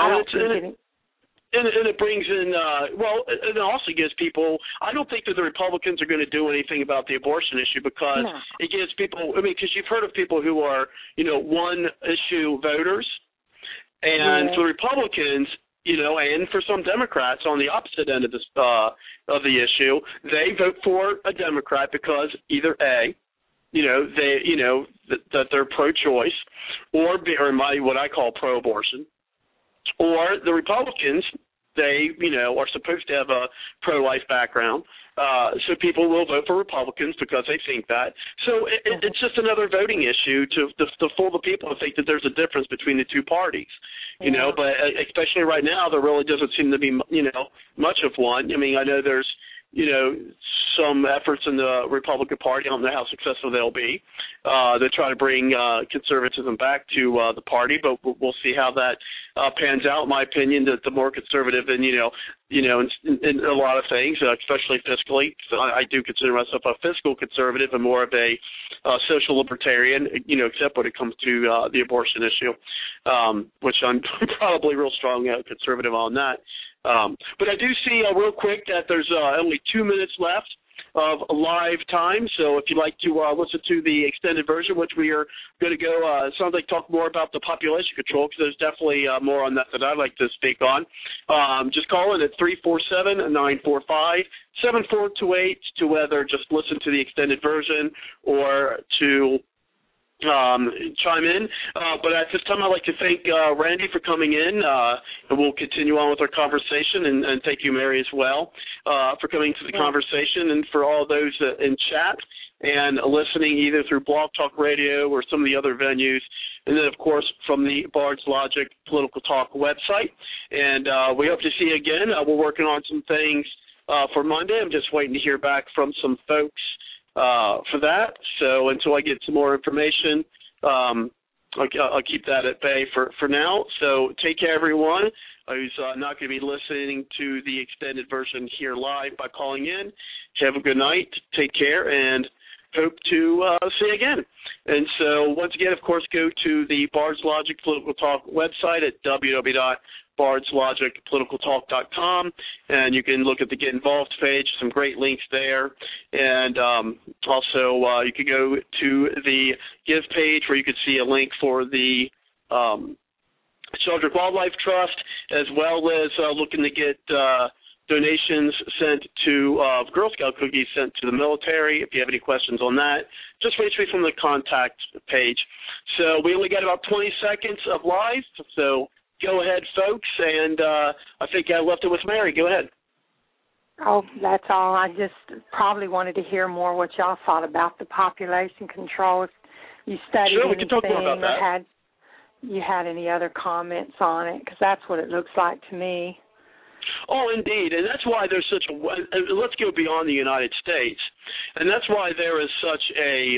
it brings in, it also gives people, I don't think that the Republicans are going to do anything about the abortion issue because it gives people, because you've heard of people who are, one-issue voters, and for the Republicans, and for some Democrats on the opposite end of this of the issue, they vote for a Democrat because either A, that they're pro-choice, or what I call pro-abortion, or the Republicans, they are supposed to have a pro-life background. So people will vote for Republicans because they think that. So it's just another voting issue to fool the people to think that there's a difference between the two parties, but especially right now, there really doesn't seem to be, much of one. I mean, I know there's, some efforts in the Republican Party. I don't know how successful they'll be. They try to bring conservatism back to the party, but we'll see how that pans out. In my opinion, that the more conservative and in a lot of things, especially fiscally, so I do consider myself a fiscal conservative and more of a social libertarian, except when it comes to the abortion issue, which I'm probably real strong conservative on that. But I do see real quick that there's only 2 minutes left of live time. So if you'd like to listen to the extended version, which we are going to go, it sounds like talk more about the population control, because there's definitely more on that I'd like to speak on. Just call in at 347-945-7428 to whether just listen to the extended version or to chime in. But at this time, I'd like to thank Randy for coming in, and we'll continue on with our conversation, and thank you, Mary, as well, for coming to the conversation, and for all those in chat. and listening either through Blog Talk Radio or some of the other venues, and then, of course, from the Bard's Logic Political Talk website. And we hope to see you again. We're working on some things for Monday. I'm just waiting to hear back from some folks for that. So until I get some more information, I'll keep that at bay for now. So take care, everyone who's not going to be listening to the extended version here live by calling in. Have a good night. Take care, and hope to see you again. And so once again, of course, go to the Bard's Logic Political Talk website at www.bardslogicpoliticaltalk.com, and you can look at the Get Involved page, some great links there. And also you can go to the Give page where you can see a link for the Sheldrick Wildlife Trust, as well as looking to get donations sent to Girl Scout cookies sent to the military. If you have any questions on that, just reach me from the contact page. So we only got about 20 seconds of live, so go ahead, folks, and I think I left it with Mary. Go ahead. Oh, that's all. I just probably wanted to hear more what y'all thought about the population control. If you studied Sure, we can talk more about that. You had any other comments on it, because that's what it looks like to me. Oh, indeed, and that's why there's such a – let's go beyond the United States, and that's why there is such a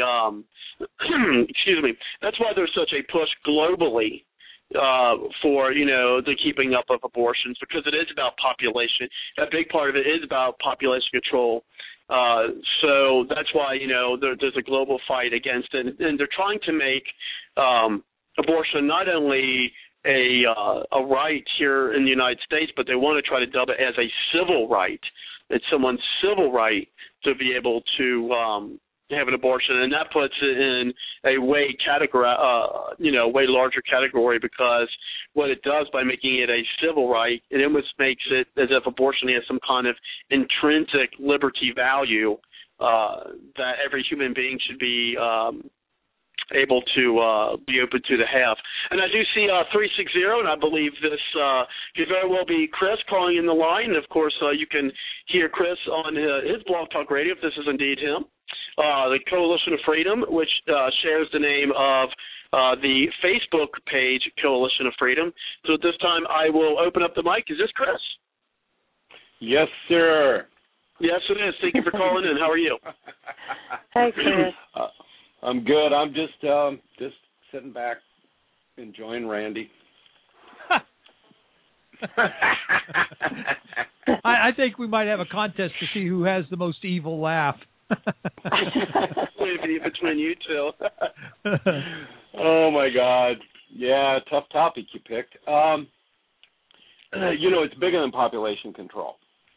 excuse me, that's why there's such a push globally for, the keeping up of abortions, because it is about population. A big part of it is about population control. So that's why, there's a global fight against it, and they're trying to make abortion not only a right here in the United States, but they want to try to dub it as a civil right. It's someone's civil right to be able to have an abortion, and that puts it in a way larger category, because what it does by making it a civil right, it almost makes it as if abortion has some kind of intrinsic liberty value that every human being should be able to be open to have. And I do see 360, and I believe this could very well be Chris calling in the line. And, of course, you can hear Chris on his Blog Talk Radio, if this is indeed him. The Coalition of Freedom, which shares the name of the Facebook page, Coalition of Freedom. So at this time, I will open up the mic. Is this Chris? Yes, sir. Yes, it is. Thank you for calling in. How are you? Hey, Chris. I'm good. I'm just sitting back, enjoying Randy. I think we might have a contest to see who has the most evil laugh. Maybe between you two. Oh my God! Yeah, tough topic you picked. It's bigger than population control.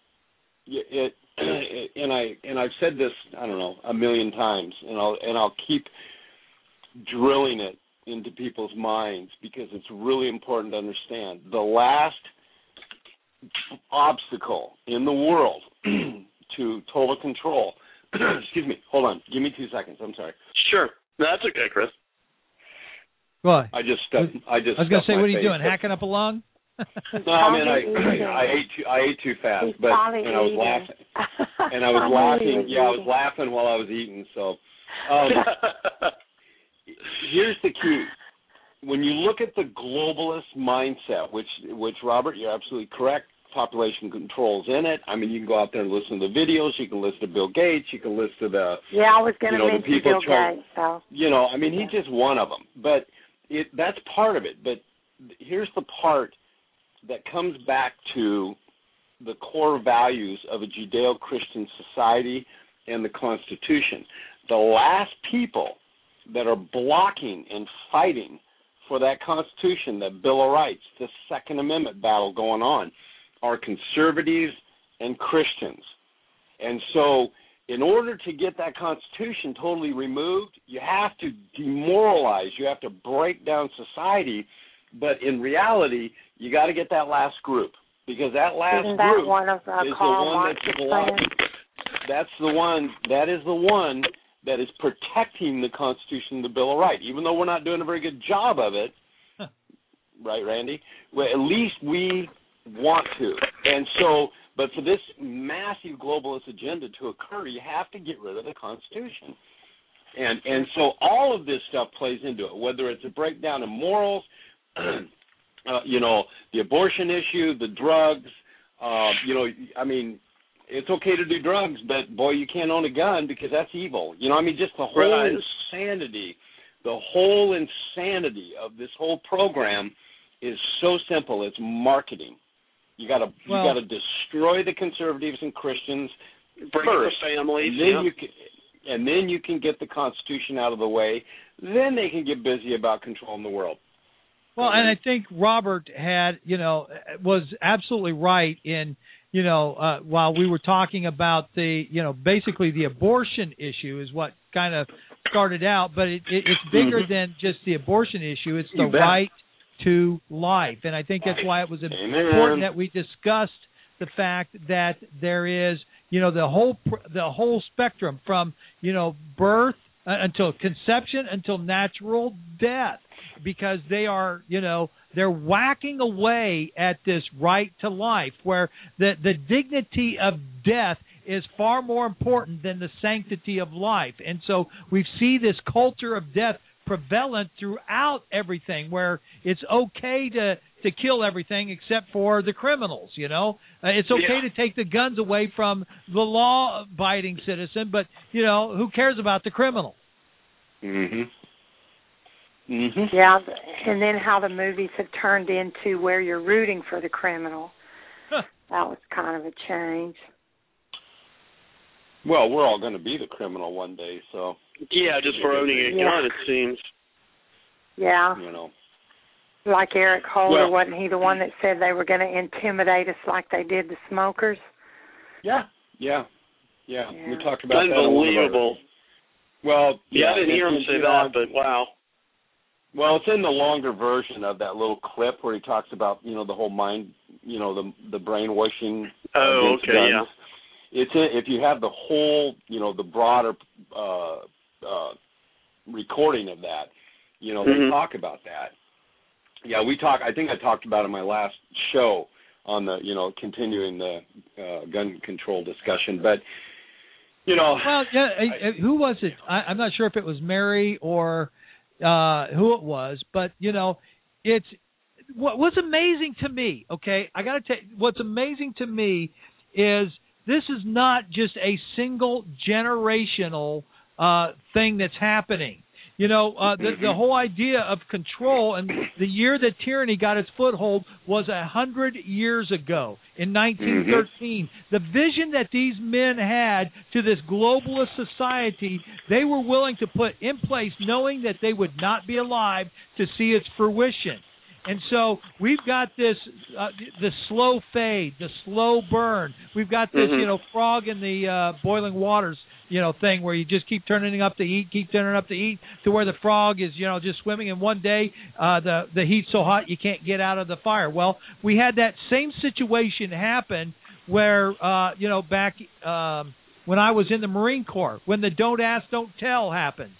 And I've said this, I don't know, a million times, and I'll keep drilling it into people's minds, because it's really important to understand. The last obstacle in the world to total control. Excuse me. Hold on. Give me 2 seconds. I'm sorry. Sure. That's okay, Chris. What? I was going to say, what are you doing? Hacking up a lung? No, I mean I ate too fast, and I was laughing. And I was laughing. Yeah, I was laughing while I was eating. So, here's the key: when you look at the globalist mindset, which Robert, you're absolutely correct. Population control's in it. I mean, you can go out there and listen to the videos. You can listen to Bill Gates. You can listen to the I was going to mention Bill Gates. So I mean, he's just one of them. But that's part of it. But here's the part that comes back to the core values of a Judeo-Christian society and the Constitution. The last people that are blocking and fighting for that Constitution, that Bill of Rights, the Second Amendment battle going on, are conservatives and Christians. And so in order to get that Constitution totally removed, you have to demoralize, you have to break down society. But in reality, you got to get that last group, because that last Isn't group that one of is the one that's blocking. That is the one that is protecting the Constitution and the Bill of Rights. Even though we're not doing a very good job of it, right, Randy? Well, at least we want to. And so, But for this massive globalist agenda to occur, you have to get rid of the Constitution. And so all of this stuff plays into it, whether it's a breakdown in morals, the abortion issue, the drugs, I mean, it's okay to do drugs, but, boy, you can't own a gun because that's evil. Just the whole insanity, of this whole program is so simple. It's marketing. You got to destroy the conservatives and Christians first, the families, and then you can get the Constitution out of the way. Then they can get busy about controlling the world. Well, and I think Robert was absolutely right in, while we were talking about the, basically the abortion issue is what kind of started out, but it's bigger than just the abortion issue. It's the right to life. And I think that's why it was important that we discussed the fact that there is, the whole spectrum from, birth until conception until natural death, because they are, they're whacking away at this right to life, where the dignity of death is far more important than the sanctity of life. And so we see this culture of death prevalent throughout everything, where it's okay to kill everything except for the criminals, It's okay to take the guns away from the law-abiding citizen, but, who cares about the criminal? Mm-hmm. Mm-hmm. Yeah, and then how the movies have turned into where you're rooting for the criminal. Huh. That was kind of a change. Well, we're all going to be the criminal one day, so. Yeah, just for owning a gun, it seems. Yeah. Like Eric Holder, wasn't he the one that said they were going to intimidate us like they did the smokers? Yeah. We talked about that. Unbelievable. Well, I didn't hear him say that, but wow. Well, it's in the longer version of that little clip where he talks about, the whole mind, the brainwashing. Oh, okay, guns. It's if you have the whole, the broader recording of that, they talk about that. Yeah, I think I talked about it in my last show on the, continuing the gun control discussion. But, Well, who was it? I'm not sure if it was Mary or who it was, but, it's what's amazing to me, okay? I got to tell you, what's amazing to me is this is not just a single generational thing that's happening. The whole idea of control, and the year that tyranny got its foothold was 100 years ago in 1913. The vision that these men had to this globalist society, they were willing to put in place knowing that they would not be alive to see its fruition. And so we've got this, the slow fade, the slow burn. We've got this, frog in the boiling waters, thing where you just keep turning up the heat, to where the frog is, just swimming. And one day, the heat's so hot you can't get out of the fire. Well, we had that same situation happen where, back when I was in the Marine Corps, when the don't ask, don't tell happened,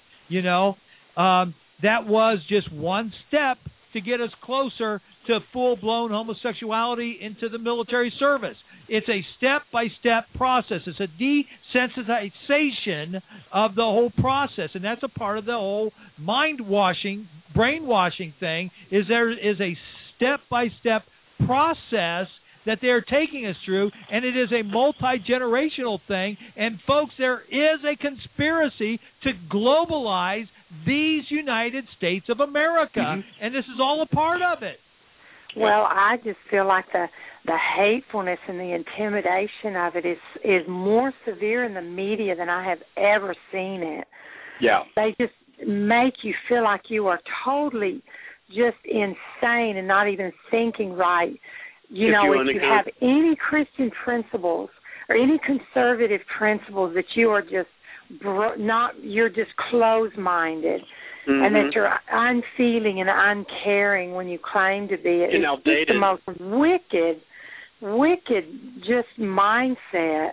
that was just one step to get us closer to full-blown homosexuality into the military service. It's a step-by-step process. It's a desensitization of the whole process, and that's a part of the whole mind-washing, brainwashing thing, is there is a step-by-step process that they're taking us through, and it is a multi-generational thing. And, folks, there is a conspiracy to globalize these United States of America, and this is all a part of it. Well, I just feel like the hatefulness and the intimidation of it is more severe in the media than I have ever seen it. Yeah. They just make you feel like you are totally just insane and not even thinking right. If you have any Christian principles or any conservative principles that you are just you're just closed-minded, and that you're unfeeling and uncaring when you claim to be. It's just the most wicked, just mindset.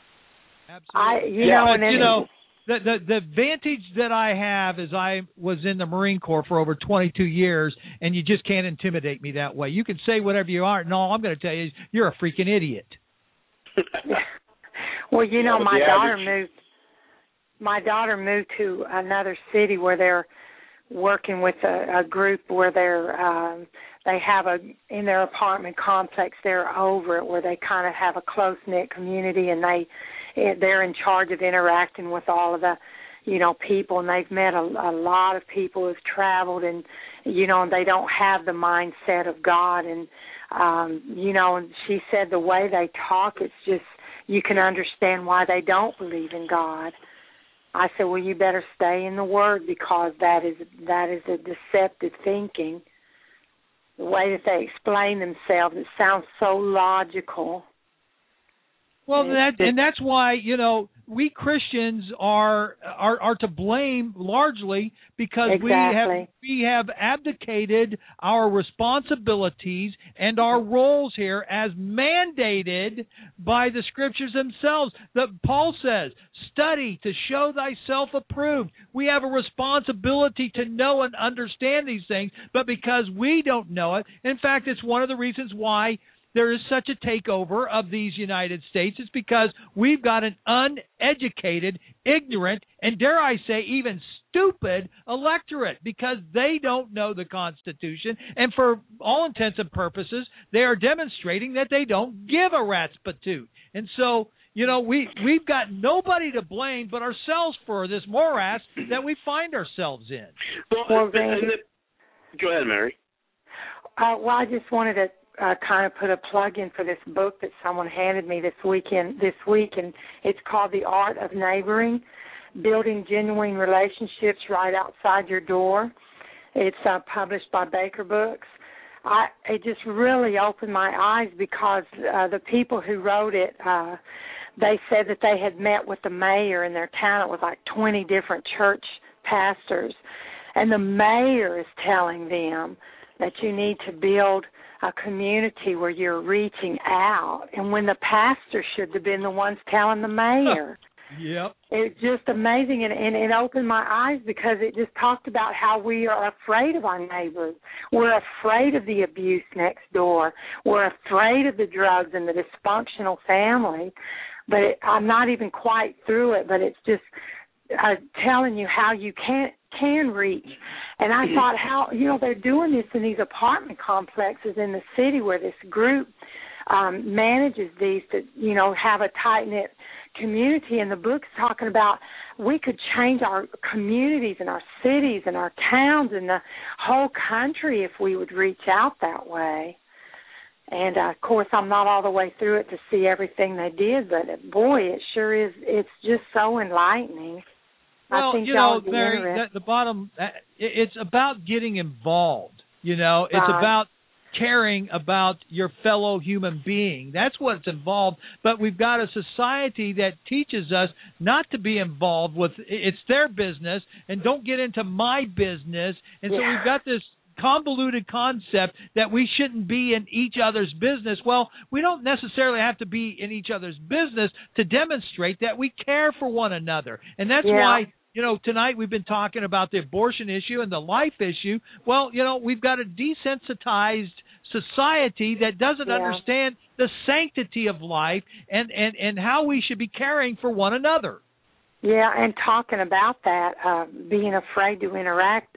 Absolutely. The advantage that I have is I was in the Marine Corps for over 22 years, and you just can't intimidate me that way. You can say whatever you are, and all I'm going to tell you is you're a freaking idiot. Well, you know, my daughter moved to another city where they're working with a group where they have in their apartment complex, they're over it, where they kind of have a close-knit community, and they're in charge of interacting with all of the, you know, people, and they've met a lot of people who've traveled, and, you know, and they don't have the mindset of God, and, you know, and she said the way they talk, it's just, you can understand why they don't believe in God. I said, well, you better stay in the Word, because that is a deceptive thinking. The way that they explain themselves, it sounds so logical. Well, that's why, you know, we Christians are to blame largely because exactly. we have abdicated our responsibilities and our roles here as mandated by the Scriptures themselves. That Paul says, study to show thyself approved. We have a responsibility to know and understand these things, but because we don't know it, in fact, it's one of the reasons why there is such a takeover of these United States. It's because we've got an uneducated, ignorant, and dare I say even stupid electorate, because they don't know the Constitution, and for all intents and purposes, they are demonstrating that they don't give a rat's patoot. And so, you know, we've got nobody to blame but ourselves for this morass that we find ourselves in. Well, go ahead, Mary. Well, I just wanted to kind of put a plug in for this book that someone handed me this week, and it's called The Art of Neighboring, Building Genuine Relationships Right Outside Your Door. It's published by Baker Books. It just really opened my eyes, because the people who wrote it, they said that they had met with the mayor in their town. It was like 20 different church pastors, and the mayor is telling them that you need to build a community where you're reaching out, and when the pastor should have been the ones telling the mayor. Yep. It's just amazing, and it opened my eyes, because it just talked about how we are afraid of our neighbors. We're afraid of the abuse next door. We're afraid of the drugs and the dysfunctional family. But I'm not even quite through it, but it's just telling you how you can reach. And I thought, how, you know, they're doing this in these apartment complexes in the city where this group manages these to, you know, have a tight-knit community. And the book's talking about we could change our communities and our cities and our towns and the whole country if we would reach out that way. And, of course, I'm not all the way through it to see everything they did, but, boy, it sure is. It's just so enlightening. Well, I think you know, Mary, the bottom, it's about getting involved, you know. It's about caring about your fellow human being. That's what's involved. But we've got a society that teaches us not to be involved with, it's their business, and don't get into my business. And so we've got this convoluted concept that we shouldn't be in each other's business. Well, we don't necessarily have to be in each other's business to demonstrate that we care for one another. And that's why, you know, tonight we've been talking about the abortion issue and the life issue. Well, you know, we've got a desensitized society that doesn't understand the sanctity of life and how we should be caring for one another. Yeah, and talking about that, being afraid to interact,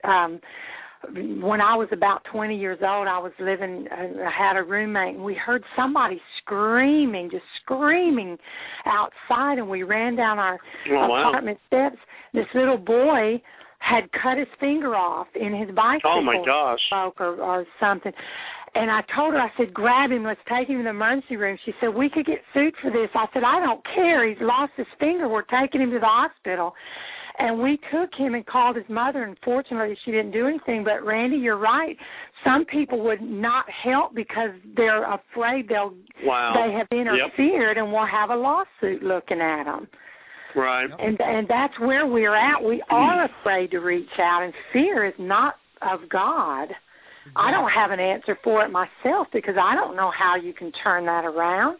when I was about 20 years old, I had a roommate, and we heard somebody just screaming outside, and we ran down our apartment steps. This little boy had cut his finger off in his bicycle. Oh, my gosh. Or something. And I told her, I said, grab him, let's take him to the emergency room. She said, we could get sued for this. I said, I don't care. He's lost his finger. We're taking him to the hospital. And we took him and called his mother, and fortunately she didn't do anything. But, Randy, you're right. Some people would not help because they're afraid they have interfered and will have a lawsuit looking at them. Right. And that's where we're at. We are afraid to reach out, and fear is not of God. I don't have an answer for it myself because I don't know how you can turn that around.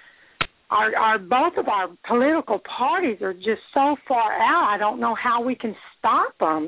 Both of our political parties are just so far out, I don't know how we can stop them.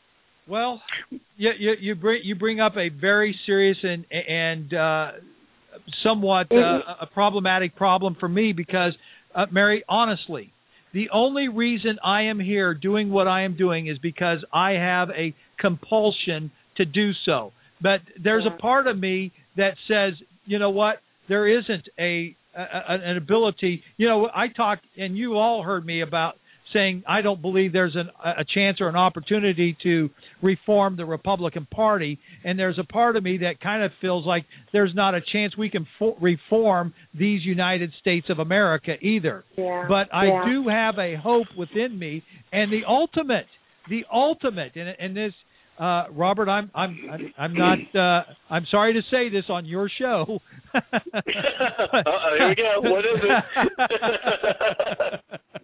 Well, you bring up a very serious and somewhat a problematic problem for me because, Mary, honestly, the only reason I am here doing what I am doing is because I have a compulsion to do so. But there's a part of me that says, you know what, there isn't an ability. You know, I talked, and you all heard me about saying I don't believe there's a chance or an opportunity to reform the Republican Party, and there's a part of me that kind of feels like there's not a chance we can reform these United States of America either. Yeah. But I do have a hope within me, and the ultimate, and this, Robert, I'm not. I'm sorry to say this on your show. Here we go. What is it?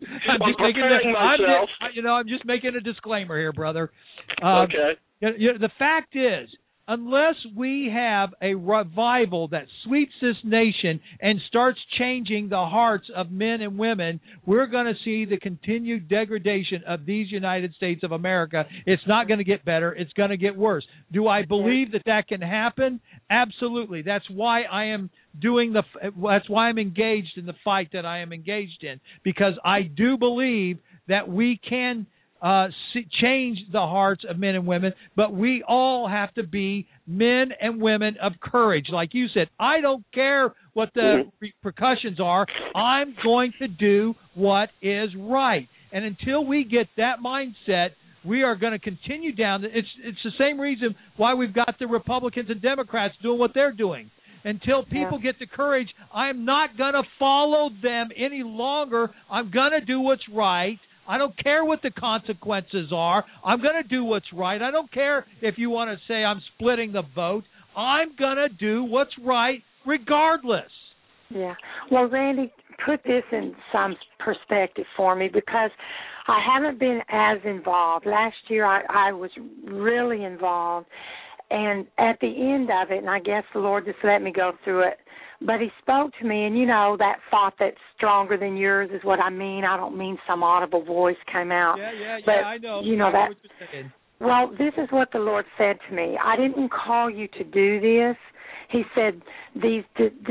I'm just making a disclaimer here, brother. Okay. The fact is, unless we have a revival that sweeps this nation and starts changing the hearts of men and women, we're going to see the continued degradation of these United States of America. It's not going to get better. It's going to get worse. Do I believe that can happen? Absolutely. That's why I am that's why I'm engaged in the fight that I am engaged in, because I do believe that we can change the hearts of men and women, but we all have to be men and women of courage. Like you said, I don't care what the repercussions are. I'm going to do what is right. And until we get that mindset, we are going to continue down. It's the same reason why we've got the Republicans and Democrats doing what they're doing. Until people get the courage, I'm not going to follow them any longer. I'm going to do what's right. I don't care what the consequences are. I'm going to do what's right. I don't care if you want to say I'm splitting the vote. I'm going to do what's right regardless. Yeah. Well, Randy, put this in some perspective for me, because I haven't been as involved. Last year I was really involved, and at the end of it, and I guess the Lord just let me go through it, but he spoke to me, and, you know, that thought that's stronger than yours is what I mean. I don't mean some audible voice came out. Yeah, I know. You know that. Well, this is what the Lord said to me. I didn't call you to do this. He said this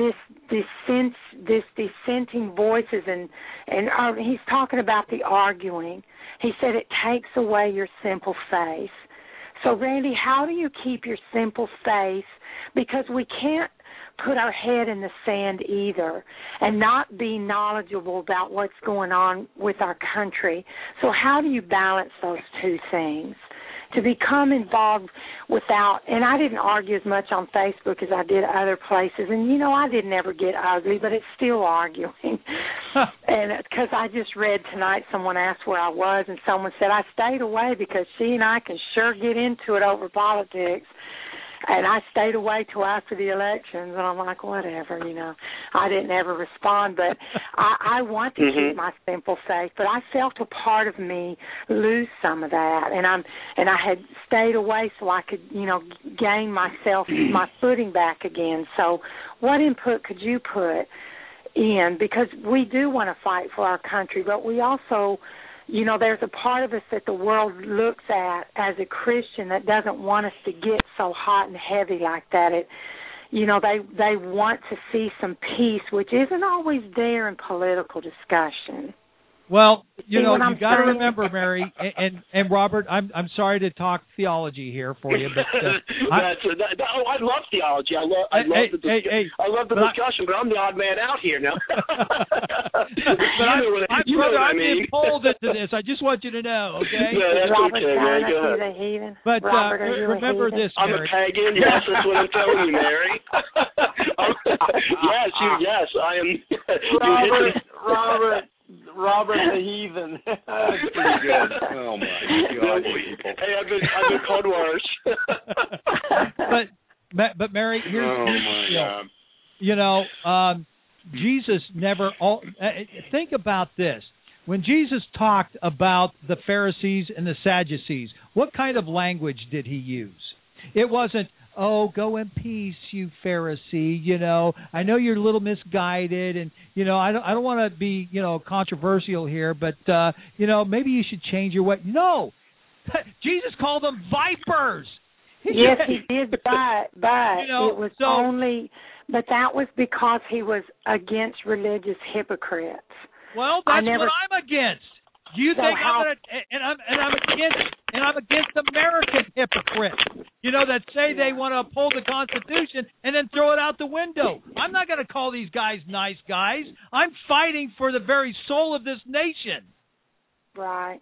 dissenting voices, and he's talking about the arguing. He said it takes away your simple faith. So, Randy, how do you keep your simple faith? Because we can't put our head in the sand either and not be knowledgeable about what's going on with our country. So how do you balance those two things? To become involved without, and I didn't argue as much on Facebook as I did other places, and, you know, I didn't ever get ugly, but it's still arguing. And because I just read tonight, someone asked where I was, and someone said I stayed away because she and I can sure get into it over politics. And I stayed away till after the elections, and I'm like, whatever, you know. I didn't ever respond, but I want to keep my simple faith. But I felt a part of me lose some of that, and I had stayed away so I could, you know, gain my footing back again. So, what input could you put in? Because we do want to fight for our country, but we also, you know, there's a part of us that the world looks at as a Christian that doesn't want us to get so hot and heavy like that. You know, they want to see some peace, which isn't always there in political discussion. Well, you know, you got to remember, Mary and Robert. I'm sorry to talk theology here for you, but I love theology. I love the discussion, but I'm the odd man out here now. I'm being pulled into this. I just want you to know, okay? Yeah, that's Robert, okay, Mary. Go ahead. Heathen. But remember this, Mary. I'm a pagan. Yes, that's what I'm telling you, Mary. Yes, I am. Robert the heathen. That's pretty good. Oh my God! Hey, I've been called worse. but Mary, here's you know, Jesus never. Think about this. When Jesus talked about the Pharisees and the Sadducees, what kind of language did he use? It wasn't, oh, go in peace, you Pharisee. You know, I know you're a little misguided, and you know, I don't want to be, you know, controversial here, but you know, maybe you should change your way. No, Jesus called them vipers. Yes, he did, but you know, it was only But that was because he was against religious hypocrites. Well, that's what I'm against. Do you think I'm against American hypocrites? You know, that say they want to uphold the Constitution and then throw it out the window. I'm not going to call these guys nice guys. I'm fighting for the very soul of this nation. Right.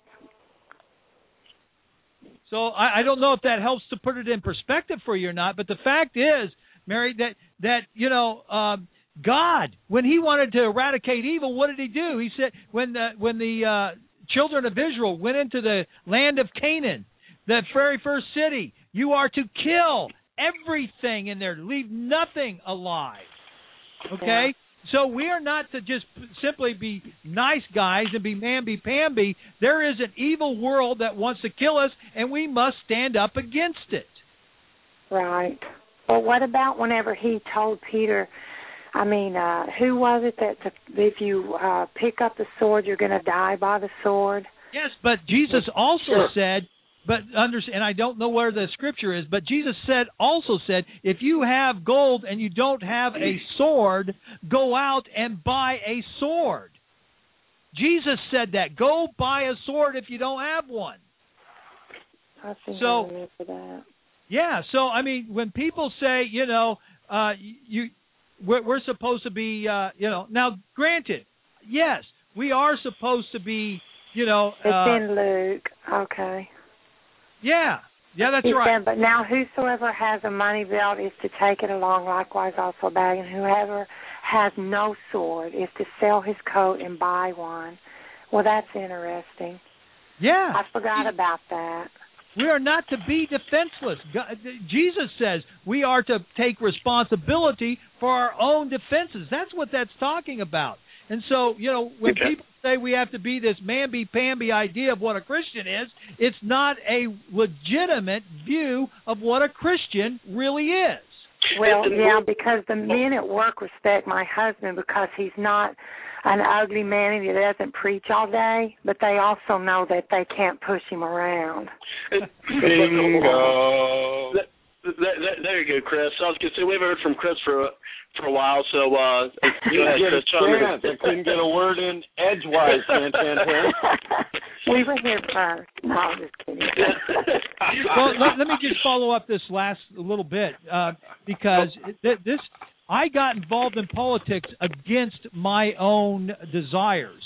So I don't know if that helps to put it in perspective for you or not, but the fact is, Mary, that you know, God, when He wanted to eradicate evil, what did He do? He said when the children of Israel went into the land of Canaan, the very first city, you are to kill everything in there, leave nothing alive. Okay? Yeah. So we are not to just simply be nice guys and be mamby-pamby. There is an evil world that wants to kill us, and we must stand up against it. Right. Well, what about whenever He told Peter, who was it that if you pick up the sword, you're going to die by the sword? Yes, but Jesus also said, and I don't know where the scripture is, but Jesus also said, if you have gold and you don't have a sword, go out and buy a sword. Jesus said that. Go buy a sword if you don't have one. I think I remember that. Yeah, so, I mean, when people say, you know, we're supposed to be, now, granted, yes, we are supposed to be, you know. It's in Luke, okay. Yeah, that's right. Said, but now whosoever has a money belt is to take it along, likewise also a bag, and whoever has no sword is to sell his coat and buy one. Well, that's interesting. Yeah. I forgot about that. We are not to be defenseless. God, Jesus says we are to take responsibility for our own defenses. That's what that's talking about. And so, you know, when people say we have to be this mamby-pamby idea of what a Christian is, it's not a legitimate view of what a Christian really is. Well, yeah, because the men at work respect my husband because he's not an ugly man and he doesn't preach all day, but they also know that they can't push him around. Bingo. There you go, Chris. I was going to say, we haven't heard from Chris for a while, so go ahead, Chris. I couldn't get a word in edgewise, We were here first. No, I'm just kidding. Well, let me just follow up this last little bit, because I got involved in politics against my own desires.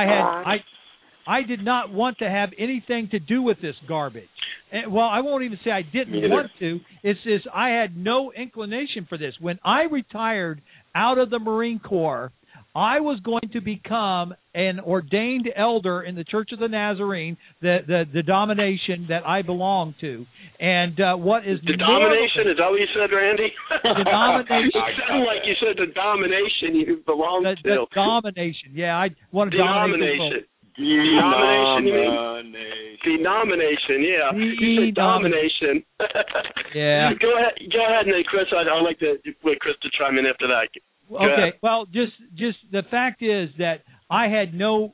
I did not want to have anything to do with this garbage. Well, I won't even say I didn't want to. It's just I had no inclination for this. When I retired out of the Marine Corps, I was going to become an ordained elder in the Church of the Nazarene, the denomination that I belong to. And what is the domination? Is that what you said, Randy? The denomination. It sounded like you said the domination you belong to. The domination. Yeah, I want to dominate. Denomination, yeah. You said domination. Yeah. Go ahead, and then Chris, I'd like to wait Chris to chime in after that. Okay. Well, just the fact is that I had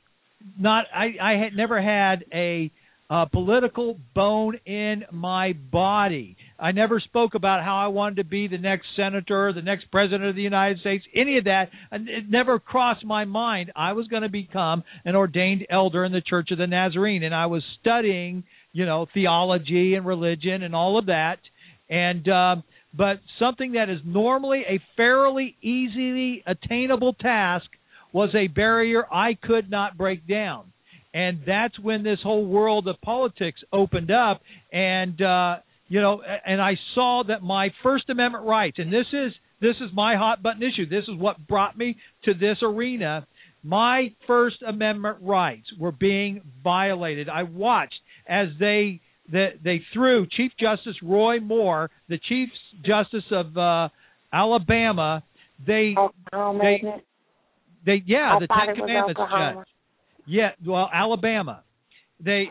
never had a political bone in my body. I never spoke about how I wanted to be the next senator, the next president of the United States, any of that. It never crossed my mind. I was going to become an ordained elder in the Church of the Nazarene, and I was studying, you know, theology and religion and all of that. And but something that is normally a fairly easily attainable task was a barrier I could not break down. And that's when this whole world of politics opened up, and and I saw that my First Amendment rights, and this is my hot button issue. This is what brought me to this arena. My First Amendment rights were being violated. I watched as they threw Chief Justice Roy Moore, the Chief Justice of Alabama. The Ten Commandments judge. Yeah, well, Alabama. Yes.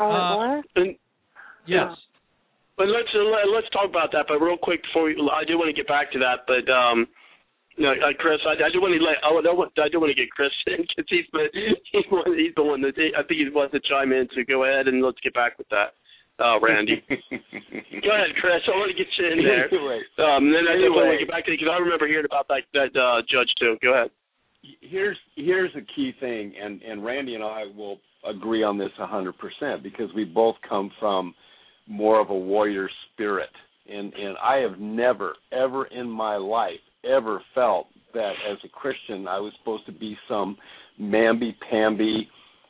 But let's talk about that. But real quick before I do want to get back to that. But Chris, I do want to get Chris in because he's the one that I think he wants to chime in. So go ahead and let's get back with that. Randy. Go ahead, Chris. I want to get you in there. Then I want to get back to you because I remember hearing about that judge too. Go ahead. Here's a key thing, and Randy and I will agree on this 100% because we both come from more of a warrior spirit. And I have never, ever in my life ever felt that as a Christian I was supposed to be some mamby-pamby,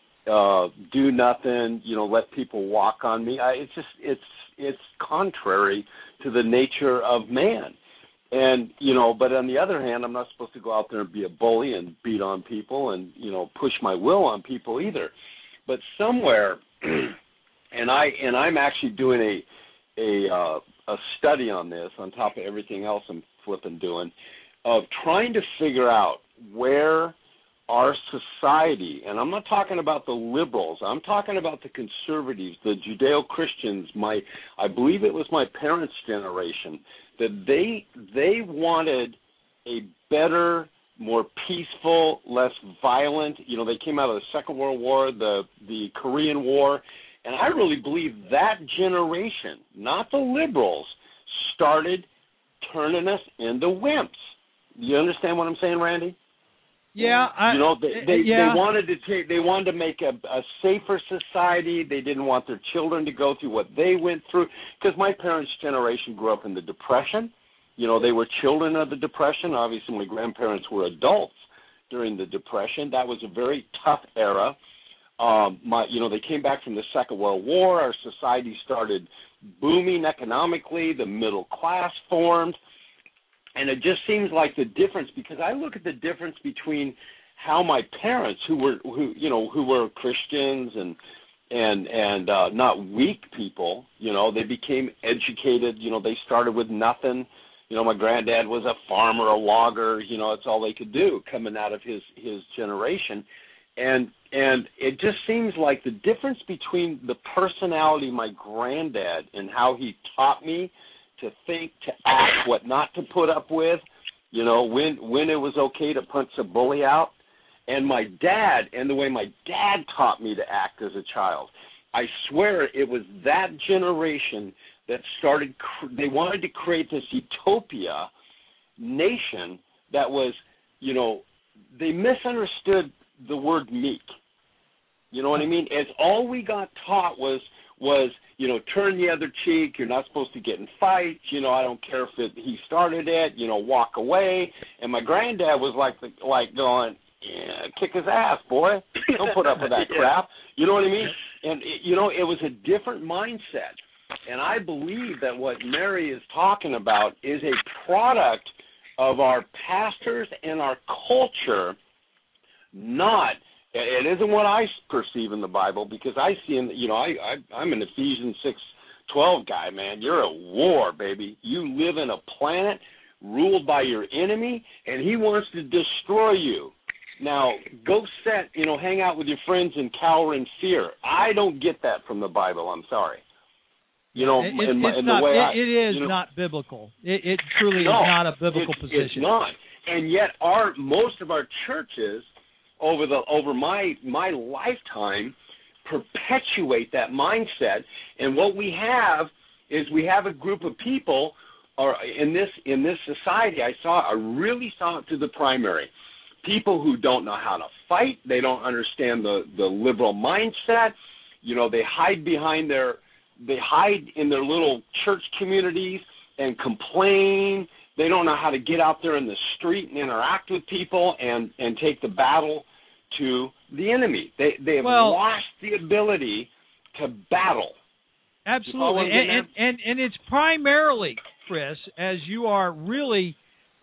do nothing, let people walk on me. It's contrary to the nature of man. And, but on the other hand, I'm not supposed to go out there and be a bully and beat on people and, push my will on people either. But somewhere, and I'm actually doing a study on this on top of everything else I'm flipping doing, of trying to figure out where our society, and I'm not talking about the liberals, I'm talking about the conservatives, the Judeo-Christians, I believe it was my parents' generation, that they wanted a better, more peaceful, less violent, they came out of the Second World War, the Korean War, and I really believe that generation, not the liberals, started turning us into wimps. You understand what I'm saying, Randy? Yeah, they wanted to make a safer society. They didn't want their children to go through what they went through. Because my parents' generation grew up in the Depression. They were children of the Depression. Obviously, my grandparents were adults during the Depression. That was a very tough era. They came back from the Second World War. Our society started booming economically. The middle class formed. And it just seems like the difference, because I look at the difference between how my parents, who were Christians and not weak people, they became educated. They started with nothing. My granddad was a farmer, a logger. It's all they could do coming out of his generation. And it just seems like the difference between the personality of my granddad and how he taught me to think, to act, what not to put up with, when it was okay to punch a bully out, and my dad, and the way my dad taught me to act as a child. I swear it was that generation that started, they wanted to create this utopia nation that was, they misunderstood the word meek. You know what I mean? As all we got taught was turn the other cheek. You're not supposed to get in fights. I don't care if he started it. Walk away. And my granddad was like going, yeah, kick his ass, boy. Don't put up with that crap. You know what I mean? And it was a different mindset. And I believe that what Mary is talking about is a product of our pastors and our culture. It isn't what I perceive in the Bible, because I see I'm an Ephesians 6:12 guy, man. You're at war, baby. You live in a planet ruled by your enemy, and he wants to destroy you. Now, go hang out with your friends and cower in fear. I don't get that from the Bible. I'm sorry. It is not biblical. It truly is not a biblical position. It's not. And yet most of our churches over my lifetime perpetuate that mindset. And what we have is a group of people, or in this society, I really saw it through the primary. People who don't know how to fight, they don't understand the liberal mindset. They hide in their little church communities and complain. They don't know how to get out there in the street and interact with people and take the battle to the enemy. They have lost the ability to battle. Absolutely. And it's primarily, Chris, as you are really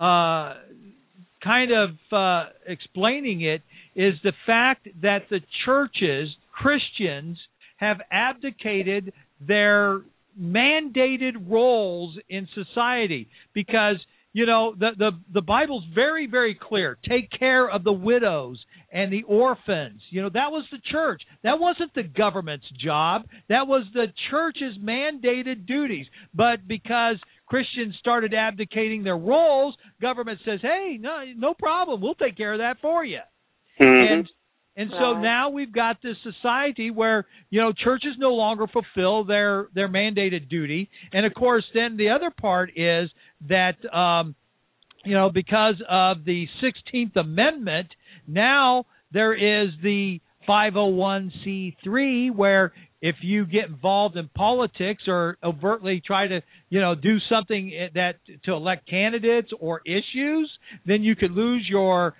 kind of explaining it, is the fact that the churches, Christians, have abdicated their mandated roles in society, because the Bible's very, very clear. Take care of the widows and the orphans. That was the church. That wasn't the government's job. That was the church's mandated duties. But because Christians started abdicating their roles, government says, hey, no problem. We'll take care of that for you. Mm-hmm. And so now we've got this society where, churches no longer fulfill their mandated duty. And, of course, then the other part is that, because of the 16th Amendment, now there is the 501c3 where if you get involved in politics or overtly try to, do something that to elect candidates or issues, then you could lose your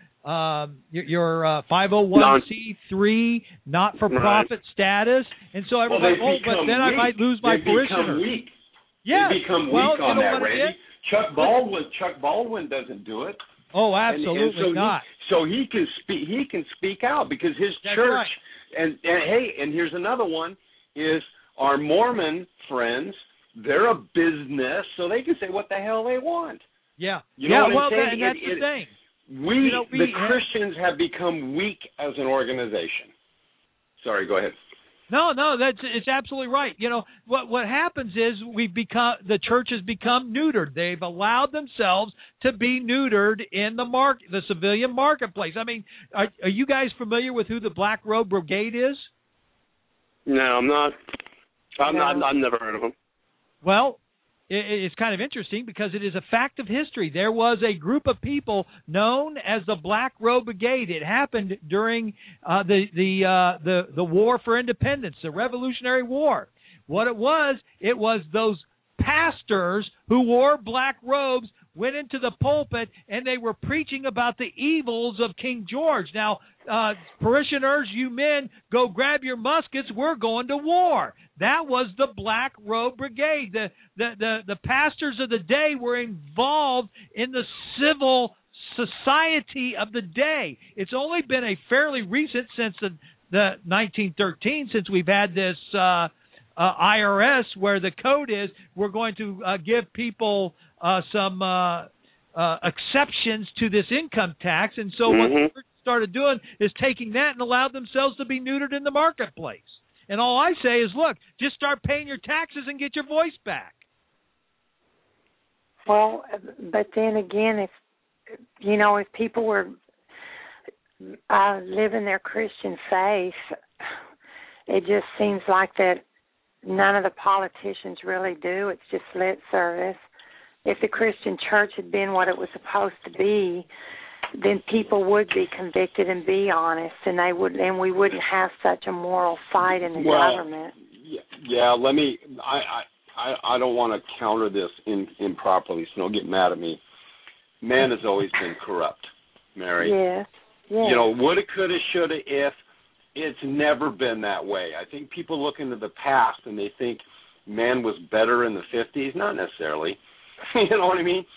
501c3 not-for-profit status. And so everybody's but then I might lose my parishioners. Weak. Yeah, they become weak on that, Randy. Chuck Baldwin doesn't do it. Oh, absolutely and so not. So he can speak. He can speak out because his church. Right. And here's another one: is our Mormon friends. They're a business, so they can say what the hell they want. Yeah. You know what well, I'm saying? that's the thing. The Christians have become weak as an organization. Sorry, go ahead. No, it's absolutely right. What happens is the church has become neutered. They've allowed themselves to be neutered in the civilian marketplace. I mean, are you guys familiar with who the Black Robe Brigade is? No, I'm not. I've never heard of them. Well, it's kind of interesting because it is a fact of history. There was a group of people known as the Black Robe Brigade. It happened during the War for Independence, the Revolutionary War. What it was those pastors who wore black robes went into the pulpit and they were preaching about the evils of King George. Now, parishioners, you men, go grab your muskets. We're going to war. That was the Black Robe Brigade. The pastors of the day were involved in the civil society of the day. It's only been a fairly recent since the 1913, since we've had this IRS where the code is we're going to give people some exceptions to this income tax. And so what the church started doing is taking that and allowed themselves to be neutered in the marketplace. And all I say is, look, just start paying your taxes and get your voice back. Well, but then again, if people were living their Christian faith, it just seems like that none of the politicians really do. It's just lip service. If the Christian church had been what it was supposed to be, then people would be convicted and be honest, and we wouldn't have such a moral fight in the government. Yeah. Let me. I don't want to counter this improperly, so don't get mad at me. Man has always been corrupt, Mary. Yes. Woulda, coulda, shoulda, if. It's never been that way. I think people look into the past and they think man was better in the 50s. Not necessarily. You know what I mean?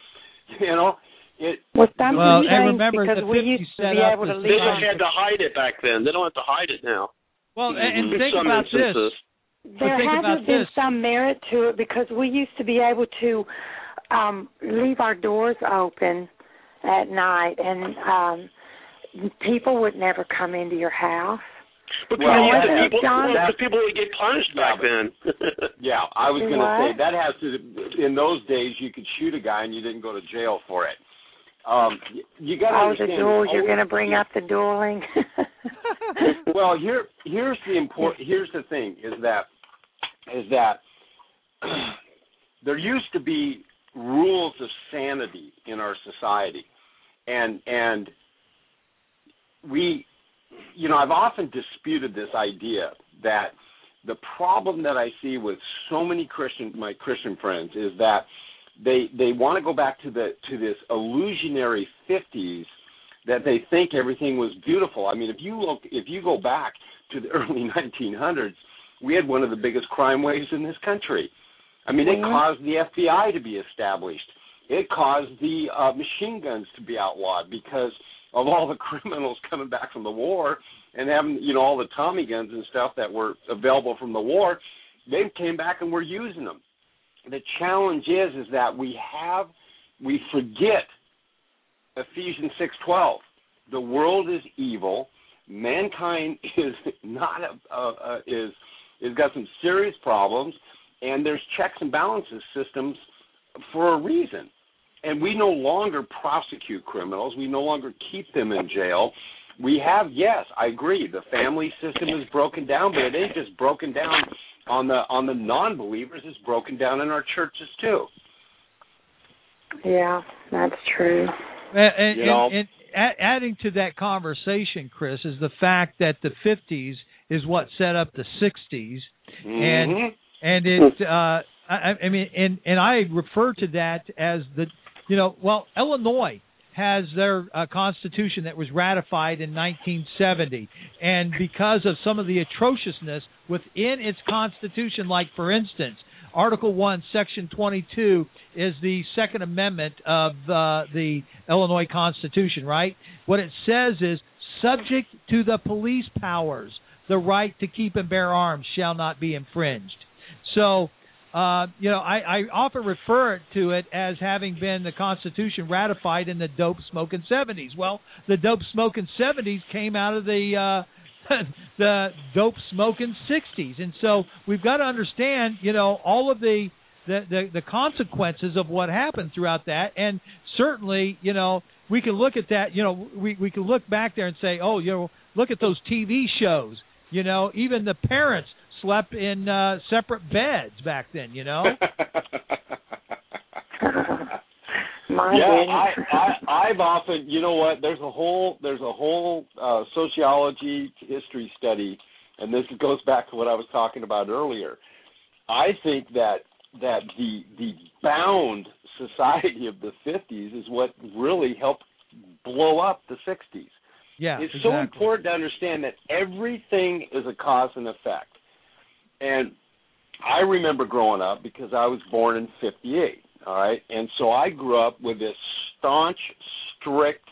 And remember, because the we 50s used to be able to They just had to hide it back then. They don't have to hide it now. Well, and think some about instances. this. There hasn't been some merit to it because we used to be able to leave our doors open at night, and people would never come into your house. But people would get punished back then. Yeah, I was going to say that has to. In those days, you could shoot a guy and you didn't go to jail for it. You got to understand. The duel. You're going to bring up the dueling. Well, here's the thing is that there used to be rules of sanity in our society, and we. I've often disputed this idea that the problem that I see with so many my Christian friends is that they want to go back to this illusionary 50s that they think everything was beautiful. I mean, if you go back to the early 1900s, we had one of the biggest crime waves in this country. I mean, it caused the FBI to be established. It caused the machine guns to be outlawed because of all the criminals coming back from the war and having, all the Tommy guns and stuff that were available from the war, they came back and we're using them. The challenge is that we forget Ephesians 6:12. The world is evil. Mankind is not is got some serious problems, and there's checks and balances systems for a reason. And we no longer prosecute criminals. We no longer keep them in jail. We have, yes, I agree. The family system is broken down, but it ain't just broken down on the non-believers. It's broken down in our churches too. Yeah, that's true. And adding to that conversation, Chris, is the fact that the 50s is what set up the 60s, and it. I mean, and I refer to that as Illinois has their constitution that was ratified in 1970, and because of some of the atrociousness within its constitution, like for instance, Article 1, Section 22 is the Second Amendment of the Illinois Constitution, right? What it says is, subject to the police powers, the right to keep and bear arms shall not be infringed. So, I often refer to it as having been the Constitution ratified in the dope-smoking 70s. Well, the dope-smoking 70s came out of the dope-smoking 60s. And so we've got to understand, all of the consequences of what happened throughout that. And certainly, we can look at that, we can look back there and say, look at those TV shows. Even the parents slept in separate beds back then, I've often, there's a whole sociology history study, and this goes back to what I was talking about earlier. I think that the bound society of the 50s is what really helped blow up the 60s. Yeah, it's exactly. so important to understand that everything is a cause and effect. And I remember growing up because I was born in 58, all right? And so I grew up with this staunch, strict,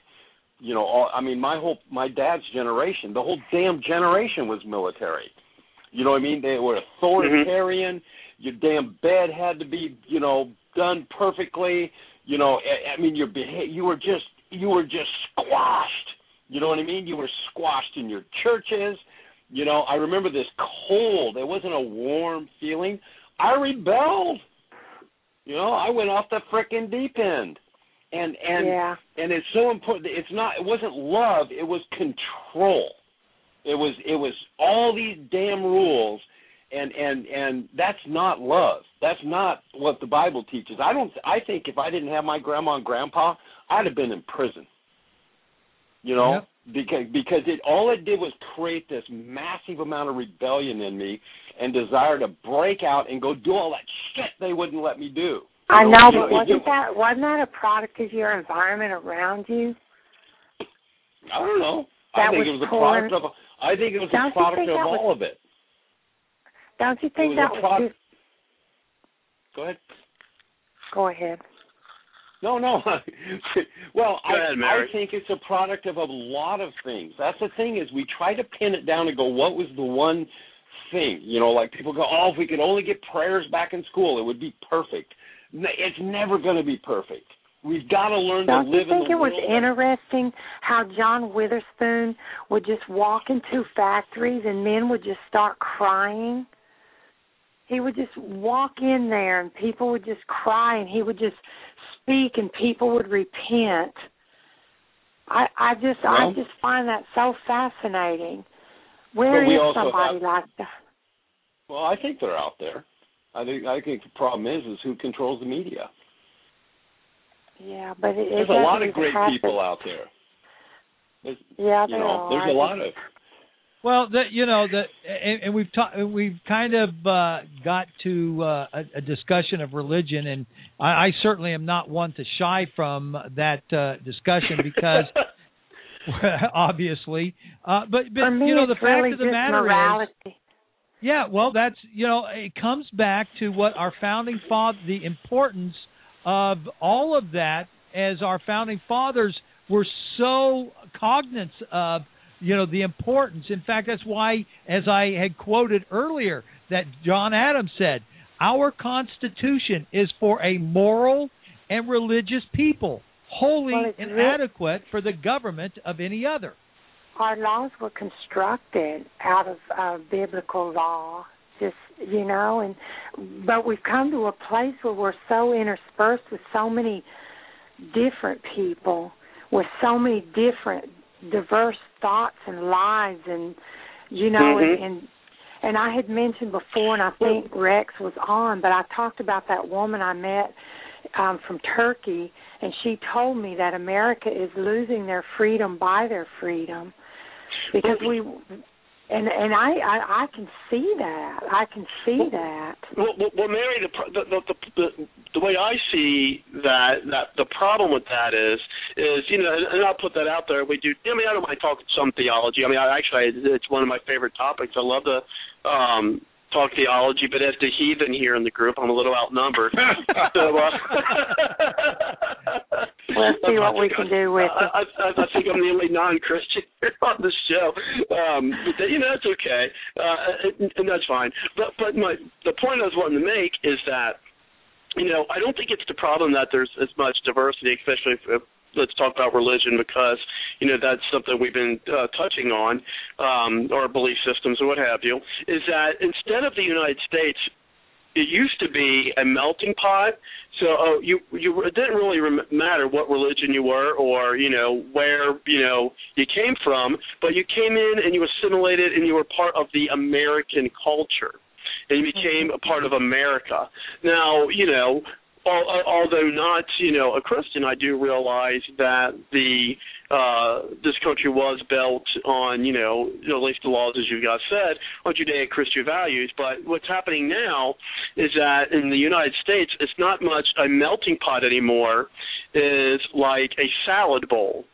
my dad's generation, the whole damn generation was military. You know what I mean? They were authoritarian. Mm-hmm. Your damn bed had to be, done perfectly. You were just squashed. You know what I mean? You were squashed in your churches. I remember this cold. It wasn't a warm feeling. I rebelled. I went off the frickin' deep end. And it's so important. It wasn't love, it was control. It was all these damn rules, and that's not love. That's not what the Bible teaches. I think if I didn't have my grandma and grandpa, I'd have been in prison. Yep. Because all it did was create this massive amount of rebellion in me and desire to break out and go do all that shit they wouldn't let me do. I know, but wasn't that a product of your environment around you? I don't know. I think it was a product of all of it. Don't you think that was Go ahead. Go ahead. No. Well, I think it's a product of a lot of things. That's the thing is we try to pin it down and go, what was the one thing? Like people go, if we could only get prayers back in school, it would be perfect. It's never going to be perfect. We've got to learn to live in the world. Don't you think it was interesting how John Witherspoon would just walk into factories and men would just start crying? He would just walk in there and people would just cry and he would just speak and people would repent. I just find that so fascinating. Where is somebody like that? Well, I think they're out there. I think the problem is who controls the media. Yeah, but there's a lot of great people out there. There's a lot of. Well, and we've kind of got to a discussion of religion, and I certainly am not one to shy from that discussion because, obviously, but for me, the fact really of the matter morality. is, yeah, well, that's it comes back to what our founding father, the importance of all of that, as our founding fathers were so cognizant of. The importance. In fact, that's why, as I had quoted earlier, that John Adams said, our Constitution is for a moral and religious people, wholly inadequate for the government of any other. Our laws were constructed out of biblical law, but we've come to a place where we're so interspersed with so many different people, with so many different diverse thoughts and lives, and you know, and I had mentioned before, and I think Rex was on, but I talked about that woman I met from Turkey, and she told me that America is losing their freedom by their freedom, because I can see that. I can see that. Well, Mary, the way I see that the problem with that is you know, and I'll put that out there. We do. I mean, I don't mind talking some theology. I mean, it's one of my favorite topics. I love to talk theology, but as the heathen here in the group, I'm a little outnumbered. So, let's see what we can do with it. I think I'm the only non-Christian here on the show, but you know, that's okay, and that's fine. But the point I was wanting to make is that, you know, I don't think it's the problem that there's as much diversity, especially if let's talk about religion, because, you know, that's something we've been touching on, or belief systems or what have you, is that instead of the United States, it used to be a melting pot. So it didn't really matter what religion you were, or, you know, where, you know, you came from, but you came in and you assimilated and you were part of the American culture, and you became a part of America. Now, you know, although not, you know, a Christian, I do realize that this country was built on, you know, at least the laws, as you guys said, on Judeo-Christian values. But what's happening now is that in the United States, it's not much a melting pot anymore. It's like a salad bowl.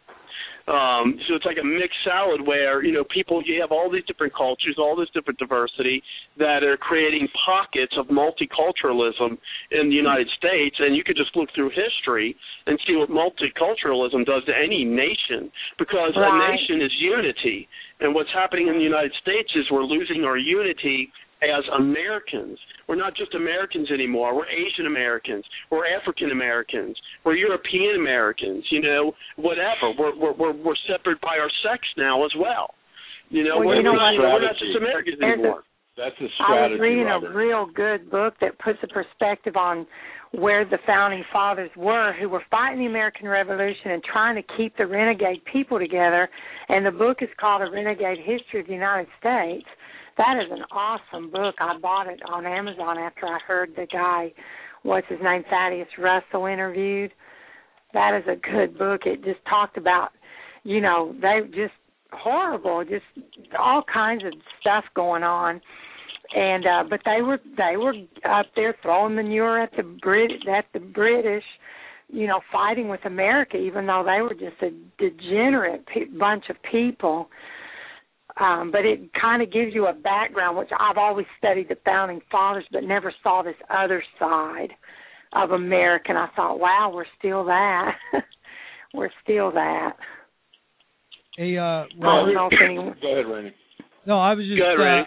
So it's like a mixed salad where, you know, you have all these different cultures, all this different diversity that are creating pockets of multiculturalism in the United States, and you could just look through history and see what multiculturalism does to any nation, because a nation is unity, and what's happening in the United States is we're losing our unity as Americans. We're not just Americans anymore. We're Asian Americans. We're African Americans. We're European Americans. You know, whatever. We're separate by our sex now as well. You know, we're not just Americans anymore. That's a strategy. I was reading Robert. a real good book that puts a perspective on where the founding fathers were, who were fighting the American Revolution and trying to keep the renegade people together. And the book is called A Renegade History of the United States. That is an awesome book. I bought it on Amazon after I heard the guy, what's his name, Thaddeus Russell, interviewed. That is a good book. It just talked about, you know, they just horrible, just all kinds of stuff going on. And but they were up there throwing manure at the British, you know, fighting with America, even though they were just a degenerate bunch of people. But it kind of gives you a background, which I've always studied the founding fathers, but never saw this other side of America. And I thought, wow, we're still that. We're still that. Hey, Robert. Go ahead, Randy. No, I was just Go ahead,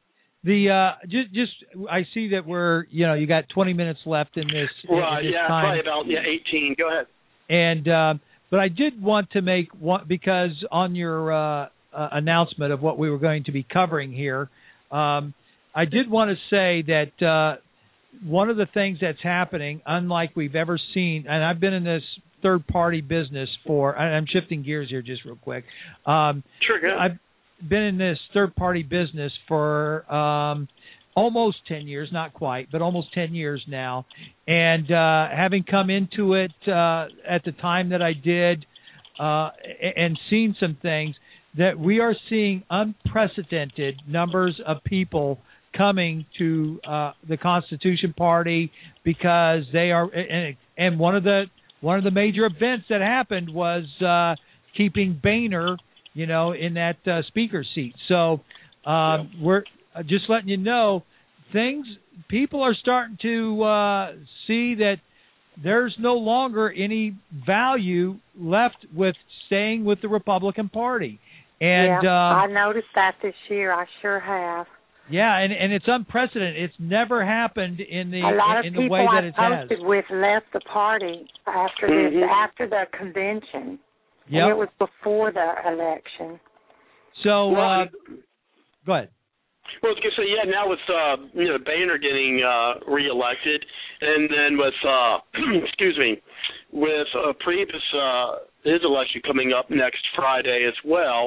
Randy. just I see that we're, you know, you got 20 minutes left in this. Right, in this yeah, time. probably about 18. Go ahead. And but I did want to make one, because on your announcement of what we were going to be covering here, I did want to say that one of the things that's happening, unlike we've ever seen, and I've been in this third-party business I'm shifting gears here just real quick. Sure, go ahead. I've been in this third-party business for almost 10 years, not quite, but almost 10 years now. And having come into it at the time that I did and seen some things, that we are seeing unprecedented numbers of people coming to the Constitution Party, because they are, and one of the major events that happened was keeping Boehner, you know, in that speaker seat. So we're just letting you know, people are starting to see that there's no longer any value left with staying with the Republican Party. And I noticed that this year. I sure have. Yeah, and it's unprecedented. It's never happened in the way that it has. A lot of people I posted with left the party after this, after the convention. Yep. And it was before the election. So, go ahead. Well, I was going to say, yeah, now with you know, Boehner getting reelected, and then with excuse me, with Priebus his election coming up next Friday as well.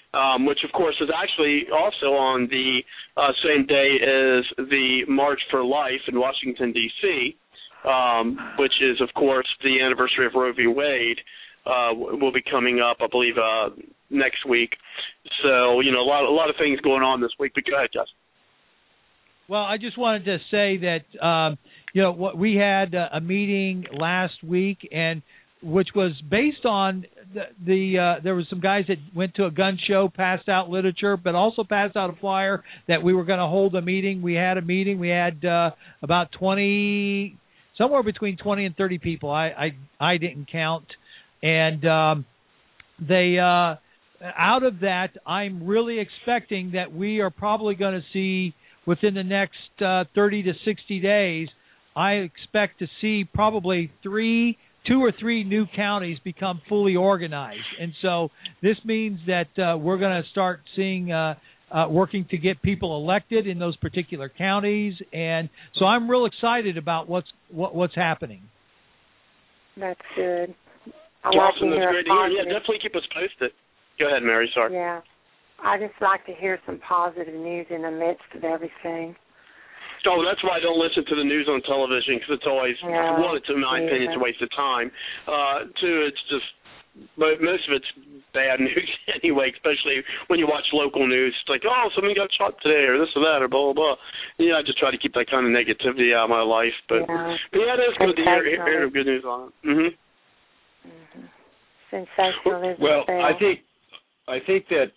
which, of course, is actually also on the same day as the March for Life in Washington, D.C., which is, of course, the anniversary of Roe v. Wade, will be coming up, I believe, next week. So, a lot of things going on this week. But go ahead, Justin. Well, I just wanted to say that, we had a meeting last week, and which was based on there was some guys that went to a gun show, passed out literature, but also passed out a flyer that we were going to hold a meeting. We had a meeting. We had about 20, somewhere between 20 and 30 people. I didn't count. And they out of that, I'm really expecting that we are probably going to see within the next 30 to 60 days, I expect to see probably 2 or 3 new counties become fully organized. And so this means that we're going to start seeing working to get people elected in those particular counties. And so I'm real excited about what's happening. That's good. Awesome. That's great to hear. Yeah, definitely keep us posted. Go ahead, Mary. Sorry. Yeah. I just like to hear some positive news in the midst of everything. Oh, that's why I don't listen to the news on television, because it's always, one, it's, in my opinion, it's a waste of time. Two, it's just, most of it's bad news anyway, especially when you watch local news. It's like, oh, somebody got shot today, or this or that, or blah, blah, blah. I just try to keep that kind of negativity out of my life. But it is good to hear good news on it. Mm-hmm. Mm-hmm. Sensationalism. Well, I think that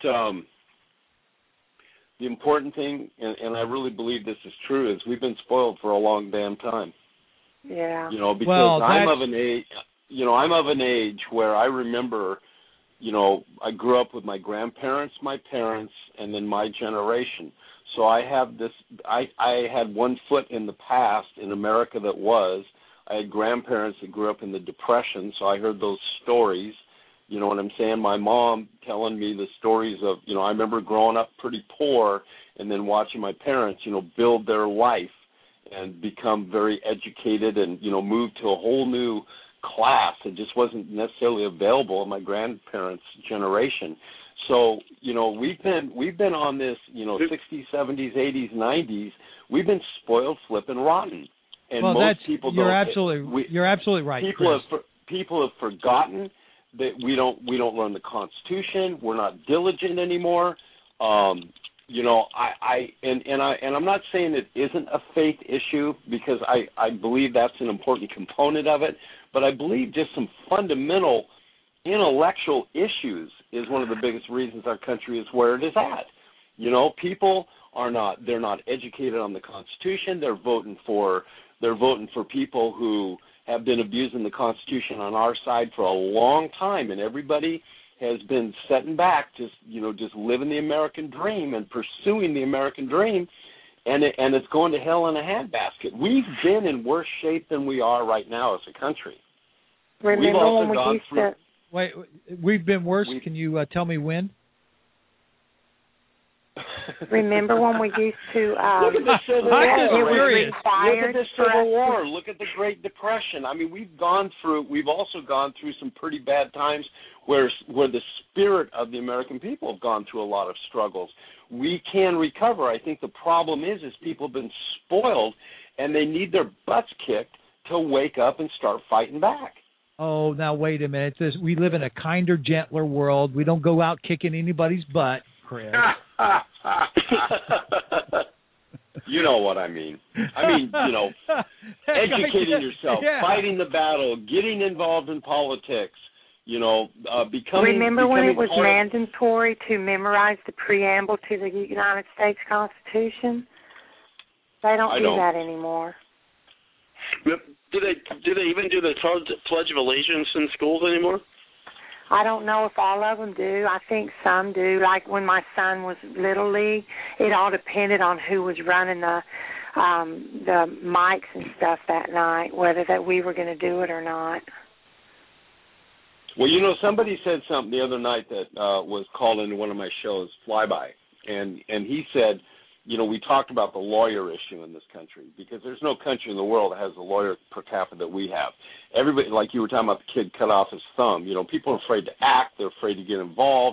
the important thing, and I really believe this is true, is we've been spoiled for a long damn time. Yeah. Because I'm of an age where I remember, I grew up with my grandparents, my parents, and then my generation. So I have this. I had one foot in the past in America that was. I had grandparents that grew up in the Depression, so I heard those stories. You know what I'm saying? My mom telling me the stories of, I remember growing up pretty poor and then watching my parents, build their life and become very educated and, move to a whole new class that just wasn't necessarily available in my grandparents' generation. So, we've been on this, 60s, 70s, 80s, 90s. We've been spoiled, flipping rotten. And most people don't. You're absolutely right. People have forgotten that we don't learn the Constitution. We're not diligent anymore. I'm not saying it isn't a faith issue, because I believe that's an important component of it. But I believe just some fundamental intellectual issues is one of the biggest reasons our country is where it is at. People they're not educated on the Constitution. They're voting for people who have been abusing the Constitution on our side for a long time, and everybody has been setting back, just living the American dream and pursuing the American dream, and it's going to hell in a handbasket. We've been in worse shape than we are right now as a country. We've been worse. Can you tell me when? Remember when we used to look at the Civil War? Look at the Civil War. Look at the Great Depression. I mean, we've also gone through some pretty bad times where the spirit of the American people have gone through a lot of struggles. We can recover. I think the problem is people have been spoiled, and they need their butts kicked to wake up and start fighting back. Oh, now wait a minute. We live in a kinder, gentler world. We don't go out kicking anybody's butt, Chris. You know what I mean. Educating yourself, fighting the battle, getting involved in politics, becoming... Remember when it was mandatory to memorize the preamble to the United States Constitution? They don't do that anymore. Do they even do the Pledge of Allegiance in schools anymore? I don't know if all of them do. I think some do. Like when my son was Little League, it all depended on who was running the mics and stuff that night, whether that we were going to do it or not. Well, somebody said something the other night that was called into one of my shows, Flyby, and he said, we talked about the lawyer issue in this country, because there's no country in the world that has the lawyer per capita that we have. Everybody, like you were talking about the kid cut off his thumb, people are afraid to act. They're afraid to get involved.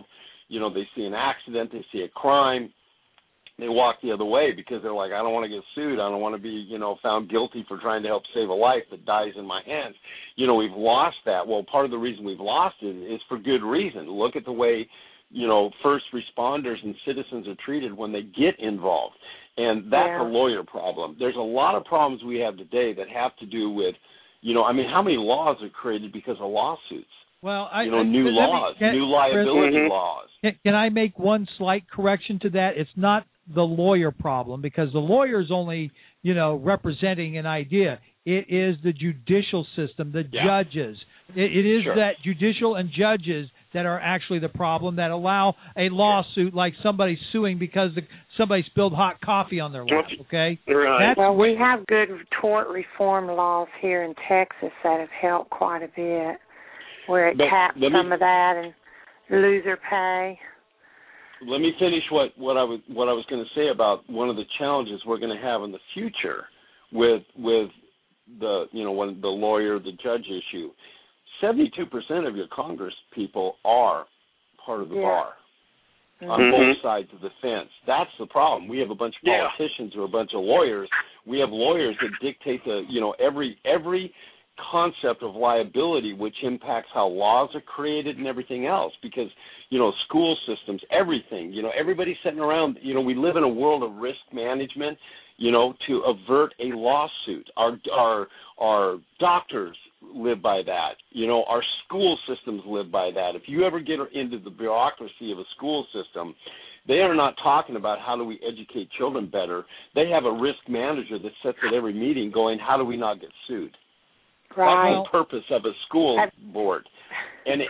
You know, they see an accident, they see a crime, they walk the other way because they're like, I don't want to get sued. I don't want to be, you know, found guilty for trying to help save a life that dies in my hands. You know, we've lost that. Well, part of the reason we've lost it is for good reason. Look at the way, you know, first responders and citizens are treated when they get involved. And that's a lawyer problem. There's a lot of problems we have today that have to do with, you know, I mean, how many laws are created because of lawsuits? Well, new laws, new liability laws. Can I make one slight correction to that? It's not the lawyer problem, because the lawyer is only, you know, representing an idea. It is the judicial system, the judges. It is that judicial and judges that are actually the problem, that allow a lawsuit like somebody suing because somebody spilled hot coffee on their lap, okay? Right. Well, we have good tort reform laws here in Texas that have helped quite a bit, where it caps some of that and loser pay. Let me finish what I was going to say about one of the challenges we're going to have in the future with the, you know, when the lawyer, the judge issue. 72% of your Congress people are part of the bar on both sides of the fence. That's the problem. We have a bunch of politicians who are a bunch of lawyers. We have lawyers that dictate the, you know, every concept of liability, which impacts how laws are created and everything else, because, you know, school systems, everything, you know, everybody's sitting around, you know, we live in a world of risk management, you know, to avert a lawsuit. Our doctors live by that. You know, our school systems live by that. If you ever get into the bureaucracy of a school system, they are not talking about how do we educate children better. They have a risk manager that sits at every meeting going, how do we not get sued? Right. That's the purpose of a school board. And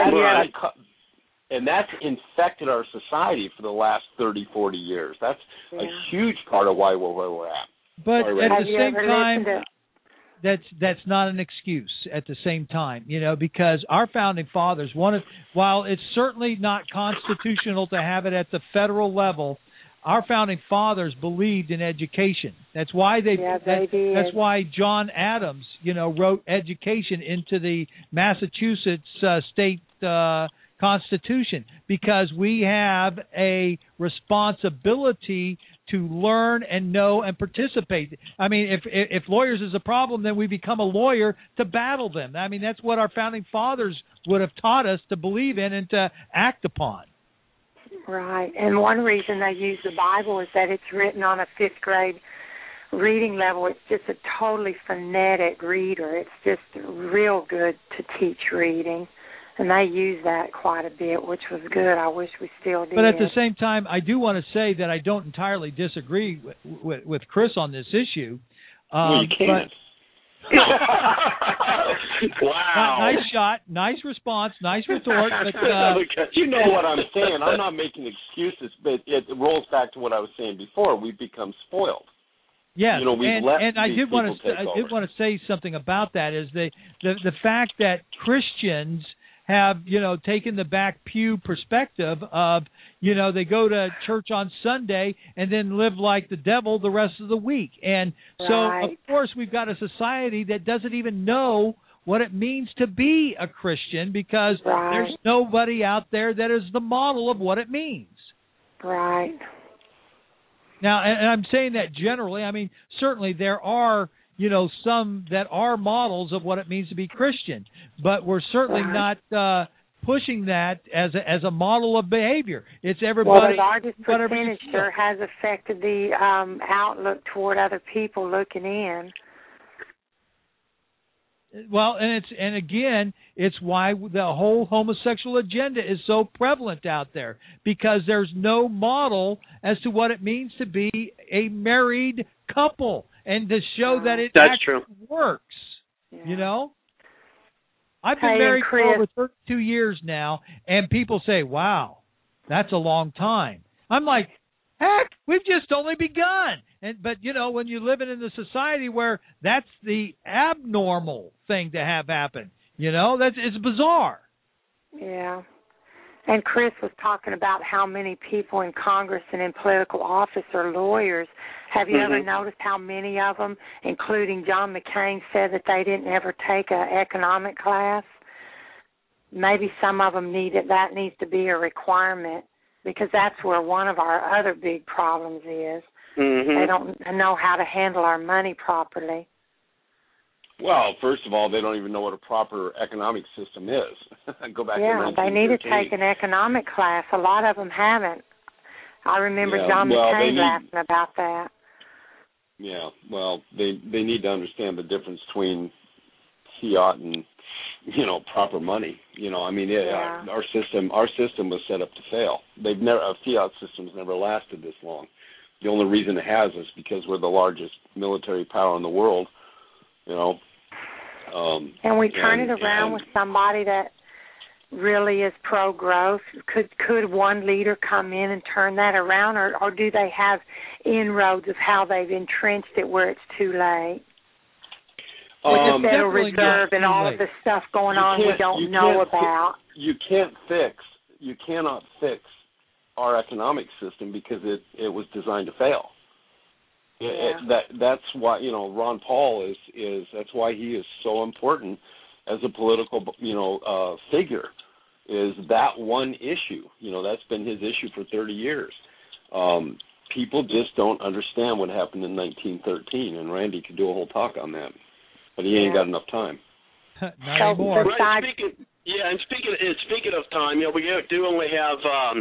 that's infected our society for the last 30, 40 years. That's a huge part of why we're where we're at. But at the same time, that's not an excuse at the same time, you know, because our founding fathers while it's certainly not constitutional to have it at the federal level, our founding fathers believed in education. That's why they did. That's why John Adams, you know, wrote education into the Massachusetts state Constitution, because we have a responsibility to learn and know and participate. I mean, if lawyers is a problem, then we become a lawyer to battle them. I mean, that's what our founding fathers would have taught us to believe in and to act upon. Right. And one reason they use the Bible is that it's written on a 5th grade reading level. It's just a totally phonetic reader. It's just real good to teach reading. And they use that quite a bit, which was good. I wish we still did. But at the same time, I do want to say that I don't entirely disagree with Chris on this issue. Well, you can't. Wow. Nice shot, nice response, nice retort. But, you know what I'm saying. I'm not making excuses, but it rolls back to what I was saying before. We've become spoiled. Yes, you know, I did want to say something about that, is the fact that Christians have, you know, taken the back pew perspective of, you know, they go to church on Sunday and then live like the devil the rest of the week. And so, of course, we've got a society that doesn't even know what it means to be a Christian, because there's nobody out there that is the model of what it means. Right. Now, and I'm saying that generally. I mean, certainly there are, you know, some that are models of what it means to be Christian, but we're certainly not pushing that as a model of behavior. It's everybody. Well, the largest percentage sure has affected the outlook toward other people looking in. Well, and again, it's why the whole homosexual agenda is so prevalent out there, because there's no model as to what it means to be a married couple, and to show that it actually works. Yeah. You know, I've been married for over 32 years now, and people say, "Wow, that's a long time." I'm like, heck, we've just only begun. But, you know, when you're living in the society where that's the abnormal thing to have happen, you know, it's bizarre. Yeah. And Chris was talking about how many people in Congress and in political office are lawyers. Have you ever noticed how many of them, including John McCain, said that they didn't ever take an economic class? maybe some of them that needs to be a requirement, because that's where one of our other big problems is. Mm-hmm. They don't know how to handle our money properly. Well, first of all, they don't even know what a proper economic system is. Go back to 1913. They need to take an economic class. A lot of them haven't. I remember John McCain laughing about that. Yeah, well, they need to understand the difference between fiat and, proper money. Our system was set up to fail. A fiat system's never lasted this long. The only reason it has is because we're the largest military power in the world. And we turn it around with somebody that really is pro-growth. Could one leader come in and turn that around, or do they have inroads of how they've entrenched it where it's too late? With the Federal Reserve and all of the stuff going on we don't know about. You cannot fix our economic system because it was designed to fail. Yeah. That's why Ron Paul is that's why he is so important as a political figure, is that one issue. That's been his issue for 30 years. People just don't understand what happened in 1913, and Randy could do a whole talk on that, but he ain't got enough time. Not anymore. Right, speaking of time, we do only have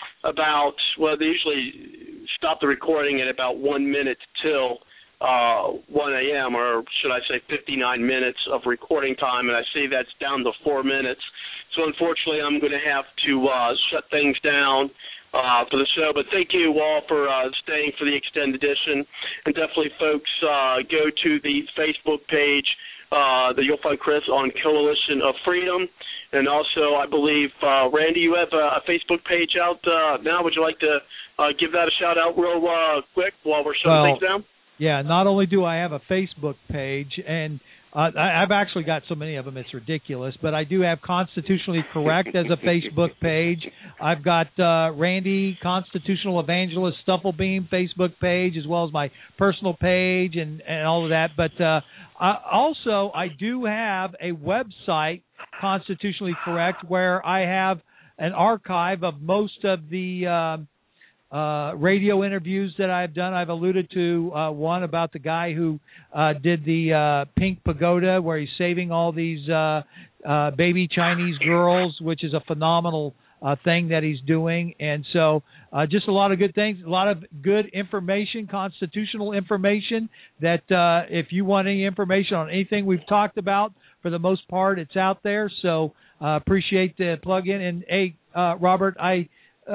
they usually stop the recording at about 1 minute till 1 a.m., or should I say 59 minutes of recording time, and I see that's down to 4 minutes. So unfortunately, I'm going to have to shut things down for the show. But thank you all for staying for the extended edition. And definitely, folks, go to the Facebook page that you'll find Chris on Coalition of Freedom. And also, I believe, Randy, you have a Facebook page out now. Would you like to give that a shout-out real quick while we're shutting things down? Yeah, not only do I have a Facebook page, and I've actually got so many of them, it's ridiculous, but I do have Constitutionally Correct as a Facebook page. I've got Randy, Constitutional Evangelist Stufflebeam Facebook page, as well as my personal page and all of that. But I do have a website, Constitutionally Correct, where I have an archive of most of the radio interviews that I've done. I've alluded to one about the guy who did the Pink Pagoda, where he's saving all these baby Chinese girls, which is a phenomenal thing that he's doing. And so just a lot of good things, a lot of good information, constitutional information, that if you want any information on anything we've talked about, for the most part, it's out there. So appreciate the plug-in. And, hey, Robert, I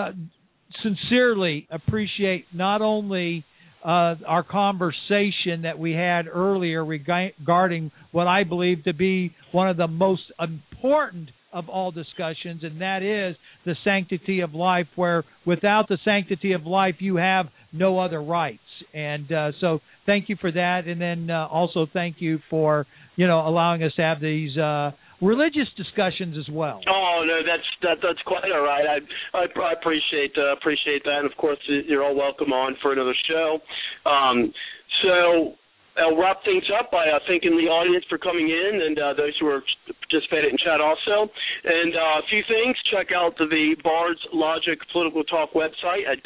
sincerely appreciate not only our conversation that we had earlier regarding what I believe to be one of the most important of all discussions, and that is the sanctity of life, where without the sanctity of life, you have no other rights. And so thank you for that. And then also thank you for, allowing us to have these religious discussions as well. Oh no, that's quite all right. I appreciate that, and of course you're all welcome on for another show. So I'll wrap things up by thanking the audience for coming in, and those who are participating in chat also. And a few things: check out the Bard's Logic Political Talk website at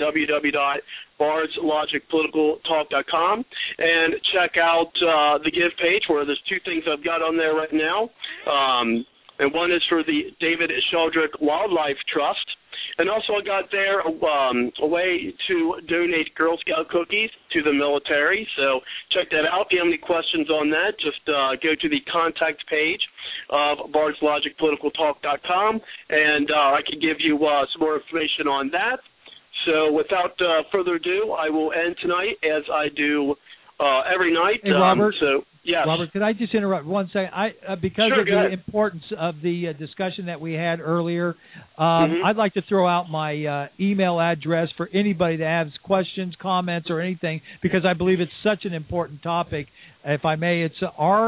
www.bardslogicpoliticaltalk.com, and check out the Give page, where there's two things I've got on there right now. And one is for the David Sheldrick Wildlife Trust. And also I got there a way to donate Girl Scout cookies to the military. So check that out. If you have any questions on that, just go to the contact page of bardslogicpoliticaltalk.com, and I can give you some more information on that. So without further ado, I will end tonight as I do every night. Hey, Robert. Yes. Robert, could I just interrupt 1 second? Because sure, of the importance of the discussion that we had earlier, I'd like to throw out my email address for anybody that has questions, comments, or anything, because I believe it's such an important topic. If I may, it's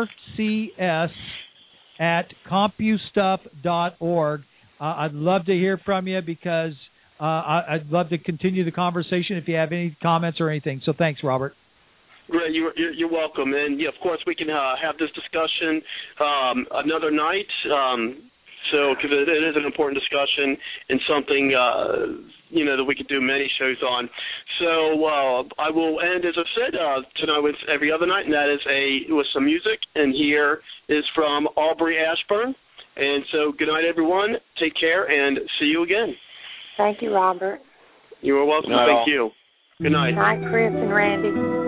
rcs@compustuff.org. I'd love to hear from you, because I'd love to continue the conversation if you have any comments or anything. So thanks, Robert. Great, you're welcome, and of course we can have this discussion another night. So, because it is an important discussion and something, that we could do many shows on. So, I will end, as I said, tonight with every other night, and that is with some music. And here is from Aubrey Ashburn. And so, good night, everyone. Take care, and see you again. Thank you, Robert. You are welcome. Thank you. Good night. Good night, Chris and Randy.